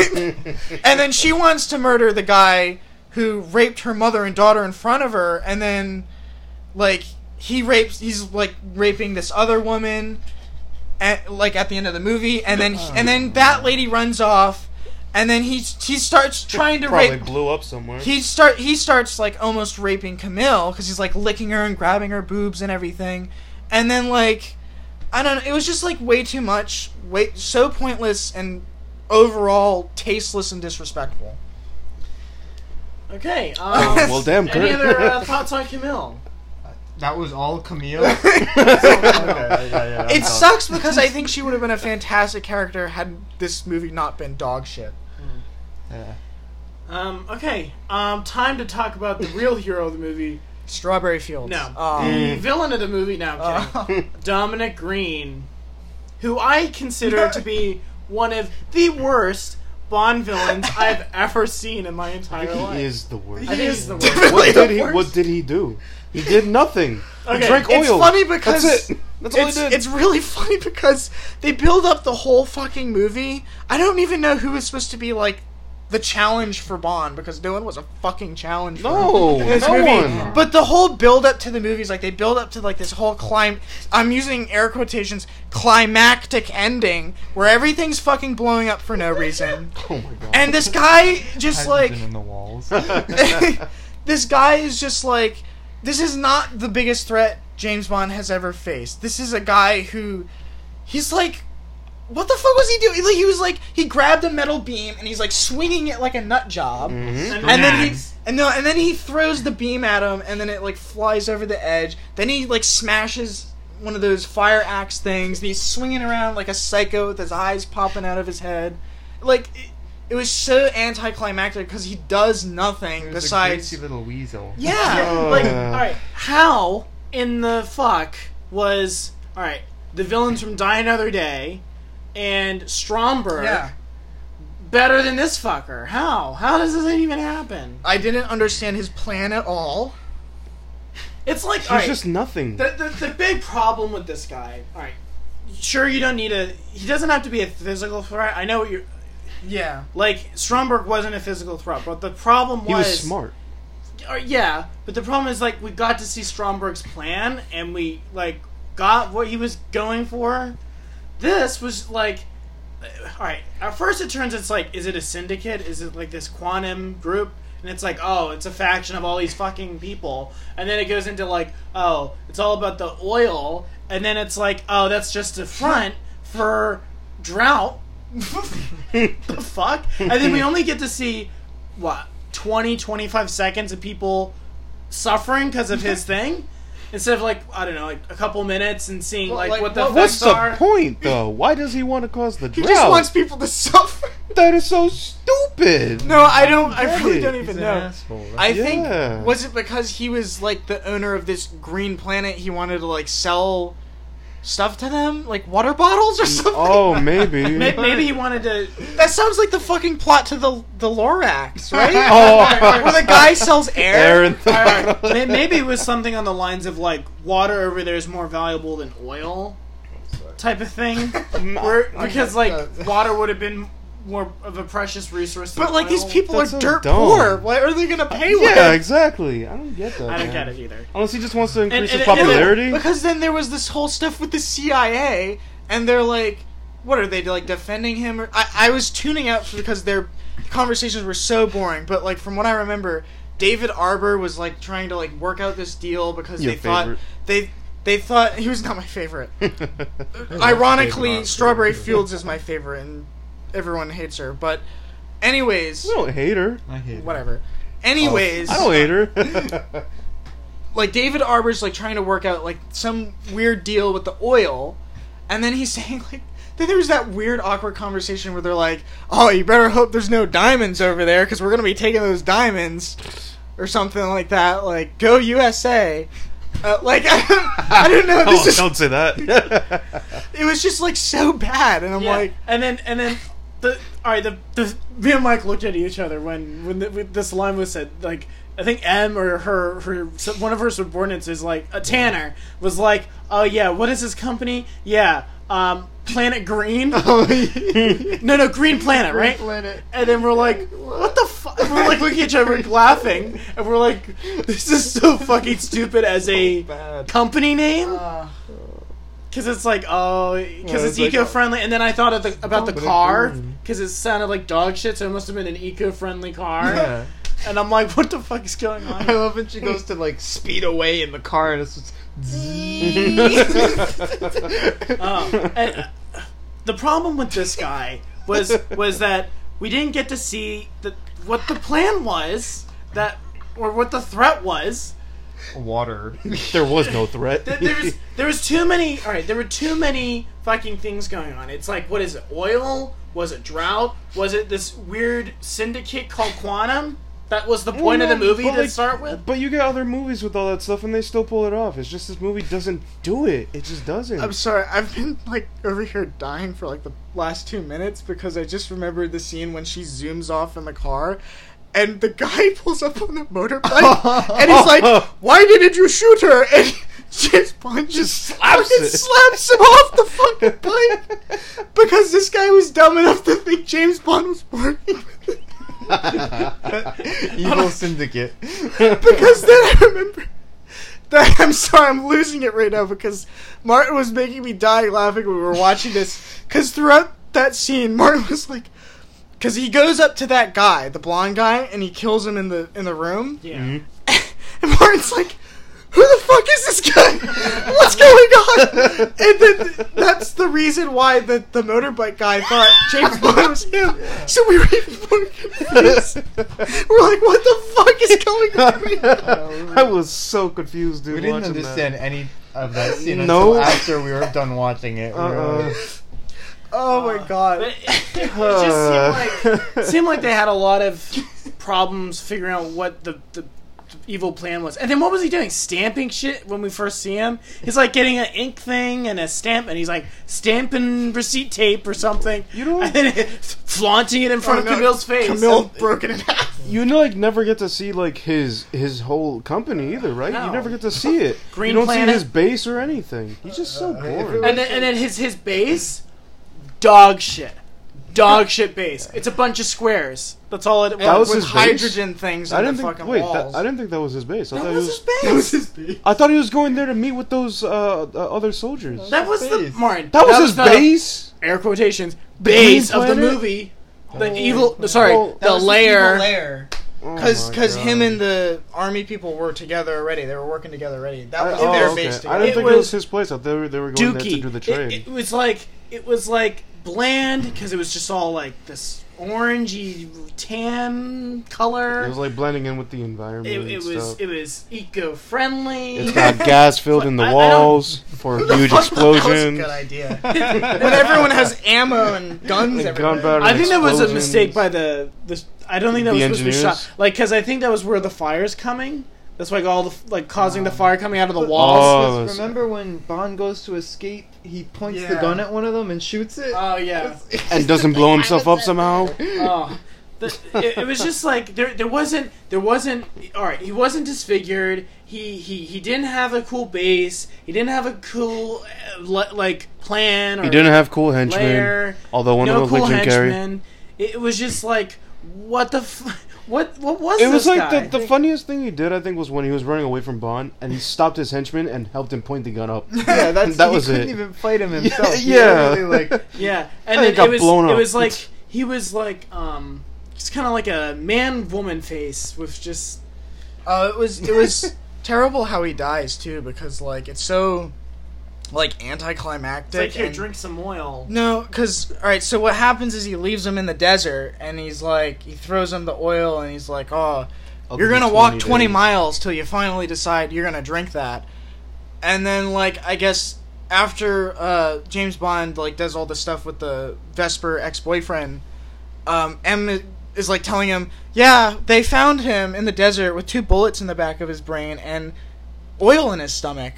And then she wants to murder the guy who raped her mother and daughter in front of her, and then like he rapes, he's like raping this other woman. At, like at the end of the movie, and then and then that lady runs off, and then he he starts trying to Probably rape. blew up somewhere. He start he starts like almost raping Camille because he's like licking her and grabbing her boobs and everything, and then like I don't know, it was just like way too much, way so pointless and overall tasteless and disrespectful. Okay. Um, well, damn, Any Kurt. other uh, thoughts on Camille? That was all Camille? Okay, yeah, yeah, It I'm sucks because I think she would have been a fantastic character had this movie not been dog shit. Yeah. Um, okay, um, time to talk about the real hero of the movie. Strawberry Fields. No. Um, The villain of the movie, no, I'm kidding. Dominic Green, who I consider to be one of the worst Bond villains I've ever seen in my entire He life. is the worst. I think he's the worst. Definitely What the did he? worst. What did he do? He did nothing. Okay, He drank It's oil. funny because That's it. That's all it's, he did. it's really funny because they build up the whole fucking movie. I don't even know who was supposed to be like the challenge for Bond because no one was a fucking challenge for No, him in this no movie. one. But the whole build up to the movies, like they build up to like this whole clim I'm using air quotations climactic ending where everything's fucking blowing up for no reason. Oh my god. And this guy just like Hydrogen in the walls. this guy is just like, this is not the biggest threat James Bond has ever faced. This is a guy who, he's like, what the fuck was he doing? Like, he was like, he grabbed a metal beam and he's like swinging it like a nut job, Mhm. and then he Max. and no, and then he throws the beam at him, and then it like flies over the edge. Then he like smashes one of those fire axe things, and he's swinging around like a psycho with his eyes popping out of his head. Like, it, it was so anticlimactic because he does nothing He was besides. a greasy little weasel. Yeah, Uh, Like, alright, how in the fuck was, alright, the villains from Die Another Day and Stromberg yeah. better than this fucker? How? How does this even happen? I didn't understand his plan at all. It's like, He's alright, just nothing. the, the, the big problem with this guy, alright, sure you don't need a, he doesn't have to be a physical threat, I know what you're, Yeah. like, Stromberg wasn't a physical threat, but the problem was... He was smart. Uh, yeah, but the problem is, like, we got to see Stromberg's plan, and we, like, got what he was going for. This was, like... uh, Alright, at first it turns it's like, is it a syndicate? Is it, like, this quantum group? And it's like, oh, it's a faction of all these fucking people. And then it goes into, like, oh, it's all about the oil. And then it's like, oh, that's just a front for drought. The fuck? And then we only get to see, what, twenty, twenty-five seconds of people suffering because of his thing? Instead of, like, I don't know, like, a couple minutes and seeing, Well, like, like, what the what- What's effects the are. point, though? Why does he want to cause the He drought? just wants people to suffer. That is so stupid. No, I don't. I Get really it. don't He's even an know. asshole. I Yeah. think was it because he was like the owner of this green planet? He wanted to like sell stuff to them, like water bottles or something. Oh, maybe. May- Maybe he wanted to. That sounds like the fucking plot to the the Lorax, right? Oh. Where the guy sells air. Air and Alright, may- maybe it was something on the lines of, like, water over there is more valuable than oil, type of thing. Where, because, like, water would have been more of a precious resource than But like these oil. people That's are so dirt dumb. poor. What are they gonna pay with? Yeah, exactly. I don't get that. I don't man. get it either. Unless he just wants to increase and- his and- and- popularity. Because then there was this whole stuff with the C I A, and they're like, what are they like defending him? Or, I I was tuning out because their conversations were so boring. But like from what I remember, David Arbor was like trying to like work out this deal because Your they thought favorite. they they thought he was not my favorite. Ironically, David Strawberry Arbor. Fields is my favorite, and everyone hates her. But anyways, We don't hate her. I hate it. whatever. Anyways, I don't hate her. like David Arbor's like trying to work out like some weird deal with the oil, and then he's saying like then there was that weird awkward conversation where they're like, oh, you better hope there's no diamonds over there because we're gonna be taking those diamonds or something like that, like go U S A. Uh, like I don't, I don't know, this oh, is, don't say that. it was just like so bad, and I'm Yeah. like, and then and then the all right, the, the me and Mike looked at each other when when, the, when this line was said. Like, I think M or her her one of her subordinates is like a Tanner was like, oh yeah, what is his company? Yeah, um, Planet Green. no, no, Green Planet, right? Planet. And then we're like, what the fuck? We're like looking at each other laughing, and we're like, this is so fucking stupid as a bad. company name. Uh, Because it's like, oh, because Yeah, it's it's like- eco-friendly. And then I thought of the, about the Company car, green. because it sounded like dog shit, so it must have been an eco-friendly car. Yeah. And I'm like, what the fuck is going I on? love when she goes to like speed away in the car and it's just Oh, and, uh, the problem with this guy was was that we didn't get to see the, what the plan was, that or what the threat was. water. There was no threat. There, there was there was too many. All right, there were too many fucking things going on. It's like, what is it? Oil? Was it drought? Was it this weird syndicate called Quantum? That was the point Well, of the no, movie but, to like, start with. But you get other movies with all that stuff, and they still pull it off. It's just this movie doesn't do it. It just doesn't. I'm sorry, I've been like over here dying for like the last two minutes because I just remembered the scene when she zooms off in the car and the guy pulls up on the motorbike and he's like, "Why didn't you shoot her?" And James Bond just slaps fucking it. slaps him off the fucking bike because this guy was dumb enough to think James Bond was working with it. Evil syndicate. Because then I remember that I'm sorry, I'm losing it right now because Martin was making me die laughing when we were watching this. Because throughout that scene, Martin was like, because he goes up to that guy, the blonde guy, and he kills him in the in the room. Yeah. Mm-hmm. And Martin's like, "Who the fuck is this guy? What's going on?" And then that's the reason why the, the motorbike guy thought James Bond was him. So we were even more confused. We're like, what the fuck is going on right now? I was so confused, dude. We didn't watching understand that. any of that scene No. until after we were done watching it. We were Uh-uh. like, Oh my god. But it, it just seemed like seemed like they had a lot of problems figuring out what the, the, the evil plan was. And then what was he doing? Stamping shit when we first see him? He's like getting an ink thing and a stamp, and he's like stamping receipt tape or something. You know- and then flaunting it in front Oh, of no. Camille's face. Camille broken in half. You know, like never get to see like his his whole company either, right? No. You never get to see it. Green you don't Planet. see his base or anything. He's just so Uh, if boring. it And then, and then his his base, dog shit, dog shit base. It's a bunch of squares. That's all it was. That was with his base? hydrogen things I in didn't the think. fucking Wait, walls. that, I didn't think that was his base. I That thought was he his was. base. That was his base. I thought he was going there to meet with those uh, uh, other soldiers. That was the base. Martin. That was his the base. air quotations base Green of the Planet? movie. The evil. Sorry, Well, That the was layer. evil layer. Oh Because my because God. him and the army people were together already. They were working together already. That I, was oh, their okay. base I together. didn't It think it was was his place. I thought they were, they were going there to Dookie. do the It, trade. it was like it was like bland because it was just all like this orangey tan color. It was like blending in with the environment. It, and it was stuff. it was eco-friendly. It's got gas filled in the I- I don't- walls for huge That was a explosions. good idea. When everyone has ammo and guns And everywhere. gunpowder. I think that was a explosions. mistake by the the. I don't think that The was supposed to be engineers? shot. Like, because I think that was where the fire's coming. That's like all the like causing the fire coming out of the walls. Oh, Because remember when Bond goes to escape, he points the Yeah. gun at one of them and shoots it? Oh yeah. and doesn't blow himself up somehow. Oh. The, it, it was just like there. There wasn't. There wasn't. All right. He wasn't disfigured. He he he didn't have a cool base. He didn't have a cool uh, le- like plan. Or He didn't have cool henchmen. lair. Although one no of them cool looked like Jim Carrey. henchmen. It, it was just like what the. F- What what was It this was like guy? the, the funniest thing he did, I think, was when he was running away from Bond and he stopped his henchman and helped him point the gun up. Yeah, that's That he was couldn't it. even fight him himself. He yeah. literally, like, Yeah, and I then got it was blown it up. was like he was like um just kind of like a man woman face with just Uh, it was it was terrible how he dies too because like it's so like anticlimactic. it's like here and- drink some oil. No, because all right. So what happens is he leaves him in the desert, and he's like, he throws him the oil, and he's like, "Oh, I'll you're give you gonna walk twenty twenty days." miles till you finally decide you're gonna drink that." And then, like, I guess after uh, James Bond like does all this stuff with the Vesper ex-boyfriend, um, M i- is like telling him, "Yeah, they found him in the desert with two bullets in the back of his brain and oil in his stomach."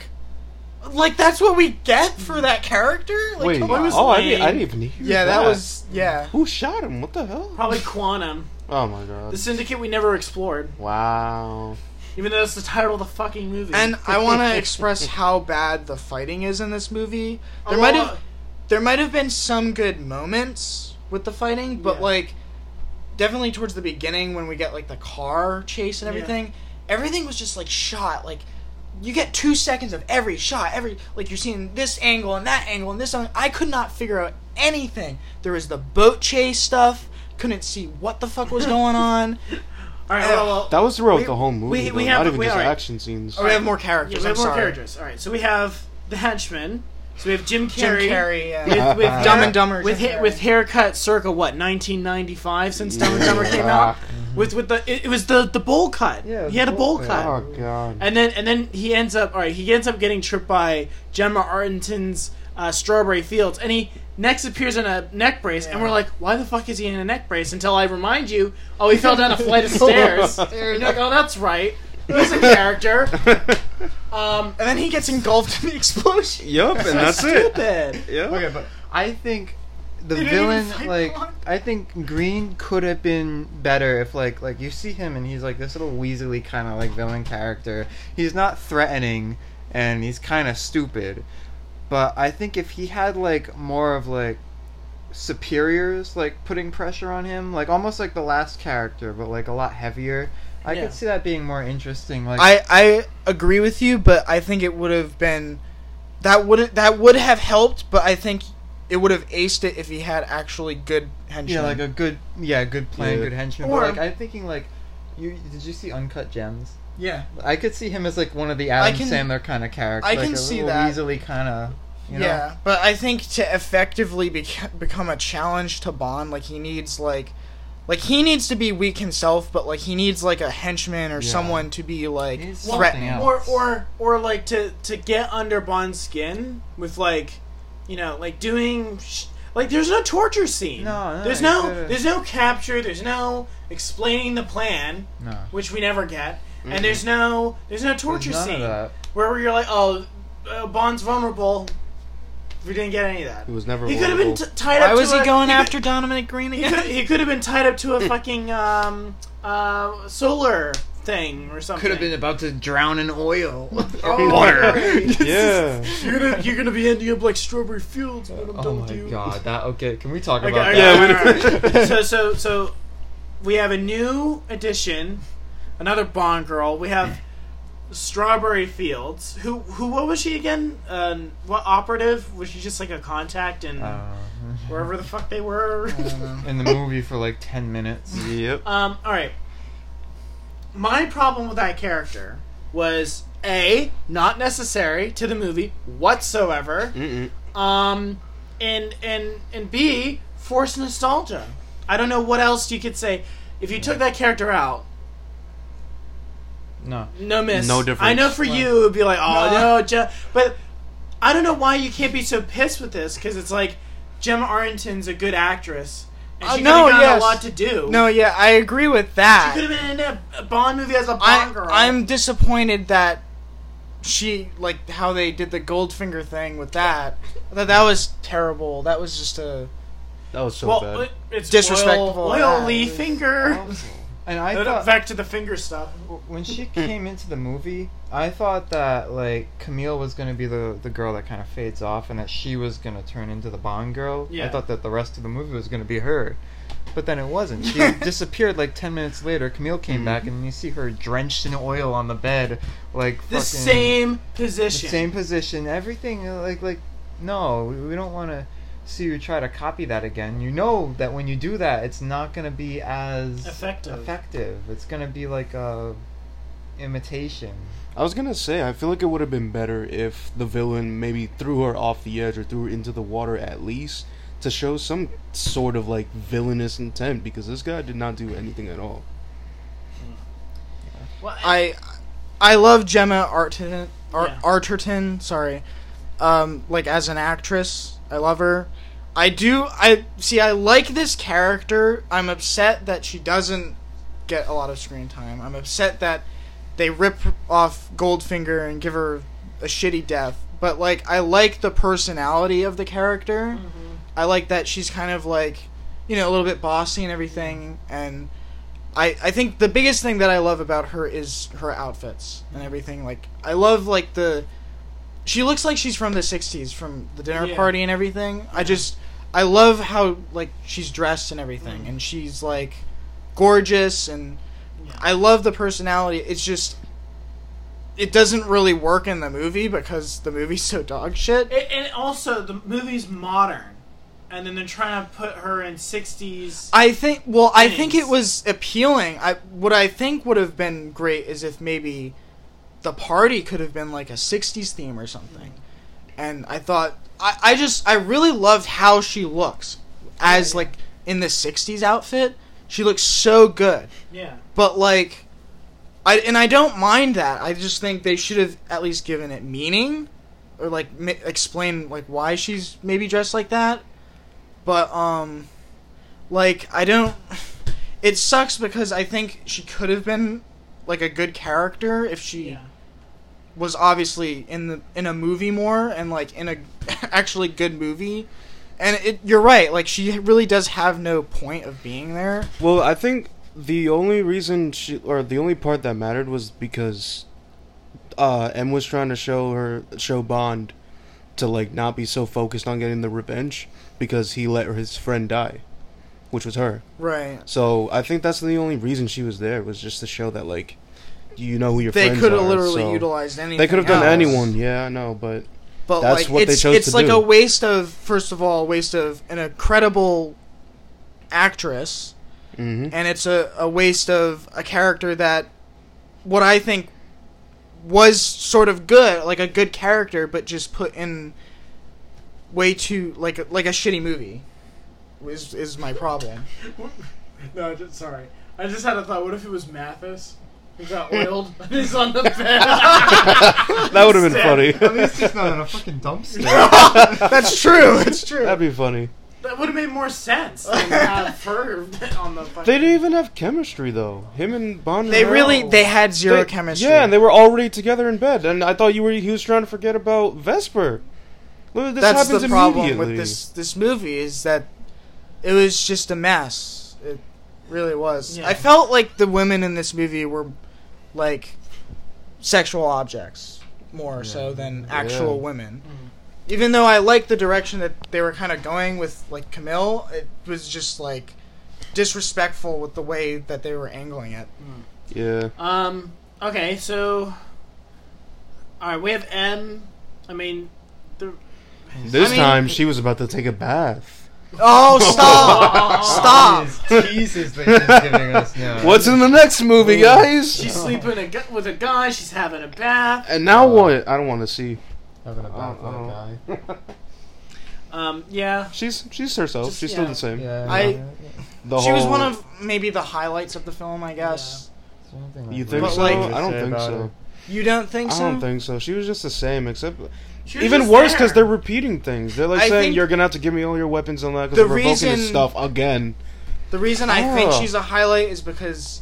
Like that's what we get for that character? Like, Wait, come it on. was oh, I lame. didn't, I didn't even hear Yeah, that was yeah. Who shot him? What the hell? Probably Quantum, Oh my god. the syndicate we never explored, Wow. even though it's the title of the fucking movie. And I want to express how bad the fighting is in this movie. There Although, might uh, have there might have been some good moments with the fighting, but Yeah. like definitely towards the beginning when we get like the car chase and Yeah. everything, everything was just like shot like you get two seconds of every shot, every like you're seeing this angle and that angle and this angle. I could not figure out anything. There was the boat chase stuff. Couldn't see what the fuck was going on. all right, well, well, That was throughout We- the whole movie. we- we though, have- not even we- just alright. action scenes. Oh, we have more yeah, characters. we have I'm more sorry. characters. All right, so we have the henchman, So we have Jim Jim Carrey. Carrey, yeah. With, with Dumb hair- and Dumber. with Jim ha- Carrey. with haircut circa what nineteen ninety-five since Dumb and Dumber came out. With with the it, it was the the bowl cut. Yeah, he had a bowl bowl cut. Oh god. And then and then he ends up all right. He ends up getting tripped by Gemma Arterton's uh, Strawberry Fields, and he next appears in a neck brace, and we're like, why the fuck is he in a neck brace? Until I remind you, oh, he fell down a flight of stairs. And you're like, oh, that's right. He's a character. Um, And then he gets engulfed in the explosion. Yup, and that's it. stupid. Yeah. Okay, but I think the They didn't even villain, fight like, Bond. I think Green could have been better if, like, like you see him and he's like this little weaselly kind of like villain character. He's not threatening and he's kind of stupid, but I think if he had like more of like superiors like putting pressure on him, like almost like the last character, but like a lot heavier. I Yeah. could see that being more interesting. Like, I, I agree with you, but I think it would have been that would that would have helped, but I think it would have aced it if he had actually good henchmen. yeah, like a good, yeah, good plan, Yeah. good henchman. Or- But like, I'm thinking like, you did you see Uncut Gems? yeah. I could see him as like one of the Adam can- Sandler kind of characters. I like can a see little that. weaselly kind of. You know? Yeah, but I think to effectively beca- become a challenge to Bond, like he needs like, like he needs to be weak himself, but like he needs like a henchman or Yeah. someone to be like He needs threatening. something Or else. or or like to to get under Bond's skin with like, you know, like doing sh- like there's no torture scene. No, no, there's you no gotta- there's no capture. There's no explaining the plan, No. which we never get. And there's no there's no torture There's none scene of that. where you're like, oh, uh, Bond's vulnerable. We didn't get any of that. It was never He could have been vulnerable. t- tied Why up. was to he a- going could- after Dominic Green He again? could he could have been tied up to a fucking um uh solar thing or something. Could have been about to drown in oil. Oh, Water. right. Yeah. You're gonna you're gonna be ending up like Strawberry Fields when I'm Oh done my with you. god! That okay? Can we talk Okay, about okay, that? Yeah, we- alright, alright. so so so we have a new addition, another Bond girl. We have Strawberry Fields. Who who? What was she again? Uh, what operative? Was she just like a contact in Uh, wherever the fuck they were? in the movie for like ten minutes. Yep. Um, alright. My problem with that character was A, not necessary to the movie whatsoever. Mm-mm. Um, and and and B, forced nostalgia. I don't know what else you could say. If you took that character out, No. no miss. No difference. I know for you it would be like, oh No. no, Je-. But I don't know why you can't be so pissed with this, because it's like Gemma Arterton's a good actress, and Uh, she no, could have got yes. a lot to do. No, yeah, I agree with She that. could have been in a, a Bond movie as a Bond I, girl. I'm disappointed that she like how they did the Goldfinger thing with that. I thought that was terrible. That was just a That was so well, bad. it- it's Disrespectful. Oil, Yeah, oily it was finger. And I Uh, thought Back to the finger stuff. when she came into the movie, I thought that like Camille was gonna be the the girl that kind of fades off, and that she was gonna turn into the Bond girl. Yeah. I thought that the rest of the movie was gonna be her, but then it wasn't. She disappeared like ten minutes later. Camille came back, and you see her drenched in oil on the bed, like The fucking, same the position. same position, everything. uh, Like like no, we, we don't want to see you try to copy that again. You know that when you do that, it's not gonna be as Effective. effective. It's gonna be like a imitation. I was gonna say, I feel like it would have been better if the villain maybe threw her off the edge or threw her into the water at least to show some sort of like villainous intent, because this guy did not do anything at all. Well, I I love Gemma Arterton, Ar- Yeah. Arterton, sorry. Um, like as an actress, I love her. I do. I see. I like this character. I'm upset that she doesn't get a lot of screen time. I'm upset that they rip off Goldfinger and give her a shitty death. But like, I like the personality of the character. Mhm. I like that she's kind of like, you know, a little bit bossy and everything. And I I think the biggest thing that I love about her is her outfits and everything. Like, I love like the. She looks like she's from the sixties, from the dinner Yeah. party and everything. I just, I love how, like, she's dressed and everything. Mm. And she's, like, gorgeous, and I love the personality. It's just, it doesn't really work in the movie because the movie's so dog shit. And, and also, the movie's modern, and then they're trying to put her in sixties. I think, well, I think Things. it was appealing. I What I think would have been great is if maybe the party could have been, like, a sixties theme or something. and I thought I, I just I really loved how she looks as like in the sixties outfit. She looks so good. Yeah. But like, I and I don't mind that. I just think they should have at least given it meaning, or like mi- explain like why she's maybe dressed like that. But um, like I don't. It sucks because I think she could have been like a good character if she Yeah. was obviously in the in a movie more and like in a actually good movie. And it, you're right. Like she really does have no point of being there. Well, I think the only reason she, or the only part that mattered was because uh, M was trying to show her, show Bond to like not be so focused on getting the revenge because he let his friend die, which was her. Right. So I think that's the only reason she was there, was just to show that like you know who your They friends could have are. literally so utilized anything. They could have done else. anyone. Yeah, I know, but But That's like what they it's chose it's to like do. a waste of first of all a waste of an incredible actress, mhm. and it's a, a waste of a character that what I think was sort of good, like a good character, but just put in way too like a, like a shitty movie. Is is my problem. No, just, sorry. I just had a thought. What if it was Mathis? He got oiled and he's on the bed. That would have been funny. At least he's not in a fucking dumpster. That's true. That's true. That'd be funny. That would have made more sense than have her on the fucking... They didn't even have chemistry though. Him and Bond. They and really her- they had zero They- chemistry. Yeah, and they were already together in bed, and I thought you were he was trying to forget about Vesper. Look, this That's happens the problem immediately. with this this movie is that it was just a mess. It really was. Yeah. I felt like the women in this movie were like sexual objects more so than actual Yeah. women. Mm. Even though I liked the direction that they were kind of going with like Camille, it was just like disrespectful with the way that they were angling it. Yeah. Um, okay, so... Alright, we have M. I mean... The, This I mean- time she was about to take a bath. Oh, stop! Stop! Jesus, that she's giving us now. What's in the next movie, guys? she's sleeping a gu- with a guy, she's having a bath. And now what? I don't want to see. Having a bath with Uh-oh. a guy. Um, yeah. She's she's herself. Just- she's yeah. still the same. Yeah, I- yeah, The She was whole- one of maybe the highlights of the film, I guess. yeah. Something You like think But, so? like- I don't Say think about so. her. You don't think I so? don't think so. She was just the same, except She was even just worse there. because they're repeating things. They're like I saying think you're gonna have to give me all your weapons and that the because we're revoking this reason- stuff again. The reason I think Oh. she's a highlight is because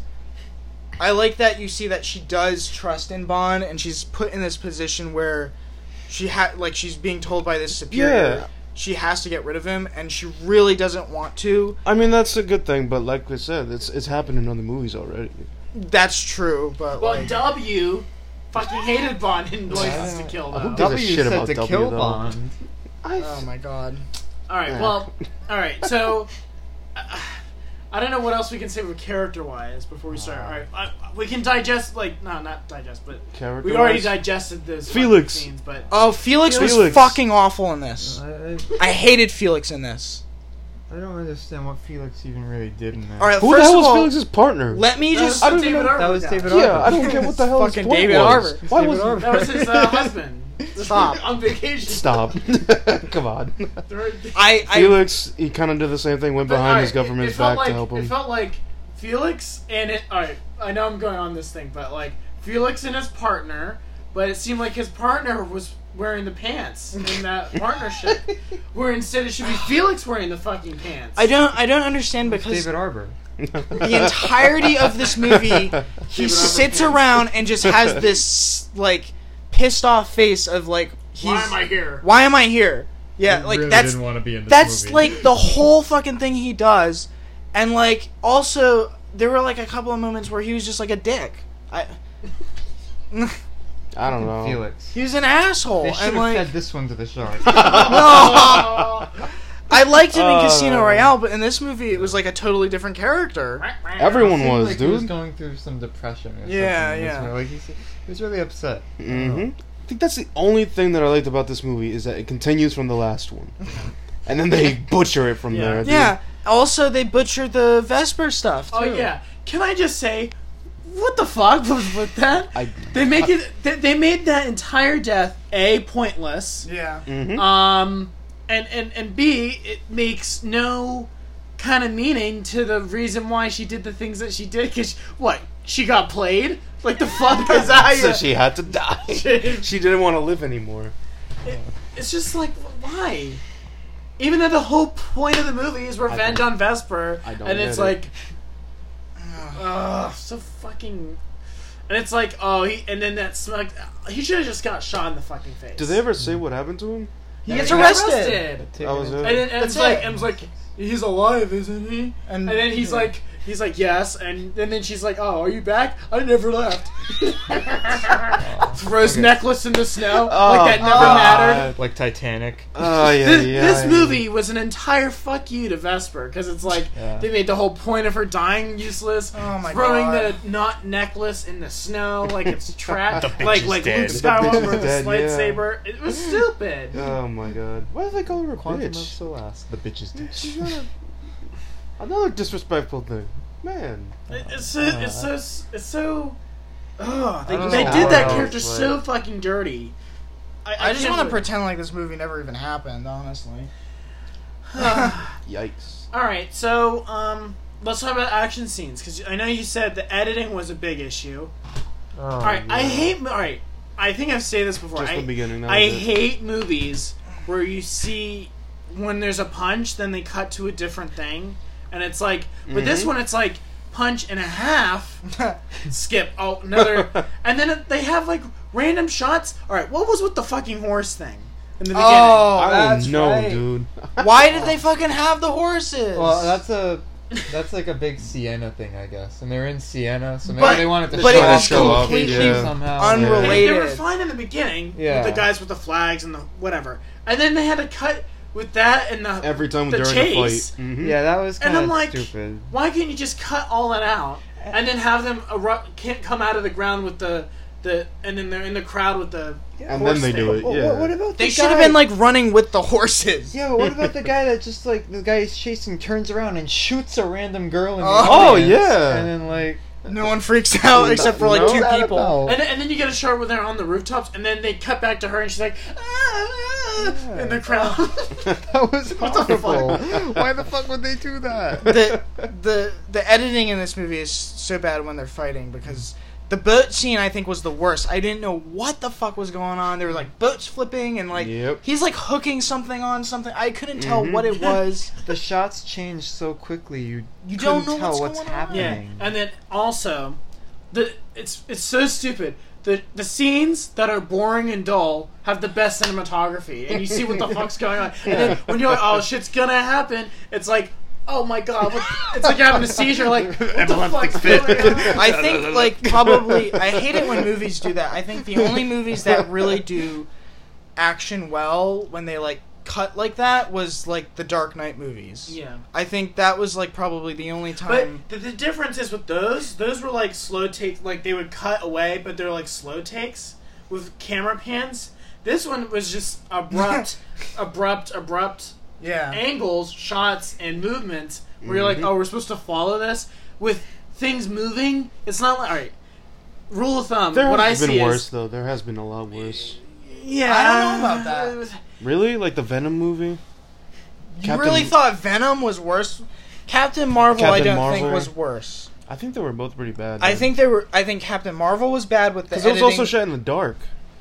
I like that you see that she does trust in Bond, and she's put in this position where she ha- like she's being told by this superior Yeah. she has to get rid of him, and she really doesn't want to. I mean that's a good thing, but like I said, it's it's happened in other movies already. That's true, but Well, like, W fucking hated Bond and License to Kill, I though. hope gives a W shit said about to W, kill though. Bond. I oh my god. Alright, Yeah. well, alright, so... Uh, I don't know what else we can say with character-wise before we start. Alright, uh, we can digest, like, no, not digest, but... character. We already digested this Felix. scenes, but... Oh, Felix, was Felix. fucking awful in this. I, I hated Felix in this. I, I don't understand what Felix even really did in that. All right, Who first the hell of was all, Felix's partner? let me That just. was I don't David even know- Arbor That was guy. David yeah, Arbor. I don't get what the hell his Fucking point David was. Arbor. Why David was Arbor. That was his uh, husband. Stop. On vacation. Stop. Come on. I, I Felix, he kind of did the same thing, went But, behind alright, his government's it, it felt back like, to help him. It felt like Felix and it. Alright, I know I'm going on this thing, but like Felix and his partner, but it seemed like his partner was wearing the pants in that partnership, where instead it should be Felix wearing the fucking pants. I don't I don't understand It's because David Arbor. the entirety of this movie, he Arbor sits pants. around and just has this like pissed off face of like he's Why am I here? why am I here? Yeah, like that's didn't want to be in this that's movie. like the whole fucking thing he does, and like also there were like a couple of moments where he was just like a dick. I I don't know. Felix. he was an asshole, They should and have like fed this one to the shark. no. I liked him in Uh, Casino Royale, but in this movie it was like a totally different character. Everyone It seemed was, like He was dude. going through some depression. Or Yeah, something. yeah. He was, like, he's, he was really upset. hmm I think that's the only thing that I liked about this movie is that it continues from the last one, and then they butcher it from Yeah. there. dude. Yeah. Also, they butchered the Vesper stuff. Too. Oh yeah. Can I just say, what the fuck was with that? I, They make it. They, they made that entire death a pointless. Yeah. Mhm. Um, and and and b it makes no kind of meaning to the reason why she did the things that she did. Because what, she got played? Like the fuck is that? so she had to die. She didn't want to live anymore. It, it's just like, why? Even though the whole point of the movie is revenge on Vesper, I don't and it's get it. like, ugh, so fucking. And it's like, oh, he, and then that's like, he should have just got shot in the fucking face. Do they ever say what happened to him? He And gets got arrested. That was it. And then and That's it's like, it. and it's like, he's alive, isn't he? And, And then he's like, he's like, yes. And, and then she's like, oh, are you back? I never left. Throws Okay. necklace in the snow. Oh, like that never God. mattered. Like Titanic. Oh yeah, This, yeah. this yeah. movie was an entire fuck you to Vesper, because it's like, Yeah. they made the whole point of her dying useless. Oh my throwing God. the knot necklace in the snow like it's trapped. The bitch like is like dead. Luke The bitch Skywalker is with his dead, yeah. lightsaber. It was stupid. Oh my god. Why do they call her a Quantum of bitch? Solace. The bitch is dead. She's not a, another disrespectful thing. Man. It- It's so, it's so, it's so. Ugh, they I don't they know did how that else, character like- so fucking dirty. I just can't want to believe- pretend like this movie never even happened, honestly. Yikes. All right, so um, let's talk about action scenes, because I know you said the editing was a big issue. Oh, All right, I yeah. hate. All right, I think I've said this before. Just I, the beginning. That I was it. hate movies where you see when there's a punch, then they cut to a different thing, and it's like, but this Mhm. one, it's like punch and a half, skip, oh another, and then it, they have like random shots. All right, what was with the fucking horse thing in the beginning? Oh, I that's don't know, right. dude. Why did they fucking have the horses? Well, that's a that's like a big Sienna thing, I guess. And they were in Sienna, so maybe But- they wanted to but show, it was show off completely yeah. somehow. unrelated. They, they were Related. fine in the beginning Yeah. with the guys with the flags and the whatever, and then they had to cut with that and the Every time the during chase. the fight. Mhm. Yeah, that was And kind I'm of like, stupid. why can't you just cut all that out and then have them erupt, can't come out of the ground with the the and then they're in the crowd with the And horse then they do thing. it. What, Yeah. what, what about They the should have guy- been like running with the horses. Yeah, but what about the guy that just like the guy he's chasing turns around and shoots a random girl in the Oh, audience, yeah. and then like No one freaks out except for like No. two What's that people. about? And then, and then you get a shot where they're on the rooftops, and then they cut back to her, and she's like, ah, ah, in the crowd. that was What the horrible. Why the fuck would they do that? the the the editing in this movie is so bad when they're fighting because the boat scene I think was the worst. I didn't know what the fuck was going on. There were like boats flipping and like Yep. he's like hooking something on something. I couldn't tell Mhm. what it was. The shots change so quickly. You You couldn't don't know tell what's what's, going on. happening. Yeah, and then also, the it's it's so stupid. The the scenes that are boring and dull have the best cinematography, and you see what the fuck's going on. And then when you're like, oh shit's gonna happen, it's like, oh my god, what, it's like having a seizure. Like, what the fuck's going on? I think like probably I hate it when movies do that. I think the only movies that really do action well when they like cut like that was like the Dark Knight movies. Yeah. I think that was like probably the only time. But the, the difference is with those, those were like slow takes, like they would cut away, but they're like slow takes with camera pans. This one was just abrupt, abrupt, abrupt yeah. angles, shots, and movements where you're like, oh, we're supposed to follow this with things moving. It's not like, all right. Rule of thumb. There what I has been see worse is, though. There has been a lot worse. yeah, I don't know about that. Really? Like the Venom movie? You Captain- really thought Venom was worse? Captain Marvel, I Captain don't think Marvel. was worse. I think they were both pretty bad. I think they were. I think Captain Marvel was bad with the because it was editing. also shot in the dark.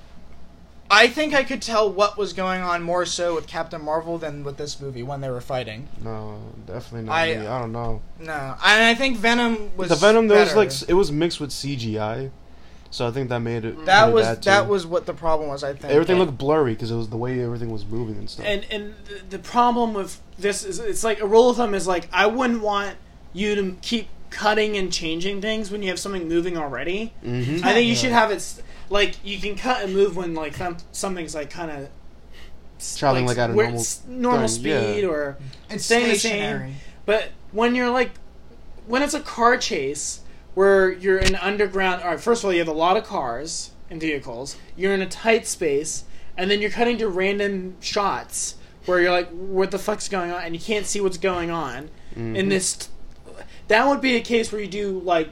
I think I could tell what was going on more so with Captain Marvel than with this movie when they were fighting. No, definitely not. I- me. I don't know. No, and I think Venom was The Venom there was better. like s- it was mixed with C G I, so I think that made it. that pretty was bad, too. that was what the problem was. I think Everything And- looked blurry because it was the way everything was moving and stuff. And and the, the problem with this is, it's like a rule of thumb is like, I wouldn't want you to keep cutting and changing things when you have something moving already. hmm I think you should have it s- like you can cut and move when like some, something's like kind of Traveling, like, at a normal normal thing, yeah. speed or it's staying the stationary. same. But when you're like when it's a car chase where you're in underground. All right, first of all, you have a lot of cars and vehicles. You're in a tight space, and then you're cutting to random shots where you're like, "What the fuck's going on?" and you can't see what's going on. Mhm. In this, that would be a case where you do like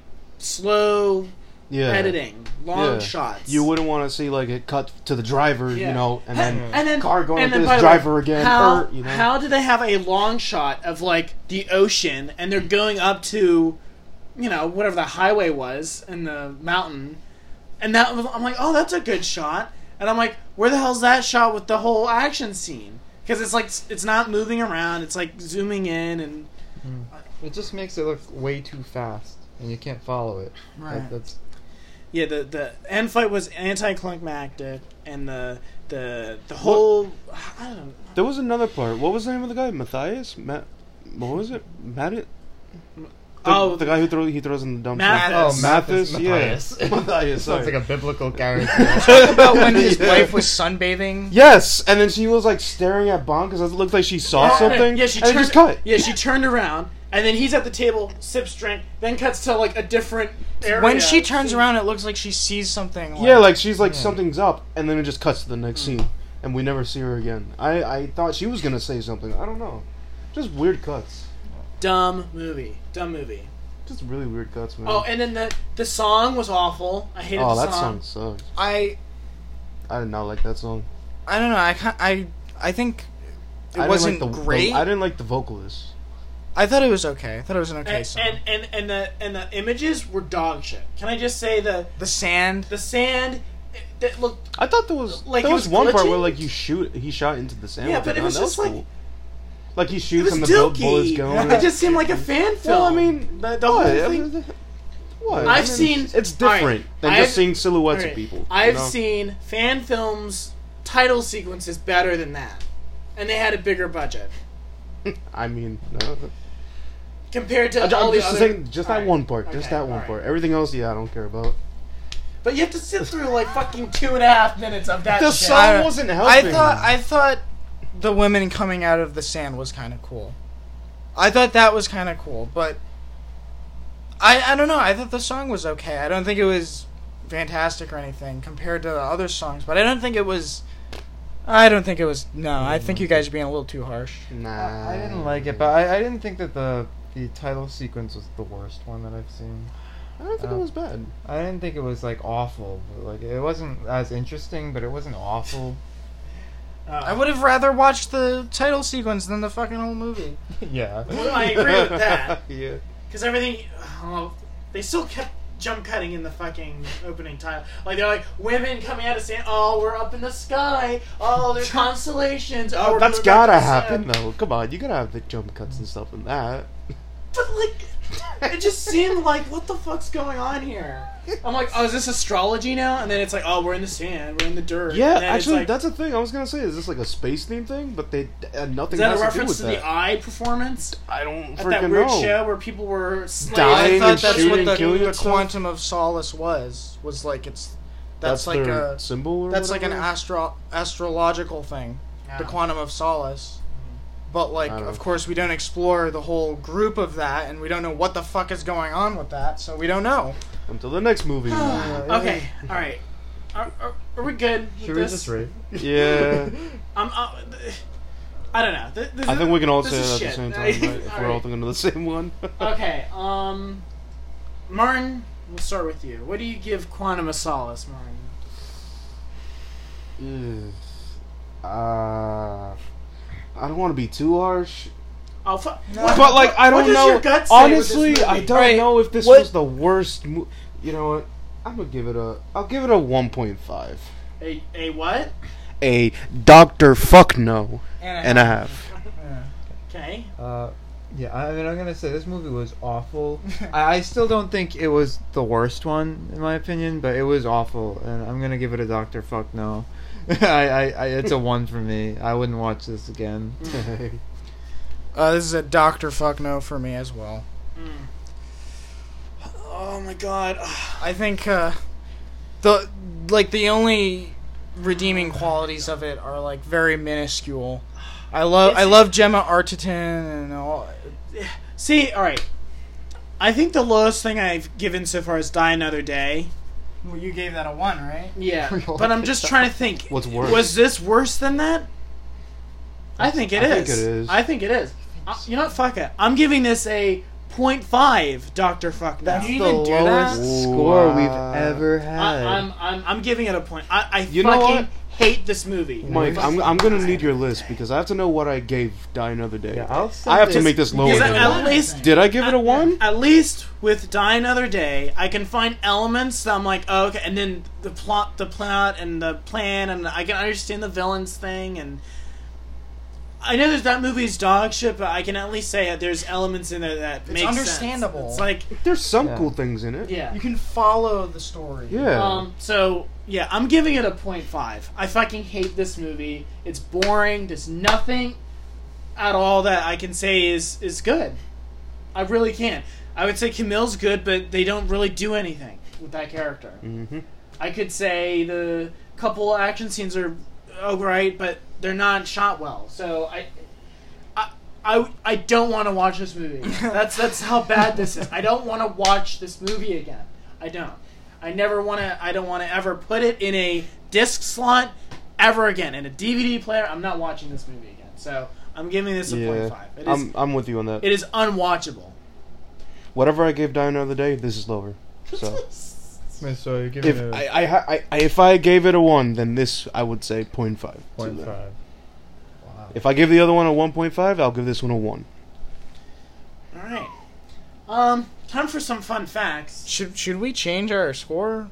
slow Yeah. editing, long Yeah. shots. You wouldn't want to see like it cut to the driver, Yeah. you know, and then and then car going and like then, this, by the way, driver again. How, er, you know? how did they have a long shot of like the ocean and they're going up to, you know, whatever the highway was in the mountain, and that was, I'm like, oh, that's a good shot, and I'm like, where the hell's that shot with the whole action scene? Because it's like it's not moving around, it's like zooming in and. It just makes it look way too fast, and you can't follow it. Right. That, that's Yeah, the the end fight was anticlimactic, and the the the whole I don't know. There was another part. What was the name of the guy? Matthias? Matt? What was it? Matt? The, Oh, the guy who throw he throws in the dumpster. Mathis. Oh, Mathis. Mathis. Yeah. Matthias. Matthias. sounds Sorry. like a biblical character. Talk about when his Yeah. wife was sunbathing. Yes, and then she was like staring at Bond because it looked like she saw Yeah, something. Yeah, she and it turned. just cut. Yeah, she turned around, and then he's at the table, sips drink, then cuts to like a different area. When she turns around, it looks like she sees something. Yeah, like she's like Yeah. something's up, and then it just cuts to the next scene, and we never see her again. I I thought she was gonna say something. I don't know, just weird cuts. dumb movie, dumb movie. Just really weird cuts, man. Oh, and then the the song was awful. I hated Oh, the that song. song sucks. I I did not like that song. I don't know. I ca- I I think it I didn't wasn't like the, great. the- I didn't like the vocalist. I thought it was okay. I thought it was an okay And, song. and and and the and the images were dog shit. Can I just say the the sand. the sand it, that looked I thought there was Like, there it was, was one part glitchy? where like you shoot he shot into the sand. Yeah, with but the it was gun. That just like- cool. Like he it shoots was and the bu- dookie. bullets going. It just seemed like a fan film. Well, I mean, the, the what? whole I thing. mean, what? I've I mean, seen- It's different alright, than I've- just seeing silhouettes Okay, of people. you I've know? seen fan films title sequences better than that, and they had a bigger budget I mean, no. compared to I'm all the just other. saying, just that Alright, one part, just okay, that one alright. part. Everything else, yeah, I don't care about. But you have to sit through like fucking two and a half minutes of that The shit. song I- wasn't I helping. thought I thought the women coming out of the sand was kind of cool. I thought that was kind of cool, but I I don't know. I thought the song was okay. I don't think it was fantastic or anything compared to the other songs, but I don't think it was. I don't think it was. No, I think you guys are being a little too harsh. Nah, I didn't like it, but I, I didn't think that the the title sequence was the worst one that I've seen. I don't think Uh, it was bad. I didn't think it was like awful. But, like it wasn't as interesting, but it wasn't awful. Uh, I would have rather watched the title sequence than the fucking whole movie. yeah. Well, I agree with that. Yeah. Because everything, oh, they still kept jump cutting in the fucking opening title. Like they're like women coming out of sand. Oh, we're up in the sky. Oh, there's constellations. Oh, Oh, we're that's going back gotta to the happen sand. though. Come on, you gotta have the jump cuts and stuff in that. But like, it just seemed like what the fuck's going on here? I'm like, oh, is this astrology now? And then it's like, oh, we're in the sand, we're in the dirt. Yeah, and then it's actually, like, that's a thing. I was gonna say, is this like a space theme thing? But they uh, nothing is that has a to do reference with to that. the Eye performance I don't at that freaking weird know. show where people were slaves? Dying I thought and that's shooting what and the, killing the and stuff? quantum of solace was. Was like it's that's, That's, like their a symbol. Or that's like an whatever? astro astrological thing. The Yeah. quantum of solace. But like, I don't of know. course, we don't explore the whole group of that, and we don't know what the fuck is going on with that, so we don't know. Until the next movie. Okay, all right. Are, are, are we good with Should we this? just rate? Yeah. I'm, uh, I don't know. Th- this I is- think we can all this say is that at shit. the same time, right? If we're all Alright. thinking of the same one. Okay, um, Martin, we'll start with you. What do you give Quantum of Solace, Martin? Ugh. uh, I don't want to be too harsh. Oh, fu- But like, I what don't does know. your gut say with this Honestly, movie? I don't Right. know if this What- was the worst. Mo- you know what? I'm gonna give it a. I'll give it a one point five. A, a what? A Doctor Fuck No and a half. Okay. Uh, yeah, I mean, I'm gonna say this movie was awful. I, I still don't think it was the worst one, in my opinion, but it was awful, and I'm gonna give it a Doctor Fuck No. I, I, I, it's a one for me. I wouldn't watch this again. Uh, this is a Doctor Fuck No for me as well. Mm. Oh my god. I think uh, the like the only redeeming qualities of it are like very minuscule. I love I It's- love Gemma Arterton and all. See, alright. I think the lowest thing I've given so far is Die Another Day. Well, you gave that a one, right? Yeah. But I'm just trying to think. What's worse? Was this worse than that? I think it I is. think it is. I think it is. Uh, you know what? Fuck it. I'm giving this a zero point five. Doctor Fuck Now. That's You the even do lowest that? score Wow. we've ever had. I, I'm, I'm I'm giving it a point. I, I You know fucking what? hate this movie. Mike, I'm I'm gonna need your list because I have to know what I gave Die Another Day. yeah, I'll send I have to this- make this lower Because than at one. least Did I give it a one? At least with Die Another Day, I can find elements that I'm like, oh, okay, and then the plot, the plot, and the plan, and I can understand the villains thing, and I know that that movie's dog shit, but I can at least say that there's elements in there that make understandable. sense. It's like, There's some Yeah. cool things in it. yeah. You can follow the story. Yeah. Um. So yeah, I'm giving it a point five. I fucking hate this movie. It's boring. There's nothing at all that I can say is is good. I really can't. I would say Camille's good, but they don't really do anything with that character. Mm-hmm. I could say the couple action scenes are alright, but they're not shot well. So I, I, I, I don't want to watch this movie. That's that's how bad this is. I don't want to watch this movie again. I don't. I never want to. I don't want to ever put it in a disc slot ever again in a D V D player. I'm not watching this movie again. So I'm giving this a Yeah. point five. It is. I'm I'm with you on that. It is unwatchable. Whatever I gave Die Another Day, this is lower. So Wait, so you're giving if it a I, I, I, I if I gave it a one, then this I would say point five. point five. Wow. If I give the other one a one point five, I'll give this one a one. All right. Um. Time for some fun facts. Should should we change our score?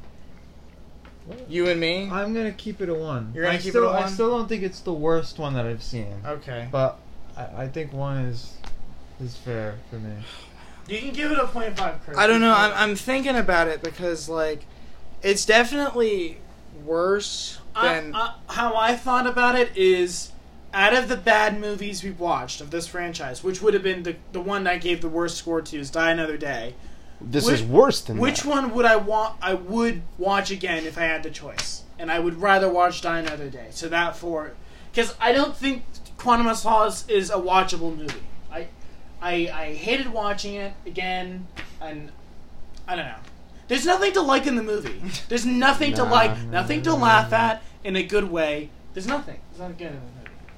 You and me. I'm gonna keep it a one. You're gonna I keep still, it a I one? still don't think it's the worst one that I've seen, Okay. but I, I think one is is fair for me. You can give it a point five, Chris. I don't know. I'm I'm thinking about it because like, it's definitely worse I- than. I- how I thought about it is, out of the bad movies we've watched of this franchise, which would have been the the one I gave the worst score to, is Die Another Day. This Which- is worse than Which that. one would I want? I would watch again if I had the choice, and I would rather watch Die Another Day. So that for, because I don't think Quantum of Solace is a watchable movie. I, I, I hated watching it again, and I don't know. There's nothing to like in the movie. There's nothing to Nah. like, nothing to laugh at in a good way. There's nothing. There's nothing good in the movie.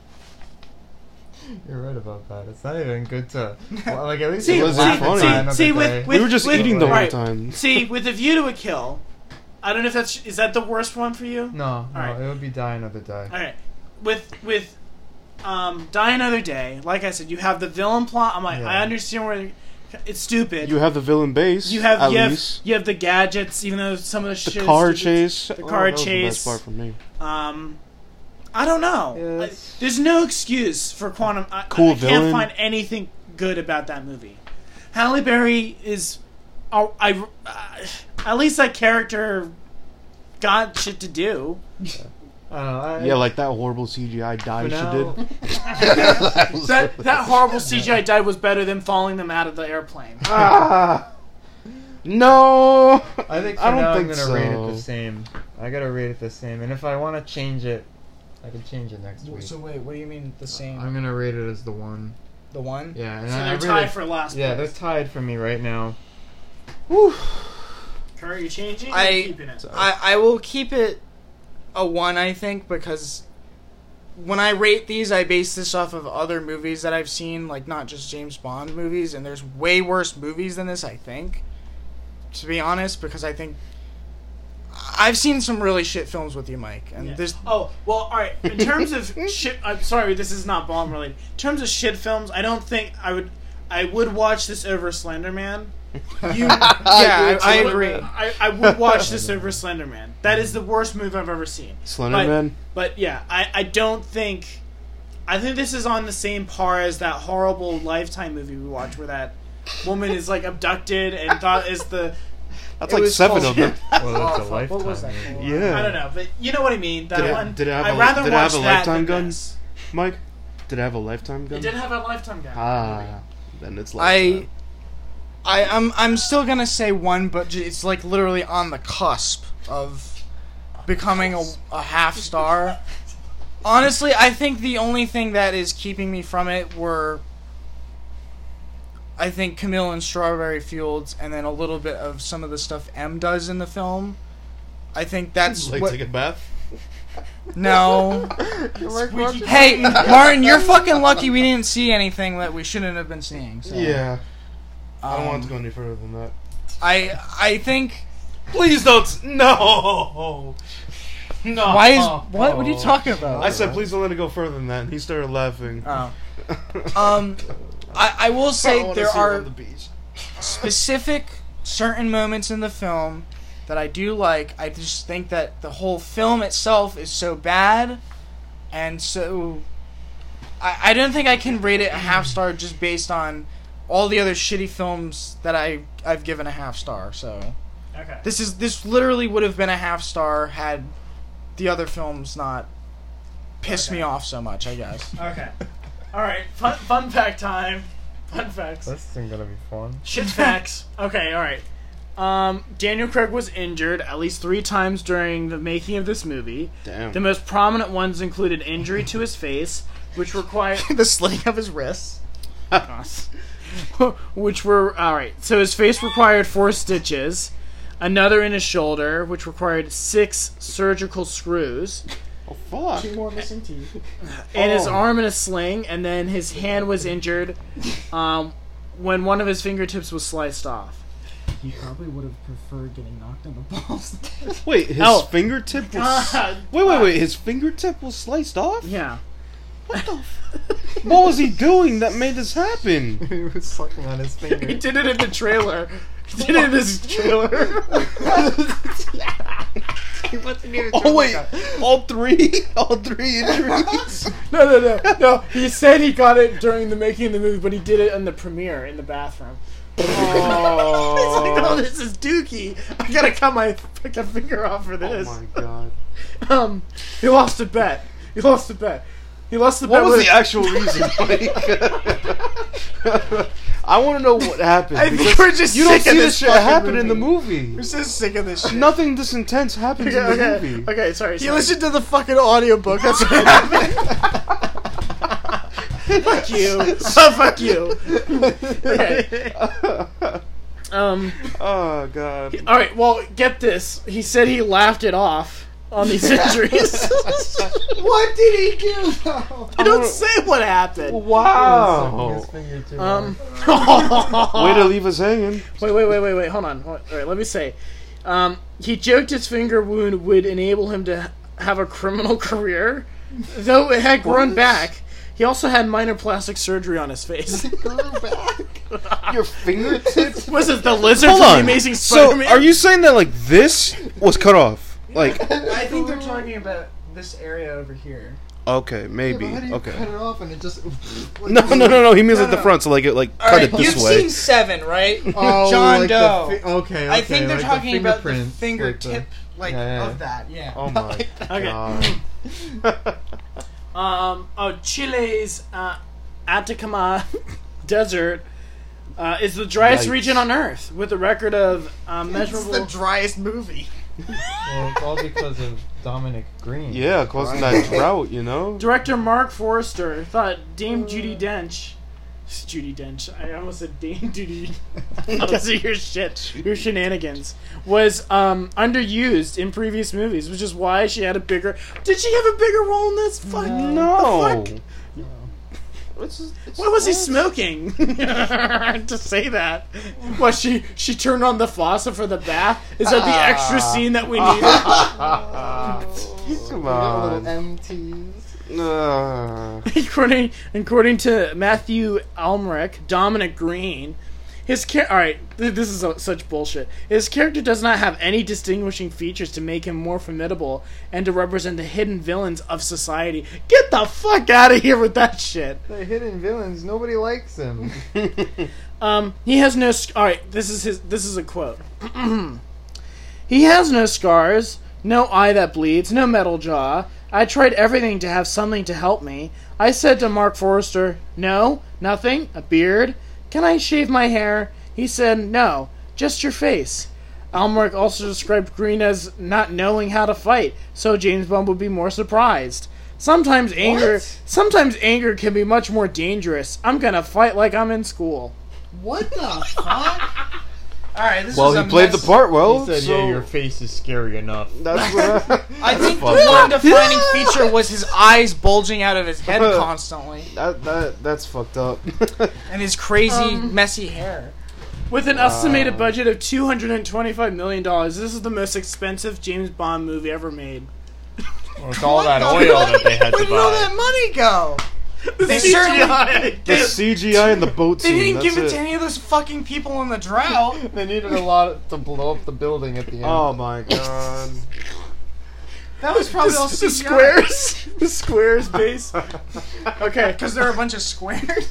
You're right about that. It's not even good to well, like at least See, you wasn't laugh at funny. Die see, Another see, Day. with, we were just with- eating the whole right. time. See, with A View to a Kill, I don't know if that's is that the worst one for you. No, no, Alright. it would be Die Another Day. All right, with with um, Die Another Day. Like I said, you have the villain plot. I'm like, Yeah. I understand where it's stupid. You have the villain base. You have at you have, least. you have the gadgets, even though some of the, The shit is car stupid. chase. The Oh, car that was chase. the best part for me. Um, I don't know. Yeah, I- that's- there's no excuse for Quantum. I, Cool I, I can't villain. find anything good about that movie. Halle Berry is, I, I uh, at least that character got shit to do. I don't know. I, Yeah, like that horrible C G I dive for she now- did. that, was That really- that horrible C G I dive was better than falling them out of the airplane. Ah, no. I think for I don't now think I'm gonna rate it so. the same. I gotta rate it the same, and if I want to change it, I can change it next week. So wait, what do you mean the same? I'm gonna rate it as the one. the one. Yeah, and So I they're really, tied for last Yeah, they're place. tied for me right now. Kurt, you changing? Or I- you keeping it? I I will keep it a one. I think because when I rate these, I base this off of other movies that I've seen, like not just James Bond movies, and there's way worse movies than this. I think, to be honest, because I think I've seen some really shit films with you, Mike, and Yeah. this. Oh, well, alright. In terms of shit, I'm sorry, this is not Bond related. In terms of shit films, I don't think I would. I would watch this over Slender Man. You, Yeah, I, I would- agree. I, I would watch this over Slender Man. That is the worst movie I've ever seen. Slender But- Man. But yeah, I, I don't think. I think this is on the same par as that horrible Lifetime movie we watched where that woman is like abducted and thought is the. That's It like was seven called- of them. Well, Oh, it's a fuck, lifetime. what was that movie. called? Yeah. I don't know, but you know what I mean. That Did it- one. did it have I'd a- rather did it have watch a that Lifetime than gun? this. Mike, did it have a lifetime gun? It did have a Lifetime gun. Ah, then it's I, lifetime. I, I'm, I'm still gonna say one, but j- it's like literally on the cusp of becoming a, a half star. Honestly, I think the only thing that is keeping me from it were, I think Camille and Strawberry Fields, and then a little bit of some of the stuff M does in the film. I think that's like what. take a bath. No. Squeaky- Hey, Martin, you're fucking lucky we didn't see anything that we shouldn't have been seeing. So. Yeah. I don't want Um, to go any further than that. I I think. Please don't. s- No. No. Why is what? What are you talking about? I said, please don't let it go further than that, and he started laughing. Oh. Um, I I will I say wanna there see her are on the beach. specific certain moments in the film that I do like. I just think that the whole film itself is so bad, and so I I don't think I can rate it a half star just based on all the other shitty films that I I've given a half star. So Okay. this is this literally would have been a half star had the other films not pissed Okay. me off so much, I guess. Okay. All right. Fun fun fact time. Fun facts. This thing gonna be fun. Shit facts. Okay. All right. Um, Daniel Craig was injured at least three times during the making of this movie. Damn. The most prominent ones included injury to his face, which required The slitting of his wrists. which were all right. So his face required four stitches, another in his shoulder, which required six surgical screws, Oh fuck. more missing teeth. and his Oh. arm in a sling, and then his hand was injured um, when one of his fingertips was sliced off. He probably would have preferred getting knocked in the balls. Wait, his Oh. fingertip was. God. Wait, wait, wait. His fingertip was sliced off. Yeah. What the? F- what was he doing that made this happen? He was sucking on his finger. He did it in the trailer. He did it in his trailer. He wasn't even Oh wait, all three, all three injuries. No, no, no, no. He said he got it during the making of the movie, but he did it in the premiere in the bathroom. He's like, Oh, "Oh, this is Dookie. I gotta cut my fucking finger off for oh this." my god. Um, he lost a bet. He lost a bet. He lost the What bet. was with- the actual reason? Like, I want to know what happened. I think because we're just you don't sick of see this this shit fucking happen in the movie. movie. We're so sick of this shit. Nothing this intense happens Okay, in the okay, movie. okay. Sorry. He sorry. listened to the fucking audiobook. That's what happened. Fuck you. Oh, fuck you. Okay. Um. Oh god. All right. Well, get this. He said he laughed it off on these injuries. What did he do, though? I don't say what happened. Wow. His finger too Um. Way to leave us hanging. Wait, wait, wait, wait, wait. Hold on. All right, let me say. Um, he joked his finger wound would enable him to have a criminal career, though it had grown What? back. He also had minor plastic surgery on his face. Your fingertips. Was it the lizard Hold from on. the Amazing So, Spider-Man? are you saying that like this was cut off? Like, I think they're talking about this area over here. okay, maybe. How do you Okay. cut it off and it just? No, no, no, no. He means No, at the no. front, so like it like All cut right, it this you've way. seen Seven, right? Oh, John like the Doe. fi- okay, okay. I think they're like talking about the fingerprints, fingertip, like like, Yeah, yeah. of that. Yeah. Oh my Okay. god. Um, oh, Chile's uh, Atacama Desert uh, is the driest Yikes. region on Earth, with a record of um, It's the measurable. driest movie. The, well, it's all because of Dominic Green. Yeah, causing that drought, you know. Director Mark Forrester thought Dame Judi Dench. Judi Dench. I almost said Dame Judi. Because of your shit, your shenanigans, was um, underused in previous movies, which is why she had a bigger. Did she have a bigger role in this? Fuck. No. The fuck? It's just- it's Why was he just- smoking? To say that. What, she she turned on the faucet for the bath? Is that the extra scene that we needed? Come Little on. M Ts. Uh, according according to Matthew Almeric, Dominic Green, his char- all right, th- this is a, such bullshit. His character does not have any distinguishing features to make him more formidable and to represent the hidden villains of society. Get the fuck out of here with that shit. The hidden villains. Nobody likes him. Um, he has no. Sc- all right, this is his. This is a quote. He has no scars, no eye that bleeds, no metal jaw. I tried everything to have something to help me. I said to Mark Forrester, "No, nothing. A beard. Can I shave my hair?" He said, "No, just your face." Almeric also described Green as not knowing how to fight, so James Bond would be more surprised. Sometimes anger, What? sometimes anger can be much more dangerous. I'm gonna fight like I'm in school. What the fuck? All right, this well, is he a played mess. the part well. He said, so "Yeah, your face is scary enough." That's what I, I think the Fuck. one defining feature was his eyes bulging out of his head constantly, that, that that's fucked up. and his crazy, Um, messy hair. With an Wow. estimated budget of two hundred twenty-five million dollars, this is the most expensive James Bond movie ever made. With all that oil that they had Where to did all buy. that money go? The They C G I. certainly- The C G I and the boat They scene. didn't that's give it it. to any of those fucking people in the drought. They needed a lot to blow up the building at the end. Oh my god. That was probably all The C G I. squares. The squares base. Okay. Because they're a bunch of squares.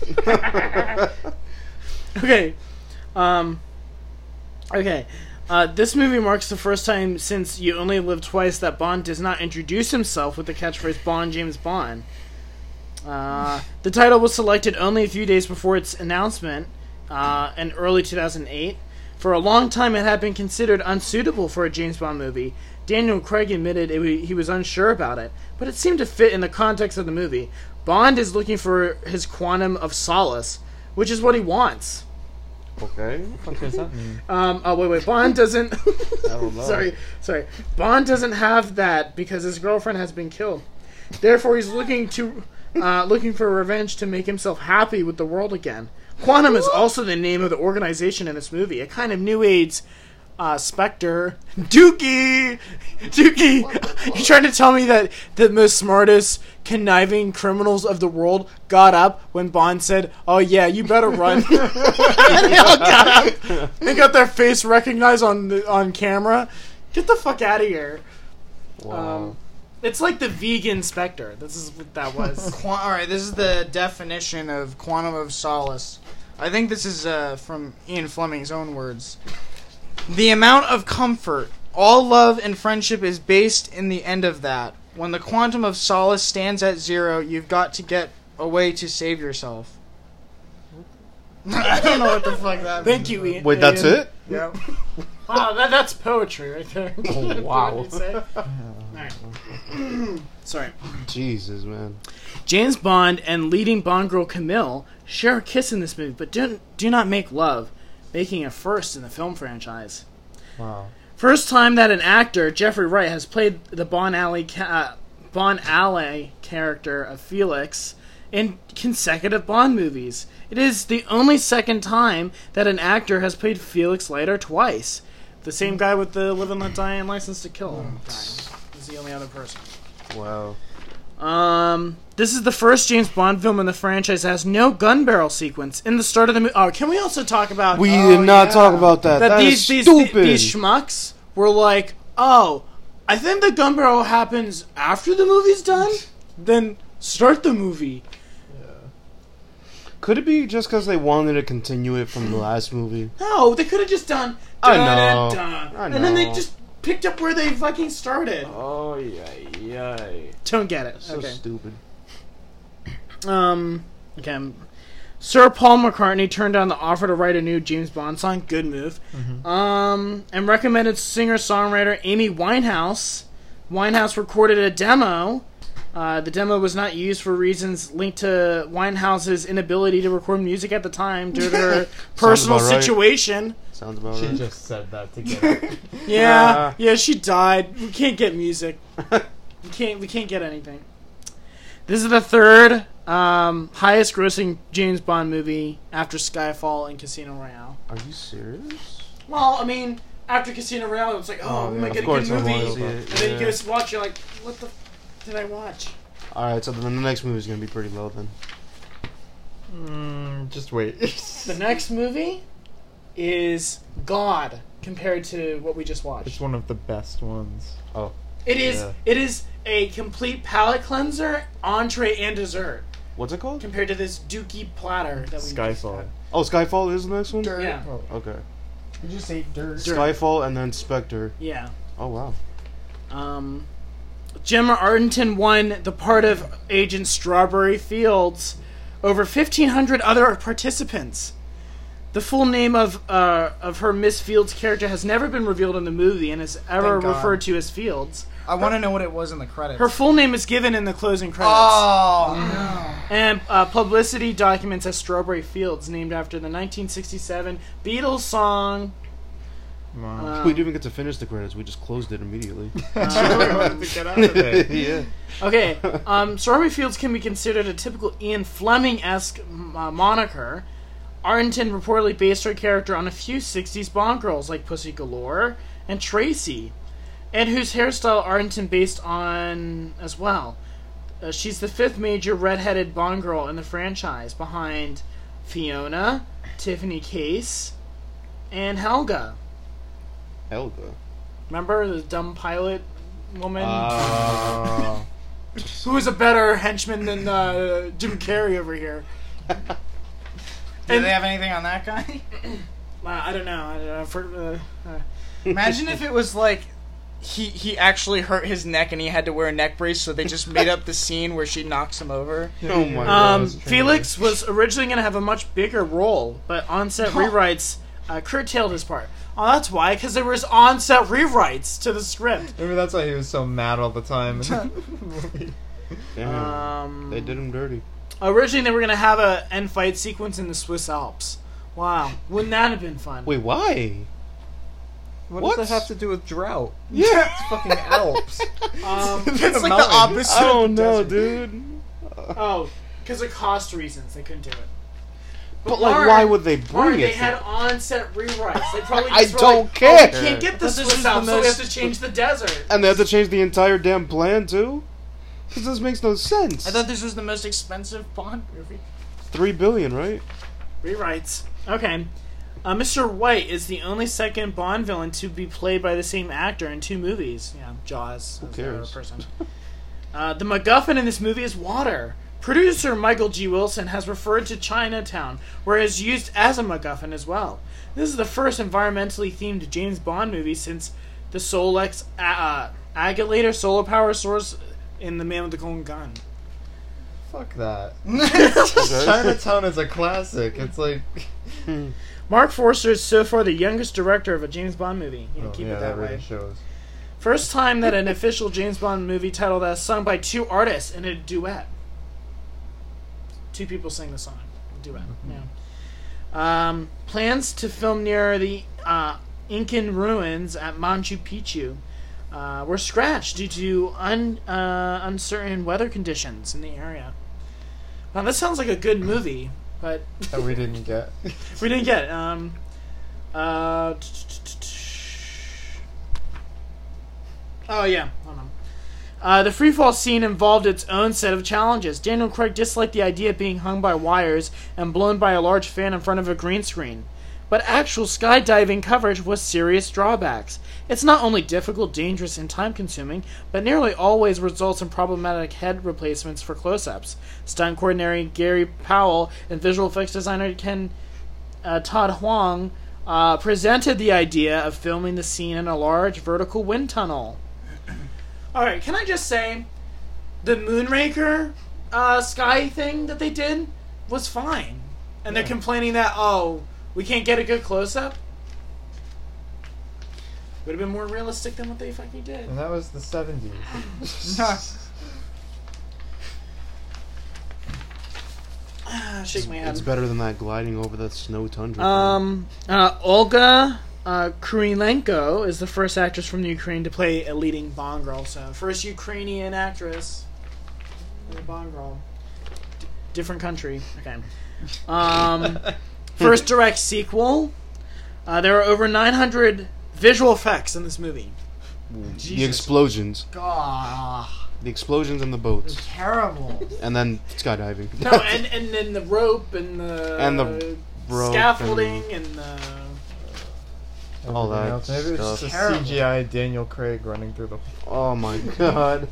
Okay. Um. Okay. Uh, this movie marks the first time since You Only Live Twice that Bond does not introduce himself with the catchphrase Bond James Bond. Uh, the title was selected only a few days before its announcement uh, in early two thousand eight. For a long time, it had been considered unsuitable for a James Bond movie. Daniel Craig admitted it, he was unsure about it, but it seemed to fit in the context of the movie. Bond is looking for his quantum of solace, which is what he wants. Okay. What does that mean? Um, oh wait, wait. Bond doesn't. I don't know. sorry, sorry. Bond doesn't have that because his girlfriend has been killed. Therefore, he's looking to, uh, looking for revenge to make himself happy with the world again. Quantum is also the name of the organization in this movie, a kind of new age uh, Spectre. Dookie, Dookie. You trying to tell me that the most smartest, conniving criminals of the world got up when Bond said, "Oh yeah, you better run." And they all got up. They got their face recognized on the, on camera. Get the fuck out of here. Wow. Um, it's like the vegan Spectre. This is what that was. Qu- Alright, this is the definition of quantum of solace. I think this is uh, from Ian Fleming's own words. The amount of comfort, all love and friendship is based in the end of that. When the quantum of solace stands at zero, you've got to get a way to save yourself. I don't know what the fuck that Thank means. you, Ian. Wait, that's Ian. it? Yep. Wow, that, that's poetry right there. Oh, wow. What did you say? Alright. Sorry. Jesus, man. James Bond and leading Bond girl Camille share a kiss in this movie, but do, do not make love, making a first in the film franchise. Wow. First time that an actor, Jeffrey Wright, has played the Bond Alley, ca- uh, Bond Alley character of Felix in consecutive Bond movies. It is the only second time that an actor has played Felix Leiter twice. The same guy with the Live and Let Die and License to Kill guy is the only other person. Wow. Um, this is the first James Bond film in the franchise that has no gun barrel sequence in the start of the movie. Oh, can we also talk about We Oh, did not yeah. talk about that. that that these is these stupid. these schmucks were like, oh, I think the gun barrel happens after the movie's done. Then start the movie. Could it be just because they wanted to continue it from the last movie? No, they could have just done. I dun, know. dun, I And then they know. just picked up where they fucking started. Oh, yeah, yeah. Don't get it. So okay. stupid. Um. Okay. um, Sir Paul McCartney turned down the offer to write a new James Bond song. Good move. Mm-hmm. Um. And recommended singer-songwriter Amy Winehouse. Winehouse recorded a demo. Uh, the demo was not used for reasons linked to Winehouse's inability to record music at the time due to her personal about right. situation. Sounds about She right. just said that to get it. Yeah, Uh. yeah, she died. We can't get music. We can't. We can't get anything. This is the third um, highest-grossing James Bond movie after Skyfall and Casino Royale. Are you serious? Well, I mean, after Casino Royale, it's like, oh, Oh, we yeah, might of get a course good I movie, wanna see and it, then you yeah. go watch, you're like, what the f- did I watch? Alright, so then the next movie is going to be pretty low then. Mm, just wait. The next movie is God compared to what we just watched. It's one of the best ones. It is. Yeah. It is a complete palate cleanser, entree, and dessert What's it called? compared to this dookie platter that we just Skyfall. had. Oh, Skyfall is the next one? Dirt. Yeah, Okay. You just say dirt. Dirt. Skyfall and then Spectre. yeah. Oh, wow. Um, Gemma Arterton won the part of Agent Strawberry Fields over fifteen hundred other participants. The full name of uh, of her Miss Fields character has never been revealed in the movie and is ever Thank God. referred to as Fields. I want to know what it was in the credits. Her full name is given in the closing credits. Oh, And uh, publicity documents as Strawberry Fields, named after the nineteen sixty-seven Beatles song. Wow. Um, we didn't even get to finish the credits. We just closed it immediately. uh, yeah. okay, um, Strawberry Fields can be considered a typical Ian Fleming-esque uh, moniker. Arrington reportedly based her character on a few sixties Bond girls like Pussy Galore and Tracy, and whose hairstyle Arrington based on as well. Uh, she's the fifth major red-headed Bond girl in the franchise, behind Fiona, Tiffany Case, and Helga. Helga. Remember the dumb pilot woman? Uh, Who was a better henchman than uh, Jim Carrey over here? Do And- they have anything on that guy? Uh, I don't know. I don't know. For, uh, uh, Imagine if it was like he he actually hurt his neck and he had to wear a neck brace, so they just made up the scene where she knocks him over. Oh my god. um, Felix was originally going to have a much bigger role, but on-set rewrites uh, curtailed his part. Oh, that's why, because there was on-set rewrites to the script. maybe that's why he was so mad all the time. Damn. Um, They did him dirty. Originally, they were going to have a end fight sequence in the Swiss Alps. Wow, wouldn't that have been fun? Wait, why? What, What? does that have to do with drought? Yeah. It's fucking Alps. Um, It's like the mountain. opposite. I don't of the know, desert. dude. oh, because of cost reasons, they couldn't do it. But like, Lauren- why would they bring Lauren, it? they to- had on-set rewrites. They probably I just were don't like, care. Oh, we can't get the But this Swiss is the Alps, so we have most- to change the desert. And they had to change the entire damn plan too. Because this makes no sense. I thought this was the most expensive Bond movie. Three billion, right? Rewrites. Okay. Uh, Mister White is the only second Bond villain to be played by the same actor in two movies. Yeah, Jaws. Who as the other cares? Person. Uh, the MacGuffin in this movie is water. Producer Michael G. Wilson has referred to Chinatown, where it is used as a MacGuffin as well. This is the first environmentally themed James Bond movie since the Solex uh, Agulator solar power source in The Man with the Golden Gun. Fuck that. Okay. Chinatown is a classic. It's like. Mark Forster is so far the youngest director of a James Bond movie. Yeah, Oh, keep yeah, it that, that really way. shows. First time that an official James Bond movie title that is sung by two artists in a duet. Two people sing the song. Duet. Yeah. Um, plans to film near the uh, Incan ruins at Machu Picchu uh, were scratched due to un, uh, uncertain weather conditions in the area. Now, that sounds like a good movie, but That we didn't get. we didn't get it. Um, uh, oh, yeah. Hold on. Uh, the freefall scene involved its own set of challenges. Daniel Craig disliked the idea of being hung by wires and blown by a large fan in front of a green screen. But actual skydiving coverage was serious drawbacks. It's not only difficult, dangerous, and time-consuming, but nearly always results in problematic head replacements for close-ups. Stunt coordinator Gary Powell and visual effects designer Ken uh, Todd Huang uh, presented the idea of filming the scene in a large vertical wind tunnel. Alright, can I just say, the Moonraker uh, sky thing that they did was fine. And they're Yeah. complaining that, oh, we can't get a good close-up? Would have been more realistic than what they fucking did. And that was the seventies. Ah, Shake my head. It's better than that gliding over the snow tundra. Um, uh, Olga uh, Kurylenko is the first actress from Ukraine to play a leading Bond girl. So, first Ukrainian actress in a Bond girl. D- different country. Okay. Um, first direct sequel. Uh, there are over nine hundred visual effects in this movie. the Jesus. explosions. God, The explosions and the boats. terrible. And then skydiving. No, and and then the rope and the And the rope scaffolding and, the. All that Everything else. Maybe it's stuff. just a Terrible. C G I Daniel Craig running through the. Oh my god.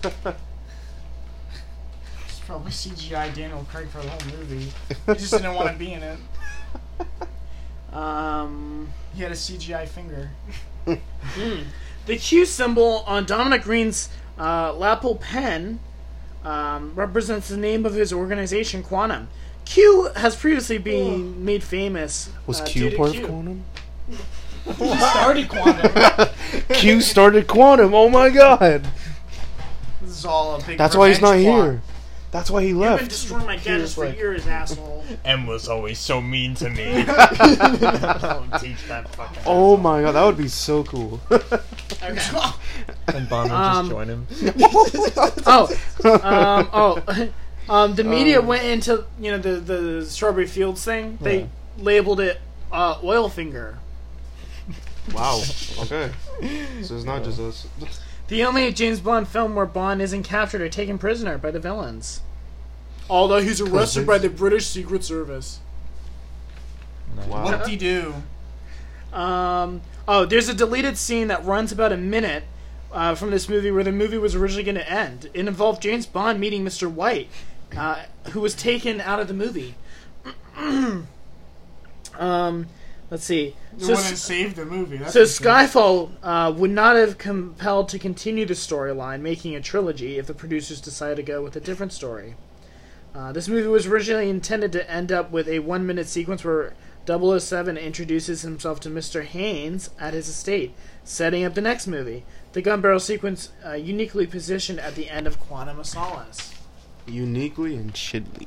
It's probably C G I Daniel Craig for the whole movie. He just didn't want to be in it. Um. He had a C G I finger. Mm. The Q symbol on Dominic Green's uh, lapel pen um, represents the name of his organization, Quantum. Q has previously been made famous. Was uh, Q due to part of Q. Quantum? He started Quantum. Q started Quantum, oh my god. This is all a big. That's why he's not revenge plot. here. That's why he You've been left. destroying my gadgets was for like- years, asshole. M was always so mean to me. Don't teach that fucking. Oh my god, that would be so cool. Okay. And Bond would Um, just join him. Oh, um, oh, um, the media Um. went into you know the the Strawberry Fields thing. They Yeah. labeled it uh, Oil Finger. Wow. Okay. So it's not just us. The only James Bond film where Bond isn't captured or taken prisoner by the villains. Although he's arrested by the British Secret Service. Nice. Wow. Whoop-de-doo. Um, oh, there's a deleted scene that runs about a minute uh, from this movie where the movie was originally going to end. It involved James Bond meeting Mister White, uh, who was taken out of the movie. um, let's see. The So, one that saved the movie. That's so for sure. Skyfall uh, would not have compelled to continue the storyline, making a trilogy, if the producers decided to go with a different story. Uh, this movie was originally intended to end up with a one-minute sequence where double oh seven introduces himself to Mister Haynes at his estate, setting up the next movie. The gun barrel sequence uh, uniquely positioned at the end of Quantum of Solace. Uniquely and shiddly.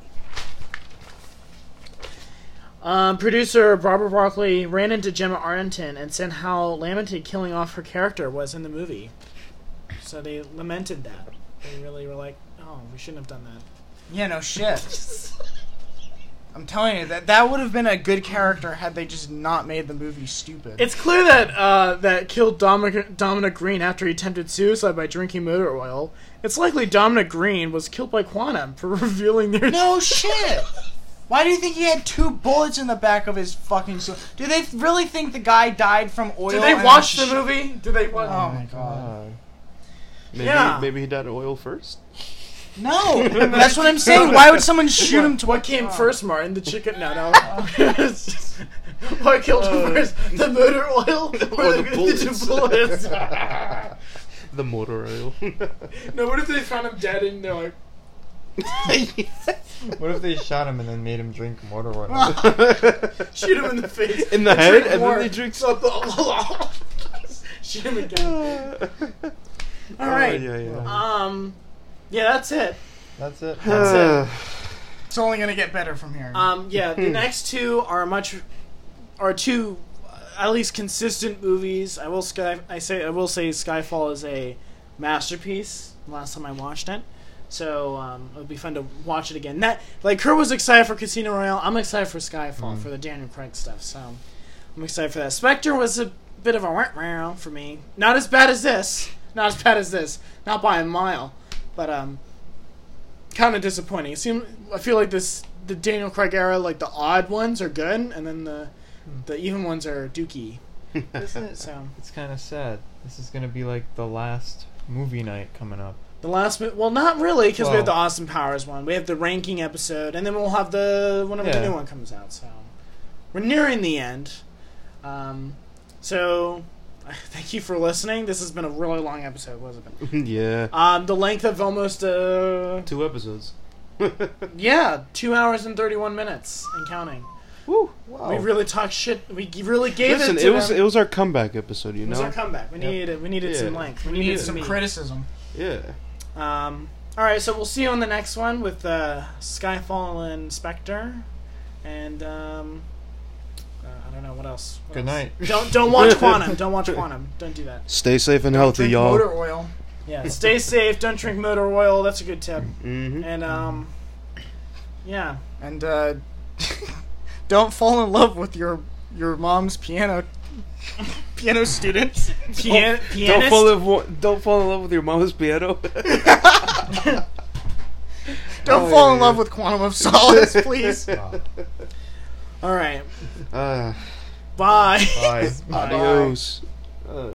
Um, producer Barbara Broccoli ran into Gemma Arterton and said how lamented killing off her character was in the movie. So they lamented that. They really were like, oh, we shouldn't have done that. Yeah, no shit. I'm telling you, that that would have been a good character had they just not made the movie stupid. It's clear that uh, that killed Dominic, Dominic Green after he attempted suicide by drinking motor oil. It's likely Dominic Green was killed by Quantum for revealing their... No shit! Why do you think he had two bullets in the back of his fucking suit? Do they really think the guy died from oil? Did they and watch sh- the movie? Did they watch... Oh my god. Maybe, Yeah. maybe he died of oil first? No! That's what I'm saying. Why would someone shoot him to What came first, Martin? The chicken? No, no. What killed him first? The motor oil or, Or the the bullets. bullets? The motor oil. No, what if they found him dead and they're like... What if they shot him and then made him drink motor oil? Shoot him in the face. In the and head, drink and more. then they drink So- Shoot him again. Alright. Oh, yeah, yeah. Um, yeah, that's it. That's it. That's It's only gonna get better from here. Um, yeah, the next two are much... are two... uh, at least consistent movies. I will sky. I say. I will say, Skyfall is a masterpiece. Last time I watched it, so um, it would be fun to watch it again. That like Kurt was excited for Casino Royale. I'm excited for Skyfall Mm. for the Daniel Craig stuff. So I'm excited for that. Spectre was a bit of a wow for me. Not as bad as this. Not as bad as this. Not by a mile, but um, kind of disappointing. It seemed. I feel like this the Daniel Craig era, like the odd ones are good, and then the the even ones are dookie. Isn't it? So It's kind of sad. This is gonna be like the last movie night coming up. the last, mo- well, not really, because we have the Well- Austin Powers one. We have the ranking episode, and then we'll have the whenever the Yeah. new one comes out. So we're nearing the end. Um, so thank you for listening. This has been a really long episode, wasn't it? Yeah. Um, the length of almost uh, Two episodes. yeah, two hours and thirty-one minutes and counting. Woo. Wow. We really talked shit. We g- really gave Listen, it to it was them. it was our comeback episode, you It was know. our comeback. We Yep. needed we needed Yeah. some length. We, we needed, need some meat. criticism. Yeah. Um, all right, so we'll see you on the next one with uh, Skyfall and Spectre, and um, uh, I don't know what else. What Good else? night. Don't don't watch Quantum. Don't watch Quantum. Don't do that. Stay safe and healthy, Drink y'all. motor oil. Yeah, stay safe. Don't drink motor oil. That's a good tip. Mm-hmm. And um, yeah, And uh, don't fall in love with your your mom's piano piano student. Pian- Don't pianist. fall in wo- don't fall in love with your mom's piano. Don't Oh, fall yeah, in yeah. love with Quantum of Solace, please. All right. uh, Bye. Bye. adios.